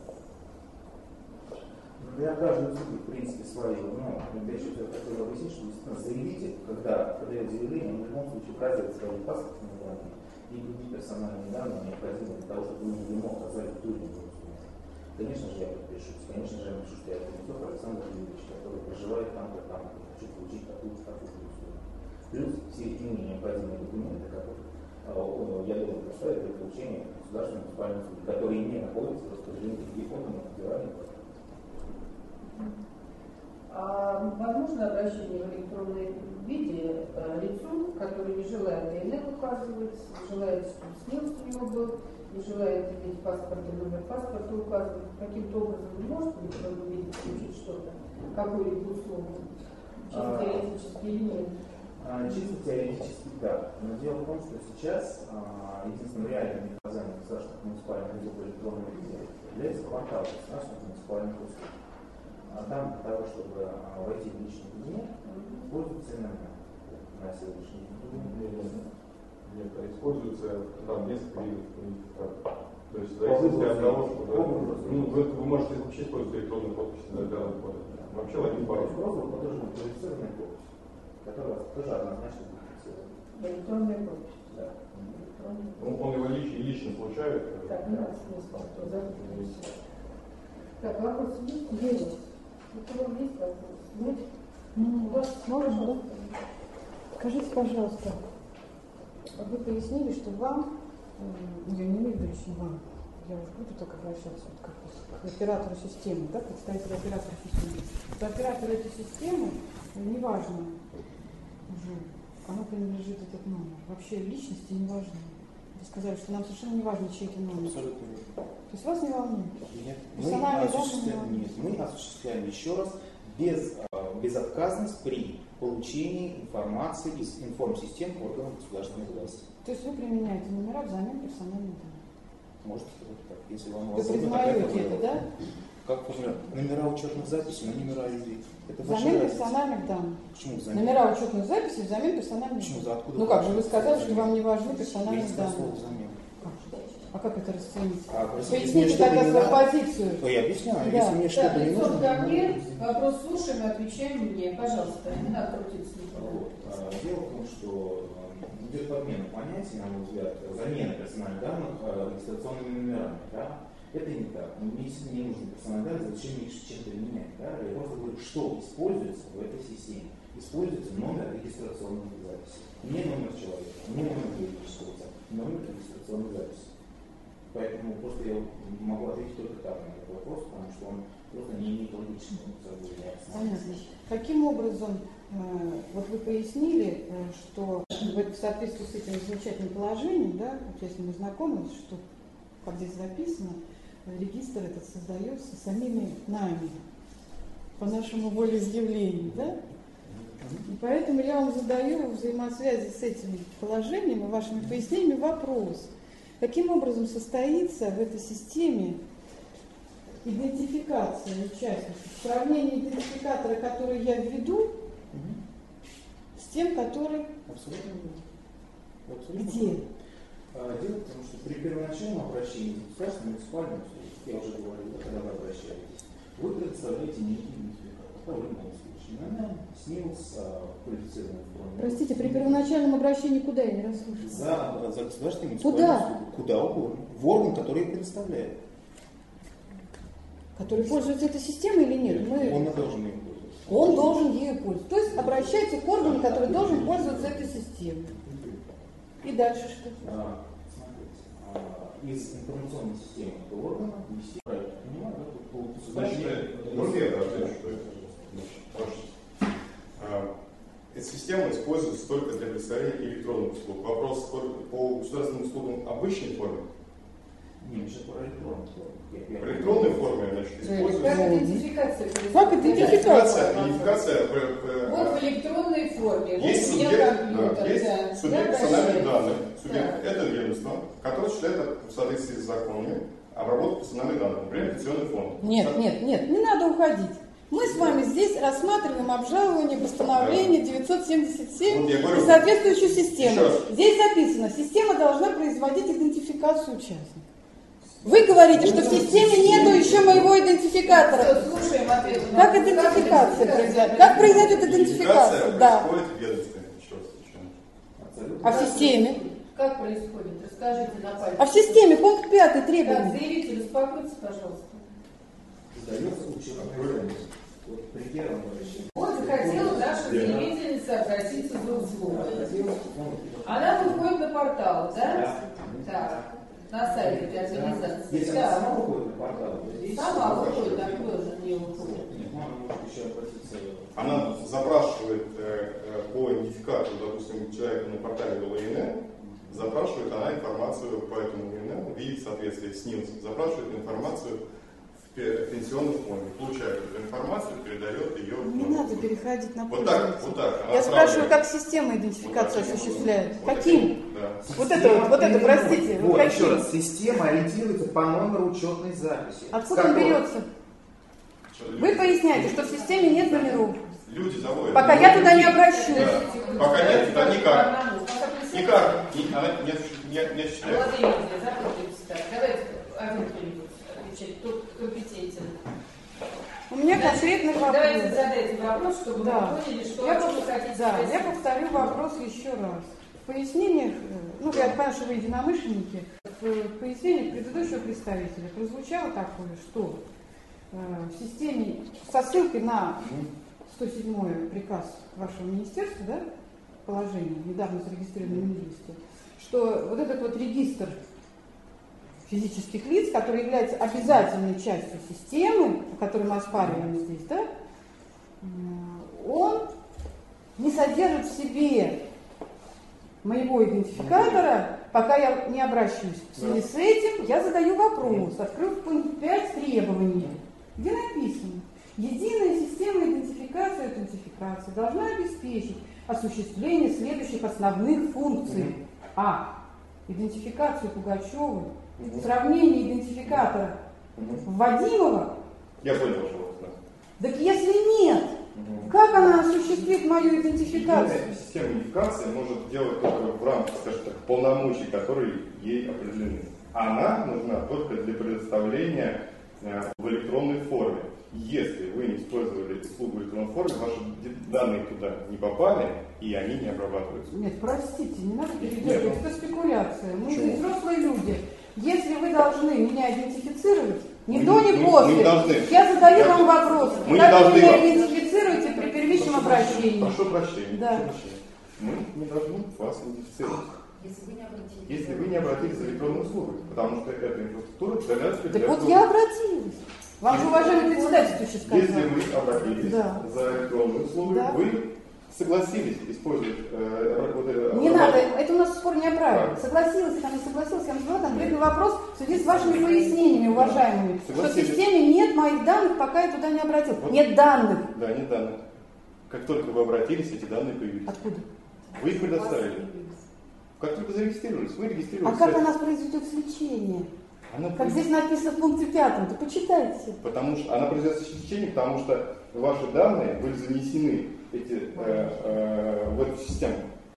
H: Для каждой услуги, в принципе, свои, но я еще хотел объяснить, что действительно заявитель, когда подает заявление, он в любом случае указывает свои паспортные данные и другие персональные данные, необходимые для того, чтобы вы ему оказали ту или иную услугу. Конечно же, я подпишусь, конечно же, я напишу, что я Кузнецов Александр Юрьевич, который проживает там-то, там-то, хочу получить такую-то, такую-то услугу. Плюс все иные необходимые документы, которые я должен представить для получения государственной муниципальной услуги, которые не находятся в распоряжении других органов федеральных.
A: А возможно обращение в электронном виде э, лицу, который не желает ДНР указывать, не желает, чтобы снилс у него был, не желает иметь паспорт и номер паспорта указывать. Каким-то образом вы можете увидеть, получить что-то, какую-либо услугу, чисто теоретически или нет?
H: А, чисто теоретически да. Но дело в том, что сейчас а, единственным реальным наказанием государственных муниципальных услуг в электронном виде является портал государственных муниципальных услуг. А там для того, чтобы а, войти в личный кабинет, используется ИНН на сегодняшний день.
G: Нет, а используется там несколько видов идентификаторов. То есть в зависимости от того, что ну, вы, вы можете вообще использовать электронную подпись для данного кода. Вообще один пароль.
H: Просто это должна быть квалифицированная подпись, которая тоже однозначно квалифицирована.
A: Электронная подпись.
H: Да.
G: Он, он его лично, лично получает.
A: Так, у нас несколько записывается. Так, вопрос есть? Есть. Это вам есть вопрос? Нет? У вас
B: Можно, да? Скажите, пожалуйста, вы пояснили, что вам, э, я не имею в виду лично вам, я уже буду так обращаться вот как к оператору системы, да, представителю оператора системы. Что оператору этой системы неважно уже, кому принадлежит этот номер. Вообще личности не важны. Вы сказали, что нам совершенно не важно, чей это номер.
H: Абсолютно нет.
B: То есть вас не волнует?
H: Нет. Мы
B: Персональные
H: осуществляем,
B: данные?
H: нет, мы осуществляем еще раз без, безотказность при получении информации из информсистем органов государственной власти.
B: То есть вы применяете номера взамен персональных данных?
H: Можете сказать так, если вам
B: Вы признаете это, да?
H: Как номера? Номера учетных записей на номера людей. Это ваша
B: Взамен
H: разница.
B: персональных данных.
H: Почему взамен?
B: Номера учетных записей взамен персональных
H: Почему?
B: данных.
H: За откуда
B: Ну как же, вы
H: взамен?
B: сказали, что вам не важны
H: Я
B: персональные
H: не сказал
B: данные.
H: слово взамен.
B: А как это расценить?
H: А, простите, если мне
B: Поясните
H: что-то
B: тогда
H: не
B: свою
H: надо,
B: позицию.
H: то я объясняю.
B: Да.
H: Если мне
A: Так,
H: что-то не
A: лицо
H: нужно,
A: ко мне,
H: то-
A: вопрос слушаем и отвечаем мне. Пожалуйста, не надо крутиться.
H: Вот. А, Дело в том, что а, идет подмена понятий, на мой взгляд, замена персональных данных а, регистрационными номерами. Да? Это не так. Мне действительно не нужны персональные данные, зачем их чем-то менять. Да? Я просто говорю, что используется в этой системе. Используется номер регистрационных записей. Не номер человека, не номер юридического лица, номер регистрационной записи. Поэтому просто я могу ответить только так на этот вопрос, потому что он просто не имеет логического
B: Понятно. Каким образом, э, вот вы пояснили, э, что в соответствии с этим замечательным положением, да, вот если мы знакомились, что, как здесь записано, регистр этот создается самими нами, по нашему волеизъявлению, да? И поэтому я вам задаю в взаимосвязи с этим положением и вашими пояснениями вопрос. Каким образом состоится в этой системе идентификация участников, сравнение идентификатора, который я введу, с тем, который
H: Абсолютно верно. Абсолютно
B: где?
H: верно. А, Дело в том, что при первоначальном обращении в государственную муниципальную службу, я уже говорил, когда вы обращаетесь, вы представляете некий идентификатор. Это в любом случае. Она снилась квалифицированной форме.
B: Простите, при первоначальном обращении куда я не расслышала?
H: За, за государственную муниципальную
B: Куда?
H: службу. Куда угодно. В орган, который их предоставляет.
B: Который пользуется этой системой или нет? Мы...
H: Он должен им пользоваться.
B: Он должен ею пользоваться. То есть обращается к органу, который должен пользоваться этой системой. И дальше что?
H: А, смотрите, а, из информационной системы этого органа вести проект. Понимаю, да, тут по
G: Значит, можно я отвечу, что это? Значит, а, эта система используется только для представления электронных услуг. Вопрос по государственным услугам обычной формы.
H: Не, сейчас про электронную форму.
G: В электронной форме, значит,
A: Как
G: используется
A: идентификация происходит?
B: Как идентификация?
G: идентификация. идентификация
A: Вот в электронной форме.
G: Есть
A: Вот у меня
G: субъект,
A: компьютер,
G: да, есть
A: да.
G: субъект
A: Я
G: персональных
A: обращаюсь.
G: данных. Субъект
A: Да.
G: это ведомство, которое осуществляет в соответствии с законами обработку персональных данных, например, пенсионный фонд.
B: Нет, нет, нет, не надо уходить. Мы с вами здесь рассматриваем обжалование постановления девятьсот семьдесят семь
G: Вот я говорю.
B: и соответствующую систему.
G: Еще раз.
B: Здесь записано, система должна производить идентификацию участника. Вы говорите, что в системе нету еще моего идентификатора.
A: Слушаем ответ.
B: Как идентификация произойдет? Как произойдет идентификация? Да.
G: происходит в ведомстве. Еще раз отвечаю.
B: А в системе?
A: Как происходит? Расскажите на пальце.
B: А в системе пункт пятый
A: Так,
B: требования.
A: заявитель, успокойтесь, пожалуйста.
H: Сдается учетная. Вот при первом обращении.
A: Вот захотела наша заявительница обратиться за услугой. Она выходит на портал, да? Так. На сайте этой организации.
H: Если
A: Да.
H: она сама выходит на портал, то здесь...
A: Сама выходит, а кто же не выходит?
H: Нет, она может еще обратиться.
G: Она запрашивает э, э, по идентификатору, допустим, человека на портале ОИН, запрашивает она информацию по этому ОИН, видит соответствие с НИЛС, запрашивает информацию в пенсионном фонде, получает эту информацию, передает ее.
B: Не
G: в...
B: надо переходить на
G: вот
B: пользователя.
G: так, вот так.
B: Я
G: Она
B: спрашиваю,
G: сравнивает.
B: как система идентификации
G: Вот
B: осуществляет.
G: вот
B: Каким?
G: таким, да.
B: Вот это вот, вот это, простите.
H: Вот,
B: каким?
H: еще раз, система ориентируется по номеру учетной записи.
B: Откуда он берется? Вы поясняете, что в системе нет номеров.
G: Люди заводят.
B: Пока я туда не обращусь.
G: Да. Пока нет, туда никак. Никак. Не, она не, не, не осуществляет.
A: Молодые люди, запутаемся. Давайте один кто-нибудь отвечать, кто компетентен.
B: У меня конкретный вопрос.
A: Давайте задайте вопрос, чтобы
B: Да.
A: вы поняли, что,
B: Я
A: о чем
B: пов-
A: вы хотите
B: Да,
A: спросить.
B: я повторю вопрос еще раз. В пояснениях, э, ну, я понимаю, что вы единомышленники, в пояснениях предыдущего представителя прозвучало такое, что э, в системе со ссылкой на сто седьмой приказ вашего министерства, да, положение, недавно зарегистрированное в Минюсте, что вот этот вот регистр физических лиц, который является обязательной частью системы, которую мы оспариваем здесь, да, он не содержит в себе моего идентификатора, пока я не обращусь. В связи с этим я задаю вопрос, открыв пункт пять требований, где написано: единая система идентификации и аутентификации должна обеспечить осуществление следующих основных функций. А. Идентификацию Пугачевой, сравнение идентификатора вводимого.
G: Я понял ваш вопрос. Да.
B: Так если нет, как она осуществит мою идентификацию?
G: Единая система идентификации может делать только в рамках, скажем так, полномочий, которые ей определены. Она нужна только для предоставления э, в электронной форме. Если вы не использовали услугу в электронной форме, ваши данные туда не попали, и они не обрабатываются.
B: Нет, простите, не надо
G: Нет,
B: переделывать,
G: ну,
B: это спекуляция. Мы
G: почему?
B: здесь взрослые люди. Если вы должны меня идентифицировать, ни
G: Мы
B: до,
G: не-
B: ни
G: мы-
B: после,
G: мы не должны.
B: я задаю
G: Я-
B: вам вопрос.
G: Мы не
B: Как вы
G: должны
B: меня
G: вам.
B: идентифицируете при первичном
G: Прошу
B: обращении?
G: Прошу прощения.
B: Да.
G: прошу прощения. Мы не должны вас идентифицировать.
E: Если вы не обратились.
G: Если вы не обратились за электронной услугой, потому что эта инфраструктура для
B: Так вот я обратилась. Вам же уважаемый председатель сейчас сказал.
G: Если вы обратились
B: Да.
G: за электронную услугу,
B: Да.
G: вы согласились использовать э, вот это-
B: Не надо, это у нас спор не о праве.
G: Так.
B: Согласилась я, там не согласилась, я вам задала конкретный вопрос в связи с вашими пояснениями, уважаемыми, что в
G: Согласились.
B: системе нет моих данных, пока я туда не обратилась.
G: Вот.
B: Нет данных.
G: Да, не данных. Как только вы обратились, эти данные появились.
B: Откуда?
G: Вы их предоставили. Как только зарегистрировались, вы
B: А
G: регистрировались.
B: как она произведет сличение?
G: Она
B: Как
G: произ-
B: здесь написано в пункте пятом, то почитайте.
G: Потому что она произведет сличение, потому что ваши данные были занесены эти, э, э, в эту систему.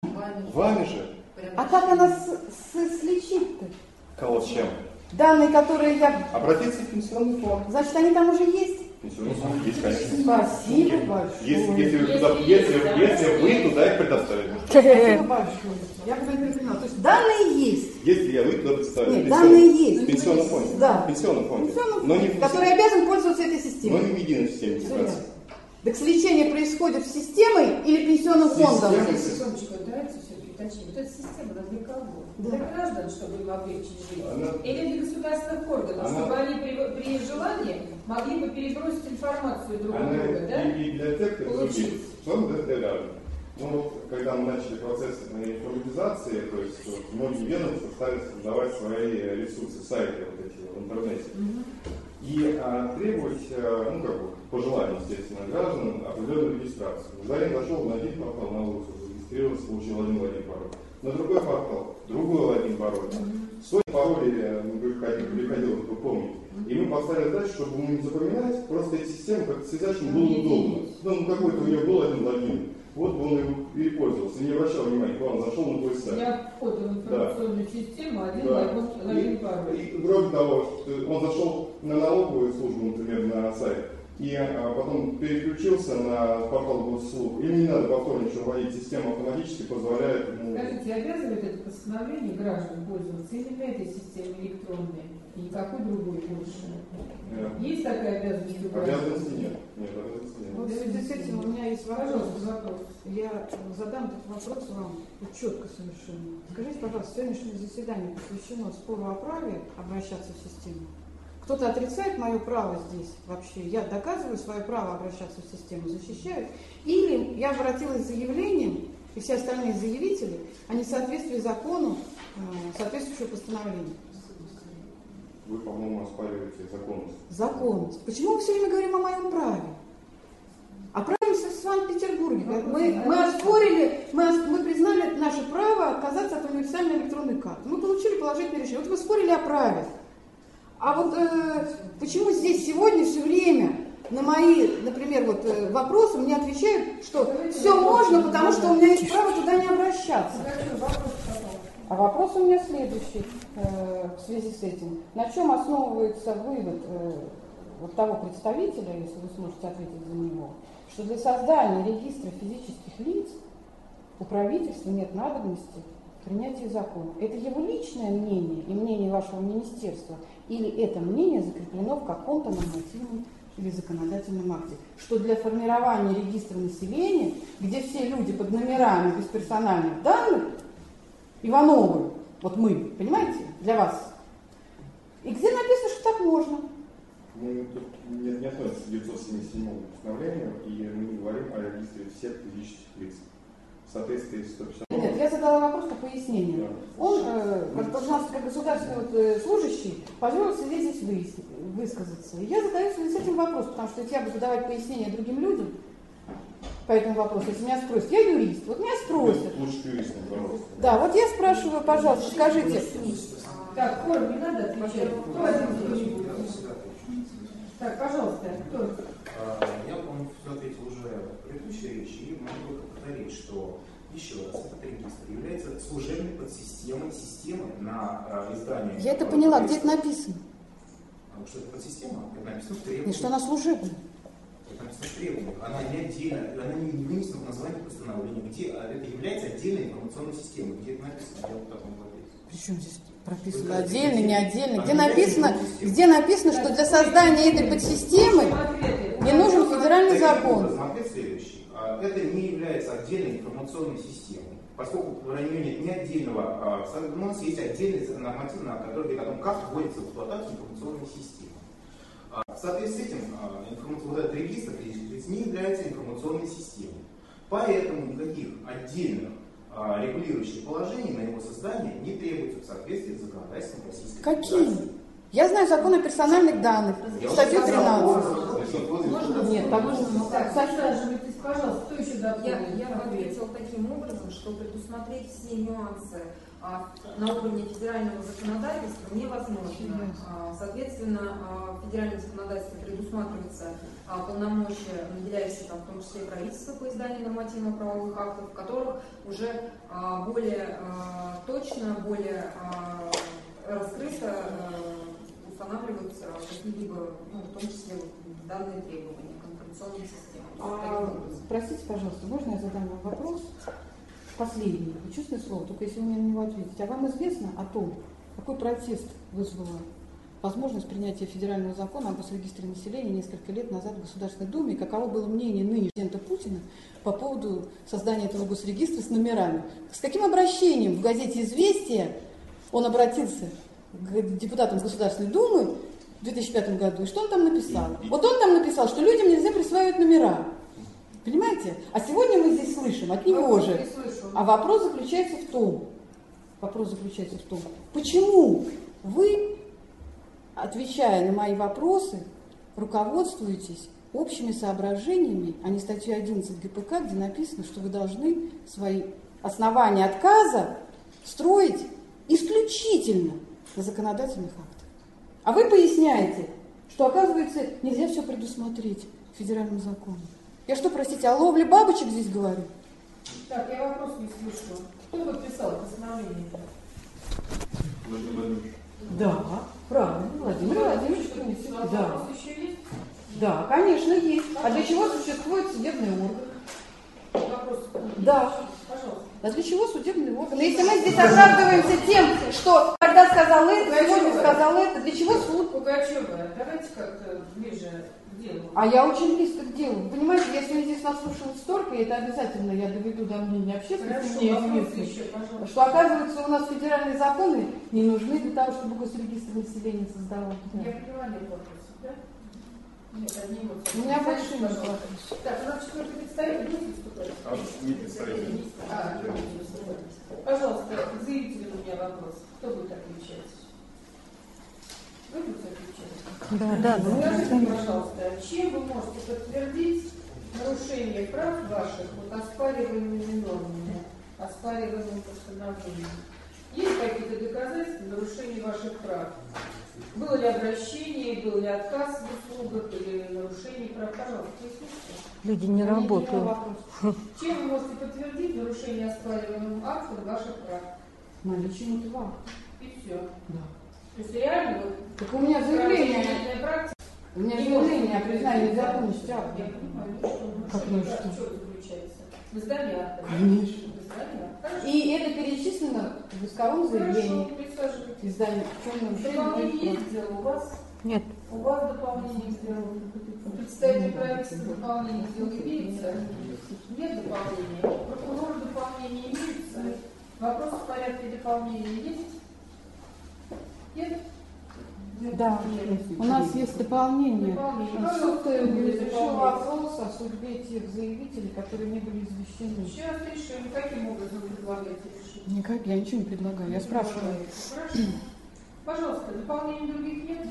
G: Вами же.
B: А как она с- с- сличит-то?
G: Кого с чем?
B: Данные, которые я...
G: Обратиться в пенсионный фонд.
B: Значит, они там уже есть?
G: Пенсионный фонд есть, конечно.
B: Спасибо большое.
G: Если, если, вы туда- если, если вы туда их предоставили.
B: Спасибо большое. Я бы не поняла. То есть данные есть.
G: Если я вы туда представили.
B: Нет, данные есть.
G: В пенсионном фонде.
B: Да.
G: В пенсионном фонде.
B: Пенсионный
G: Но
B: фонд,
G: не в
B: который обязан пользоваться этой
G: но
B: системой.
G: не в единой системе
B: Все
G: идентификации.
B: ясно. Так сличение происходит с системой или пенсионным фондом?
G: Системой.
A: Секундочку, давайте все-таки уточним. Вот эта система, она для кого?
B: Да.
A: Для граждан, чтобы им облегчить жизнь?
G: Она-
A: Или для государственных органов,
G: Она-
A: чтобы они при, при желании могли бы перебросить информацию друг
G: Она
A: друга, да?
G: и, и для тех, и для других.
A: Получить.
G: Что он для граждан? Ну вот, когда мы начали процесс информатизации, то есть вот, многие ведомства стали создавать свои ресурсы, сайты вот эти в интернете. И а, требовать, а, ну как бы, по желанию, естественно, граждан определенную регистрацию. Когда я зашел на один портал, на улицу, зарегистрировался, получил один логин пароль. На другой портал, другой логин пароль. Сотни паролей э, приходило, приходило, вы помните. И мы поставили задачу, чтобы ему не запоминать, просто эти системы как связать было удобно. Ну, какой-то у него был один логин. Вот бы он его и пользовался, и не обращал внимания, он зашел на твой сайт.
A: Я вход в информационную систему, один
G: Да.
A: логин, логин
G: И,
A: пароль.
G: и кроме того, что он зашел на налоговую службу, например, на сайт, и а, потом переключился на портал госуслуг. Им не надо повторно еще вводить, система автоматически позволяет ему...
A: Скажите, обязывает это постановление граждан пользоваться именно этой системой электронной? И никакой другой больше?
G: Э,
A: Есть такая обязанность у граждан?
G: Обязанности нет. Нет, обязанности нет.
B: Вот в связи с этим у меня есть вопрос.
A: Пожалуйста, вопрос.
B: Я задам этот вопрос вам четко совершенно. Скажите, пожалуйста, сегодняшнее заседание посвящено спору о праве обращаться в систему? кто-то отрицает мое право здесь вообще, я доказываю свое право обращаться в систему, защищаю, или я обратилась с заявлением, и все остальные заявители о несоответствии закону э, соответствующего постановления.
G: Вы, по-моему, оспариваете законность.
B: Законность. Почему мы все время говорим о моем праве? О праве в Санкт-Петербурге. Мы, мы оспорили, мы, ос- мы признали наше право отказаться от универсальной электронной карты. Мы получили положительное решение. Вот мы спорили о праве. А вот э, почему здесь сегодня все время на мои, например, вот, э, вопросы мне отвечают, что все можно, потому что у меня есть право туда не обращаться. А вопрос у меня следующий э, в связи с этим. На чем основывается вывод э, вот того представителя, если вы сможете ответить за него, что для создания регистра физических лиц у правительства нет надобности в принятии закона? Это его личное мнение и мнение вашего министерства? Или это мнение закреплено в каком-то нормативном или законодательном акте? Что для формирования регистра населения, где все люди под номерами без персональных данных, Ивановы, вот мы, понимаете, для вас. И где написано, что так можно?
G: Мы тут не, не относимся к девятьсот семьдесят седьмому постановлению, и мы не говорим о регистре всех физических лиц. В соответствии с сто пятьдесят...
B: Нет, я задала вопрос по пояснению.
G: Да.
B: Он, э, как, пожалуйста, как государственный вот, э, служащий, позволил себе здесь вы, высказаться. И я задаю в связи с этим вопрос, потому что если я буду давать пояснения другим людям по этому вопросу, если меня спросят, я юрист, вот меня спросят.
G: Лучше юристом, пожалуйста.
B: Да, вот я спрашиваю, пожалуйста, скажите.
A: Так, Коль, не надо отвечать. Кто один? Так, пожалуйста, кто?
H: Я, по-моему, все ответил уже в предыдущей речи, и могу только повторить, что, еще раз, этот регистр является служебной подсистемой системы на э, издание...
B: Я это поняла, где это написано?
H: А что это подсистема? Это написано в требованиях.
B: Нет, что она служебная.
H: Это написано в требованиях. Она не отдельно, она не вынесена в название постановления, где это является отдельной информационной системой. Где это написано? Я вот так могу ответить.
B: Причем здесь прописано отдельно, не отдельно? Где написано, где написано, что для создания этой подсистемы не нужен федеральный закон?
H: Смотреть следующий. Это не является отдельной информационной системой, поскольку в районе нет ни отдельного, у нас есть отдельный нормативный акт, который говорит о том, как вводится в эксплуатацию информационной системы. В соответствии с этим, вот этот регистр физических лиц не является информационной системой. Поэтому никаких отдельных регулирующих положений на его создание не требуется в соответствии с законодательством Российской Федерации.
B: Какие? Я знаю закон о персональных данных, статью тринадцать. Нет, так
A: Ну так, присаживайтесь, пожалуйста, кто еще дополнит?
E: Я, я бы ответила таким образом, что предусмотреть все нюансы а, на уровне федерального законодательства невозможно. А, соответственно, а, в федеральном законодательстве предусматривается а, полномочия, наделяющие там, в том числе и правительство по изданию нормативно-правовых актов, в которых уже а, более а, точно, более а, раскрыто а, устанавливаются какие-либо, ну, в том числе данные требования к информационной системе.
B: А, простите, пожалуйста, можно я задам вам вопрос? Последний, честное слово, только если вы мне на него ответите. А вам известно о том, какой протест вызвала возможность принятия федерального закона об регистре населения несколько лет назад в Государственной Думе, и каково было мнение нынешнего президента Путина по поводу создания этого госрегистра с номерами? С каким обращением в газете «Известия» он обратился к депутатам Государственной Думы в две тысячи пятом году, и что он там написал? Вот он там написал, что людям нельзя присваивать номера. Понимаете? А сегодня мы здесь слышим от него же. А вопрос заключается в том, вопрос заключается в том, почему вы, отвечая на мои вопросы, руководствуетесь общими соображениями, а не статьей одиннадцать гэ пэ ка, где написано, что вы должны свои основания отказа строить исключительно на законодательных актах. А вы поясняете, что, оказывается, нельзя все предусмотреть в федеральном законе. Я что, простите, о ловле бабочек здесь говорю?
A: Так, я вопрос не слышу. Кто подписал постановление?
G: Владимир Владимирович.
B: Да, правильно, Владимир Владимирович.
A: А
B: Да.
A: вопрос еще есть?
B: Да, конечно, есть. А для чего существует судебный орган?
A: Вопрос.
B: Да.
A: Пожалуйста.
B: А для чего судебный орган? Если мы здесь оправдываемся тем, что тогда сказал это, сегодня сказал это, для чего суд?
A: Пугачева, давайте как-то ближе к сделала.
B: А я очень близко к делу. Понимаете, если я здесь наслушалась столько, это обязательно я доведу до мнения общественности, мне известно, что, оказывается, у нас федеральные законы не нужны для того, чтобы госрегистр населения создавал.
A: Я поняла, нет вопросов, да? Нет, одни вот.
B: У меня большие вопросы.
A: Так, у нас четвертый представитель будет выступать?
G: А, не представитель.
A: А, не будет выступать. Пожалуйста, к заявителю у меня вопрос. Кто будет отвечать? Вы будете отвечать?
C: Да, да, да.
A: Скажите, пожалуйста, чем вы можете подтвердить нарушение прав ваших вот оспариваемыми нормами, оспариваемым постановлением? Есть какие-то доказательства нарушения ваших прав? Было ли обращение, был ли отказ в услугах или нарушение прав? Пожалуйста, присутствуйте.
C: Люди не работают.
A: Чем вы можете подтвердить нарушение оспариваемым актом ваших прав?
B: Наличие этого.
A: И все.
B: Да.
A: То есть реально вот
B: Так у меня заявление,
A: практика.
B: у меня заявление о признании незаконности акта.
A: Я понимаю, ну что, ну
B: Как
A: что,
B: ну
A: да,
B: что?
A: что заключается? В издании акта.
B: Конечно.
A: В издании акта. Хорошо.
B: И это перечислено в исковом заявлении.
A: Хорошо, присаживайтесь.
B: Издание. В чем нарушение?
A: Дополнение есть дело у вас?
C: Нет.
A: У вас дополнение сделано. Представитель правительства дополнение сделал имеется? Нет дополнения. Прокурор дополнение имеется? Вопрос в порядке дополнения есть? Нет?
B: Да, у нас есть дополнение.
A: Дополнение.
B: Суд
A: Пожалуйста,
B: решил
A: дополнение.
B: вопрос о судьбе тех заявителей, которые не были извещены.
A: Сейчас решим, каким образом вы предлагаете решить?
B: Никак, я ничего не предлагаю, я спрашиваю.
A: Хорошо. Пожалуйста, дополнений других нет?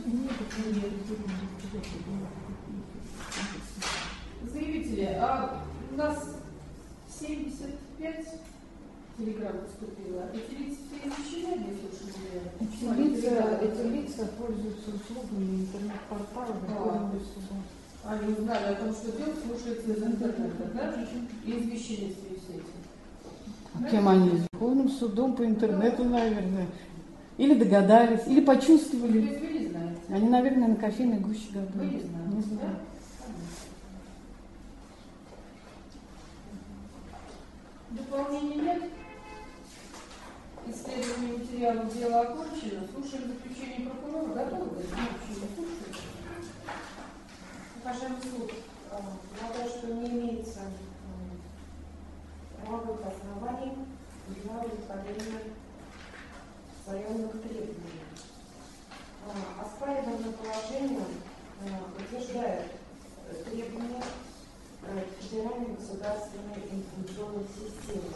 A: Заявители, а у нас семьдесят пять телеграмм поступило. Эти лица все извещены, если уж не
B: Эти лица, эти лица пользуются услугами интернет-портала Верховного суда.
A: Они узнали о том, что дело слушается из интернета, да? И извещены в связи с этим.
B: А кем они? С Верховным судом по интернету, наверное. Или догадались, или
A: То
B: почувствовали.
A: есть вы не знаете?
B: Они, наверное, на кофейной гуще
A: Вы
B: гадают.
A: не знаете,
B: Не знаю.
A: да? Дополнений нет? Исследование материалов дела окончено. Слушаем заключение прокурора. Готовы к заключению? Слушаем.
F: Уважаемый суд, э, полагаю, что не имеется э, правовых оснований для удовлетворения заявленных требований. Э, Оспариваемое положение э, утверждает э, требования э, федеральной государственной информационной системы.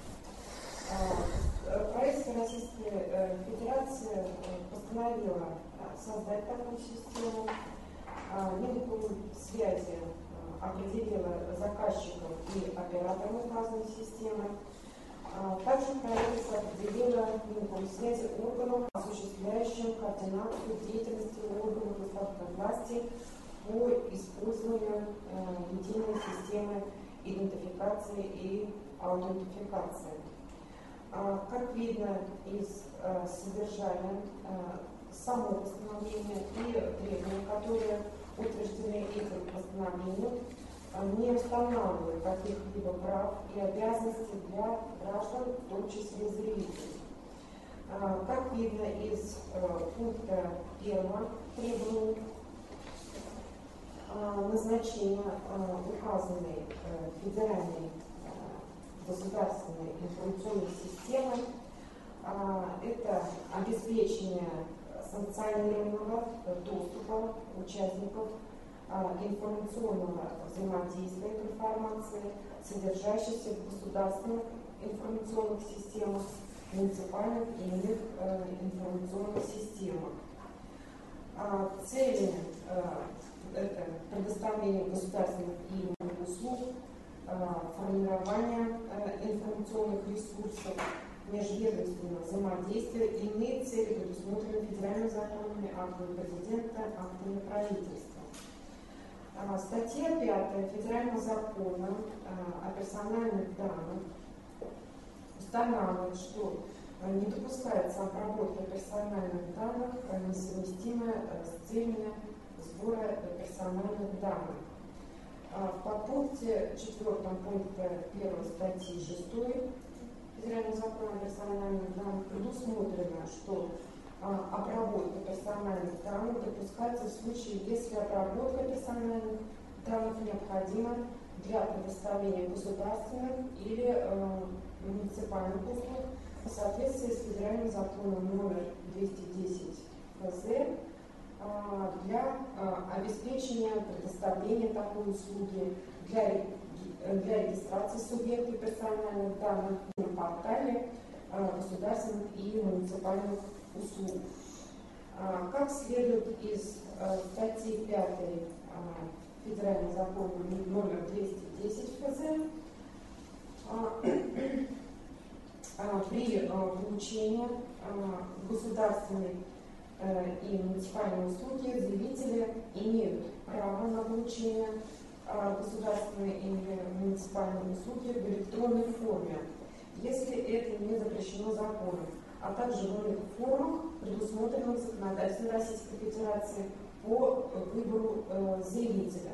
F: Э, Правительство Российской э, Федерации э, постановило э, создать такую систему. Минкомсвязи определила заказчиков и операторов указанной системы. Также правительство определило Минкомсвязи органов, осуществляющим координацию деятельности органов государственной власти по использованию единой системы идентификации и аутентификации. Как видно из содержания, само постановление и требования, которые утверждены этим постановлением, не устанавливают каких-либо прав и обязанностей для граждан, в том числе заявителей. Как видно из пункта первого требований, назначения указанной федеральной государственной информационной системы это обеспечение санкционированного доступа участников информационного взаимодействия к информации, содержащейся в государственных информационных системах, муниципальных и иных информационных системах. Цели это предоставление государственных и иных услуг, формирование информационных ресурсов, межведомственного взаимодействия и иные цели, предусмотренные федеральными законами, актами президента, актами правительства. Статья пятая Федерального закона о персональных данных устанавливает, что не допускается обработка персональных данных, несовместимая с целями сбора персональных данных. В подпункте четвертом пункта первой статьи шестой Федерального закона о персональных данных предусмотрено, что а, обработка персональных данных допускается в случае, если обработка персональных данных необходима для предоставления государственных или э, муниципальных услуг в соответствии с федеральным законом номер двести десять ФЗ э, для э, обеспечения предоставления такой услуги, для, для регистрации субъекта персональных данных на портале э, государственных и муниципальных услуг. Э, как следует из э, статьи пятой э, федерального закона номер двести десять ФЗ, при получении государственной и муниципальной услуги заявители имеют право на получение государственной или муниципальной услуги в электронной форме, если это не запрещено законом, а также в иных формах, предусмотренных законодательством Российской Федерации по выбору заявителя.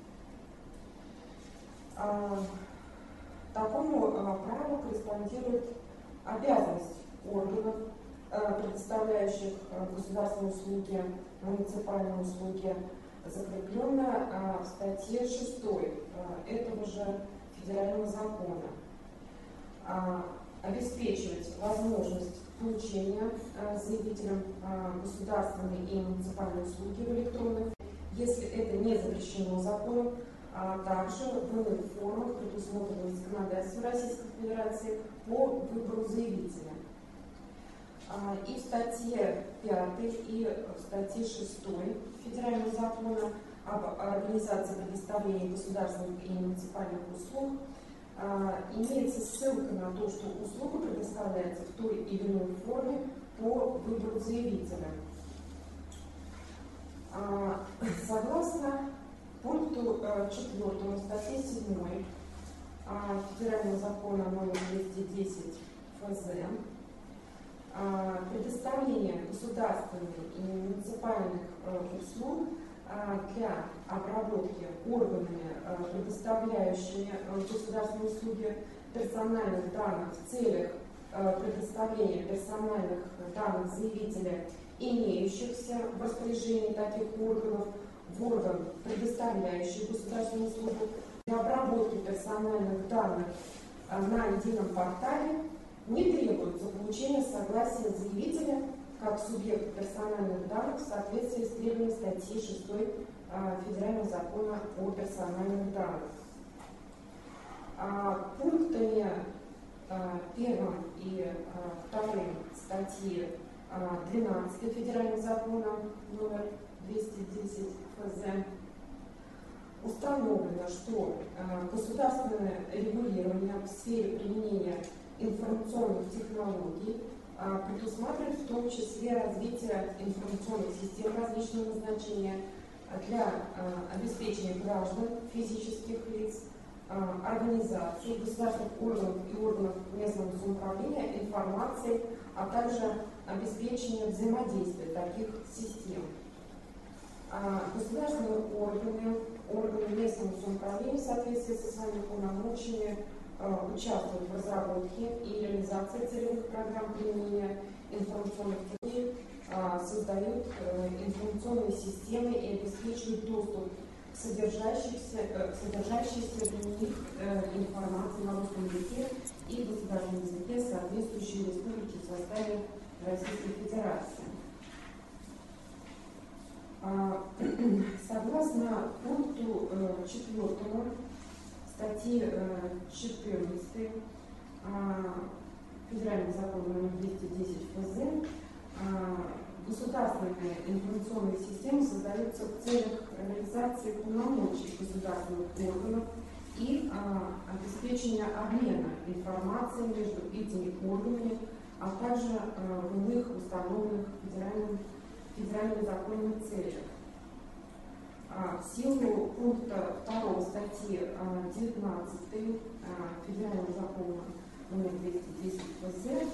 F: Такому праву корреспондирует обязанность органов, предоставляющих государственные услуги, муниципальные услуги, закрепленная в статье шестой этого же федерального закона. Обеспечивать возможность получения заявителям государственной и муниципальной услуги в электронной форме, если это не запрещено законом, а также в иных формах, предусмотренных законодательством Российской Федерации по выбору заявителя. И в статье пятой, и в статье шестой Федерального закона об организации предоставления государственных и муниципальных услуг имеется ссылка на то, что услуга предоставляется в той или иной форме по выбору заявителя. Согласно пункту четвёртому статьи седьмой Федерального закона номер двести десять ФЗ, предоставление государственных и муниципальных услуг для обработки органами, предоставляющими государственные услуги, персональных данных в целях предоставления персональных данных заявителя, имеющихся в распоряжении таких органов, в орган, предоставляющий государственную услугу, для обработки персональных данных на едином портале, не требуется получение согласия заявителя как субъекта персональных данных в соответствии с требованиями статьи шестой Федерального закона о персональных данных. Пунктами первым и вторым статьи двенадцатой Федерального закона номер двести десять ФЗ установлено, что государственное регулирование в сфере применения информационных технологий предусматривает в том числе развитие информационных систем различного назначения для обеспечения граждан, физических лиц, организаций, государственных органов и органов местного самоуправления информацией, а также обеспечения взаимодействия таких систем. Государственные органы, органы местного самоуправления в соответствии со своими полномочиями участвуют в разработке и реализации целевых программ применения информационных технологий, создают информационные системы и обеспечивают доступ к содержащейся, к содержащейся в них информации на русском языке и государственном языке соответствующей республики в составе Российской Федерации. Согласно пункту четвёртому статьи четырнадцатой Федерального закона номер двести десять ФЗ, государственные информационные системы создаются в целях реализации полномочий государственных органов и обеспечения обмена информацией между этими органами, а также в иных установленных федеральным, федеральным законом целях. В силу пункта второго статьи девятнадцатой Федерального закона номер двести десять ФЗ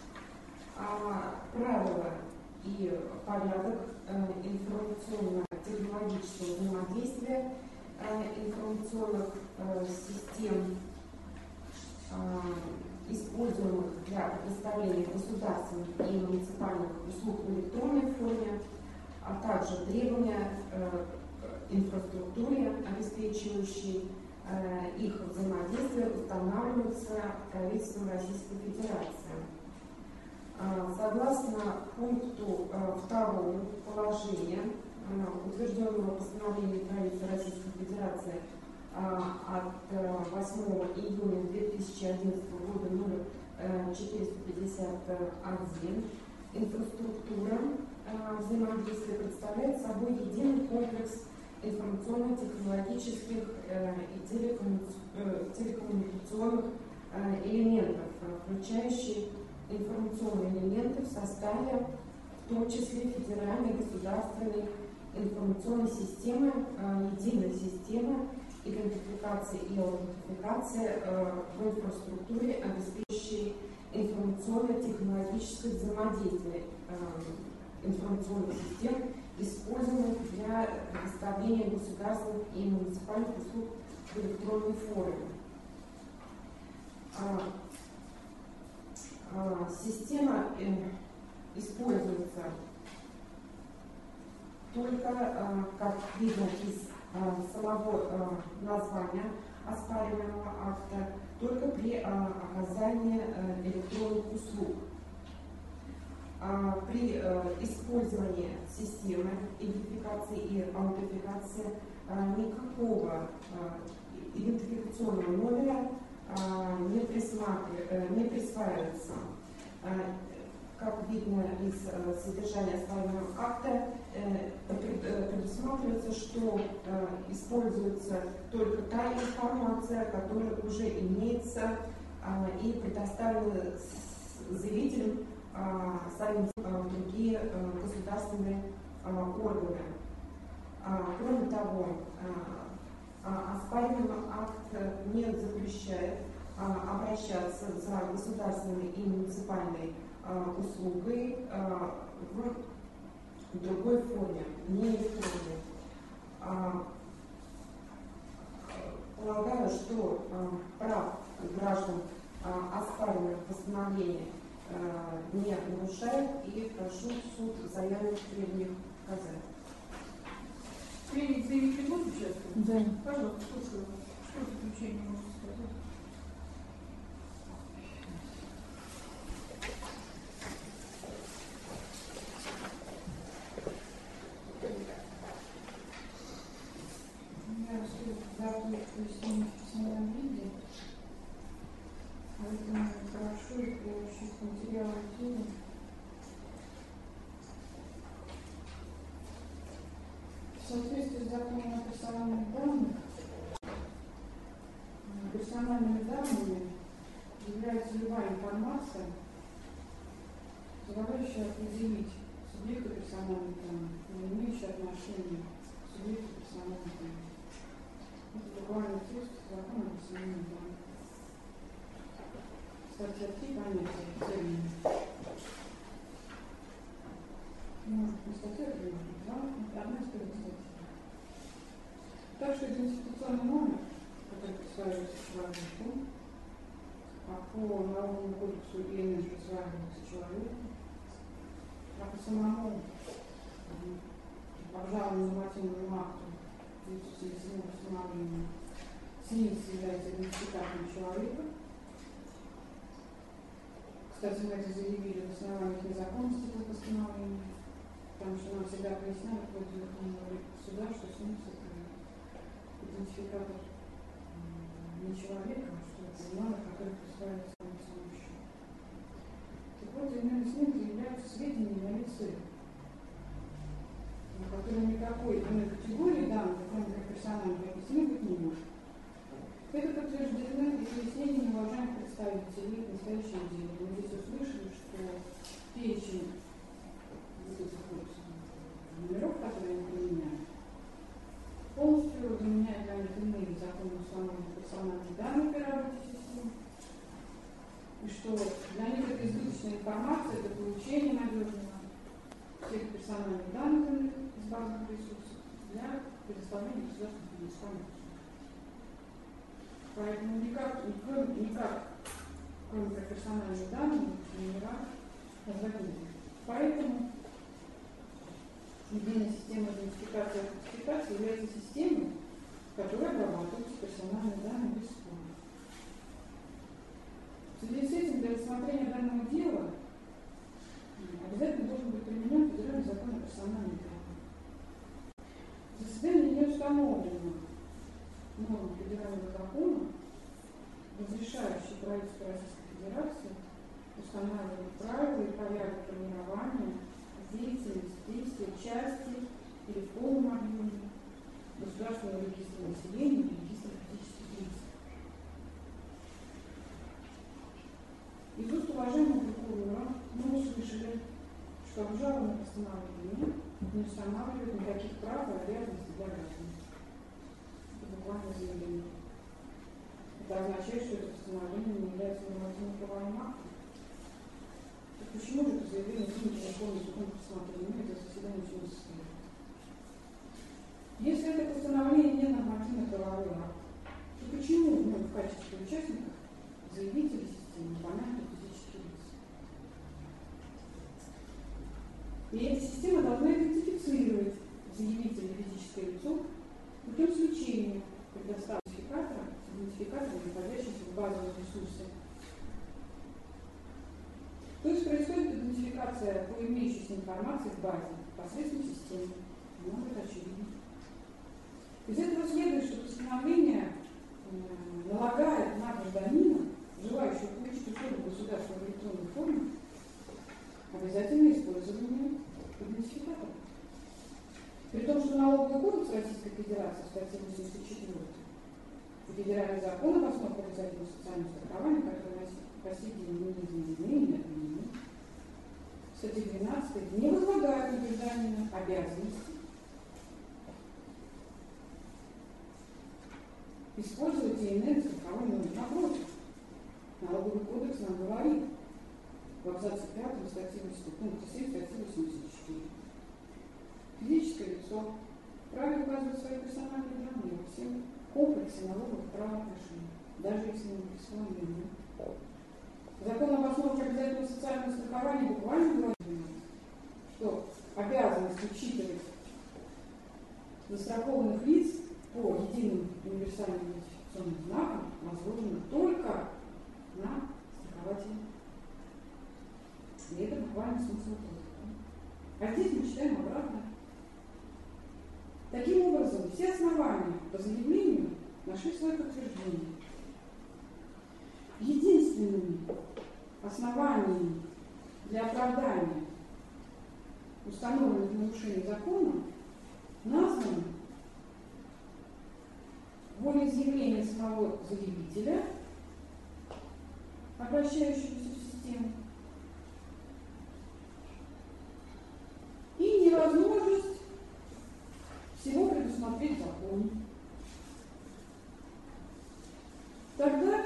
F: правила и порядок информационно-технологического взаимодействия информационных систем используемых для предоставления государственных и муниципальных услуг в электронной форме, а также требования э, к инфраструктуре, обеспечивающей э, их взаимодействие, устанавливаются правительством Российской Федерации. Э, согласно пункту э, второму положения, э, утвержденного постановлением правительства Российской Федерации э, от восьмого июня две тысячи одиннадцатого года номер э, четыреста пятьдесят один, инфраструктура взаимодействия представляет собой единый комплекс информационно-технологических э, и телекоммуни... э, телекоммуникационных э, элементов, включающий информационные элементы в составе, в том числе федеральной государственной информационной системы, э, единой системы идентификации и аутентификации э, в инфраструктуре, обеспечивающей информационно-технологическое взаимодействие э, информационных систем, используемых для предоставления государственных и муниципальных услуг в электронной форме. А, а, система э, используется только, а, как видно из а, самого а, названия оспариваемого акта, только при а, оказании а, электронных услуг. А, при а, использовании системы идентификации и аутентификации а, никакого а, идентификационного номера а, не, присматривается, не присваивается. А, как видно из а, содержания оспариваемого акта, э, предусматривается, что э, используется только та информация, которая уже имеется э, и предоставлена заявителем э, самим э, другие э, государственные э, органы. А, кроме того, э, оспариваемый акт не запрещает э, обращаться за государственной и муниципальной э, услугой э, в в другой форме, не электронной. А, полагаю, что а, прав граждан а, оспариваемых постановлений а, не нарушает, и прошу суд в заявленных требованиях указать.
A: Принять заявитель будут участвовать?
B: Да.
A: Пожалуйста, слушаю. Что в заключение можете сказать?
B: Я запись поясню в письменном виде, поэтому прошу получить материалы дела. В соответствии с законом о персональных данных, персональными данными является любая информация, позволяющая определить субъекта персональных данных, не имеющая отношения к субъекту персональных данных. Это буквально текст закона о персональных данных. Статья три, понятие, термины. Может, не статья три, да? Это одна из первых статей. Так что идентификационный номер, который присваивается человеку, а по Налоговому кодексу ИНН присваивается человеку, а по самому обжалованному нормативному акту девятьсот семьдесят седьмого постановления СНИЛС является идентификатором человека. Кстати, мы это заявили в основаниях незаконности этого постановления, потому что нам всегда поясняли в ходе Верховного суда, что СНИЛС это идентификатор не человека, а что это номер, который присваивается самому счету. Так вот, именно СНИЛС являются сведениями о лице, на котором никакой иной категории данных, кроме как персональных, объяснений быть не может. Это подтверждено и пояснением уважаемых представителей в настоящем деле. Мы здесь услышали, что перечень вот этих вот номеров, которые они применяют, полностью заменяет для них иные законы установленных персональных данных при работе системы. И что для них это избыточная информация, это получение надежного всех персональных данных из базовых ресурсов для предоставления государственных муниципальных услуг. Поэтому никак, никак, никак кроме как персональные данные, номера, возникнут. Поэтому единая система идентификации и аутентификации является системой, которая обрабатывается персональные данные бесспорно. В связи с этим для рассмотрения данного дела обязательно должен быть применен федеральный закон о персональных данных. В заседании не установлено нормы федерального закона, разрешающие правительству Российской Федерации устанавливать правила и порядок формирования, деятельности, действия, части или в полном объеме государственного регистра населения и регистра физических лиц. Из уст уважаемого прокурора мы услышали, что обжалованное постановление не устанавливает никаких прав и обязанностей для граждан. Это буквально заявление. Это означает, что это постановление не является нормативным правовым актом. Так почему же это заявление принято законным законом постановления для заседания еще не состоится? Если это постановление не нормативный правовой акт, то почему в нем в качестве участников заявители системы понятны физические лица? И эта система должна идентифицировать заявителя физическое лицо путем случения предоставления идентификатора, идентификатора, находящегося в базовом ресурсе. То есть происходит идентификация по имеющейся информации в базе посредством системы. Она будет очевидна. Из этого следует, что постановление э, налагает на гражданина, желающего получить услугу государства в электронной форме, обязательно использование идентификатора. При том, что налоговый кодекс Российской Федерации, статья восемьдесят четыре, и федеральный закон об основах обязательного социального страхования, который по сей день не изменены и не отменены, статья двенадцать не возлагает на гражданина обязанности использовать ИНН страховой номер. Напротив, налоговый кодекс нам говорит в абзаце пятом статьи пункта семь статьи восемьдесят четыре. Физическое лицо вправе указывать свои персональные данные во всем комплексе налоговых правоотношений, даже если не присвоены. Закон об основах обязательного социального страхования буквально говорит, что обязанность учитывать застрахованных лиц по единым универсальным идентификационным знакам возложена только на страхователя. И это буквально смысл этого. А здесь мы читаем обратно. Таким образом, все основания по заявлению нашли свое подтверждение. Единственными основаниями для оправдания установленных нарушений закона названы волеизъявление самого заявителя, обращающегося в систему, и невозможность всего предусмотреть законом. Тогда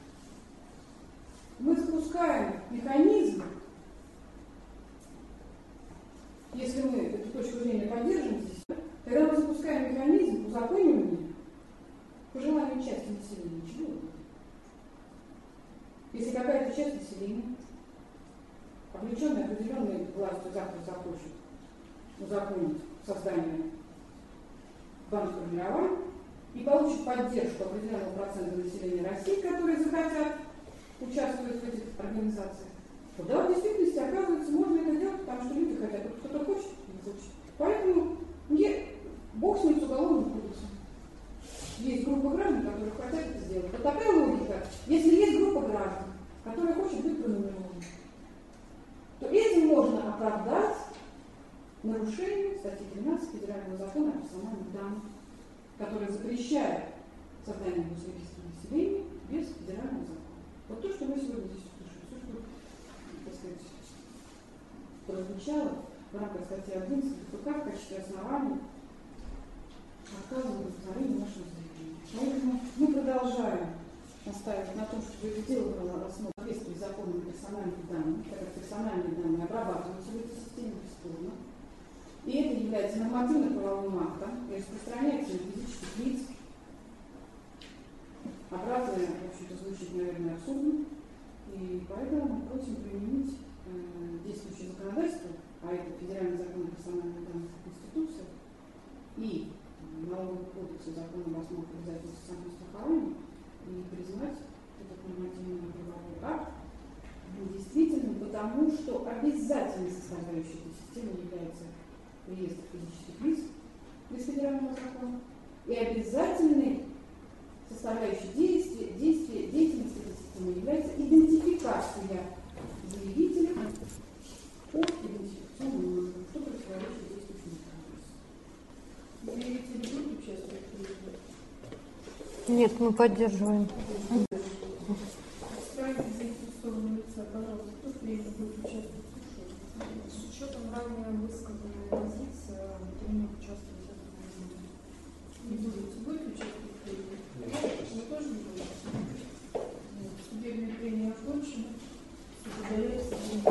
B: мы запускаем механизм, если мы эту точку зрения поддержим здесь, тогда мы запускаем механизм узаконивания по желанию части населения. Чего? Если какая-то часть населения, облеченная определенной властью, завтра захочет узаконить создание банк-формирования и получит поддержку определенного процента населения России, которые захотят участвовать в этих организациях, то да, в действительности, оказывается, можно это делать, потому что люди хотят, кто-то хочет, не хочет. Поэтому не, бог с ним с уголовным кодексом. Есть группа граждан, которые хотят это сделать. Вот такая логика. Если есть группа граждан, которая хочет быть пронумерованной, то этим можно оправдать нарушение статьи тринадцать Федерального закона о персональных данных, который запрещает создание госрегистра населения без федерального закона. Вот то, что мы сегодня здесь услышали, все, что, так сказать, прозвучало в рамках статьи одиннадцать КПК в качестве основания отказывает удовлетворение нашего заявления. Поэтому мы продолжаем настаивать на том, чтобы это дело было рассмотрено в соответствии с законом о персональных данных, так как персональные данные обрабатываются в этой системе бесспорно. И это является нормативно-правовым актом и распространяется на физических лиц. Обратное, в общем-то, звучит, наверное, абсурдно. И И поэтому мы просим применить э, действующее законодательство, а это федеральный закон о персональных данных и Конституция, и налоговый кодекс и закон об основах обязательств социального страхования, и признать этот нормативный правовой акт действительным, потому что обязательной составляющей этой системы является реестр физических лиц без федерального закона, и обязательной составляющей действия, действия, деятельности этой системы является идентификация заявителя по идентификационному номеру, что противоречит действующему законодательству.
A: Заявители будут участвовать в выборах?
C: Нет, мы поддерживаем.
A: Справите заинтересованного лица, пожалуйста, кто примет будет участвовать в слушании?
E: С учетом ранее высказанной позиции, тренинг участвовать в этом не будет.
A: Не будете? Будете участвовать в тренинге? Вы тоже не будете? Нет. Судебные прения окончены. Суд удаляется.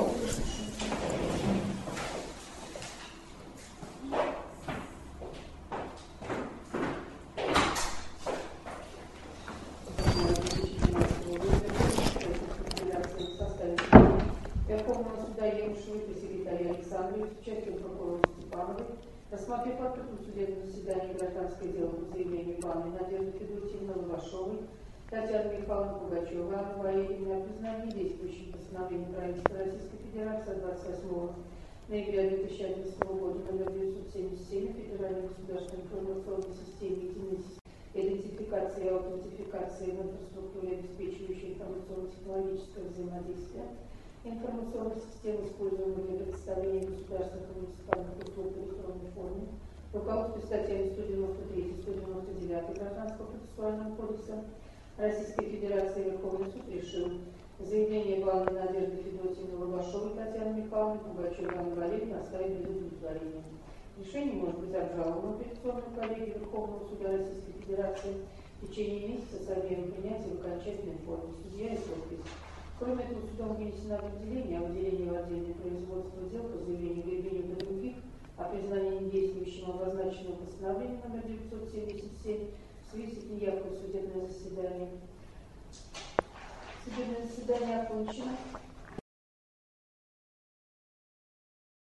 A: Верховного суда Ермышевой пресс-секретаря Александрович, участием прокурора Степановой, рассмотрев открытом судебном заседании гражданское дело по заявлению Ивановны Надежды Федотьевны Лавашовой, Татьяны Михайловны Пугачевой, Анны Валерьевны о признании действующим постановлением правительства Российской Федерации от двадцать восьмого ноября две тысячи одиннадцатого года номер девятьсот семьдесят семь о Федеральной государственной информационной системе единой идентификации и аутентификации в инфраструктуре, обеспечивающей информационно-технологическое взаимодействие информационных систем, используемых для предоставления государственных и муниципальных услуг в электронной форме, руководстве статьями сто девяносто три и сто девяносто девять Гражданского процессуального кодекса Российской Федерации, Верховный суд решил заявление главной Надежды Федотьевны Лавашовой, Татьяны Михайловны Пугачевой, Анны Валерьевны оставить без удовлетворения. Решение может быть обжаловано в апелляционной коллегии Верховного суда Российской Федерации в течение месяца со дня принятия в окончательной форме. Судья и подпись. Кроме этого, судом вынесено определение о выделении в отдельное производство дел по заявлению Евгения других о признании недействующим обозначенного постановления номер девятьсот семьдесят семь в связи с неявкой в судебное заседание. Судебное заседание окончено.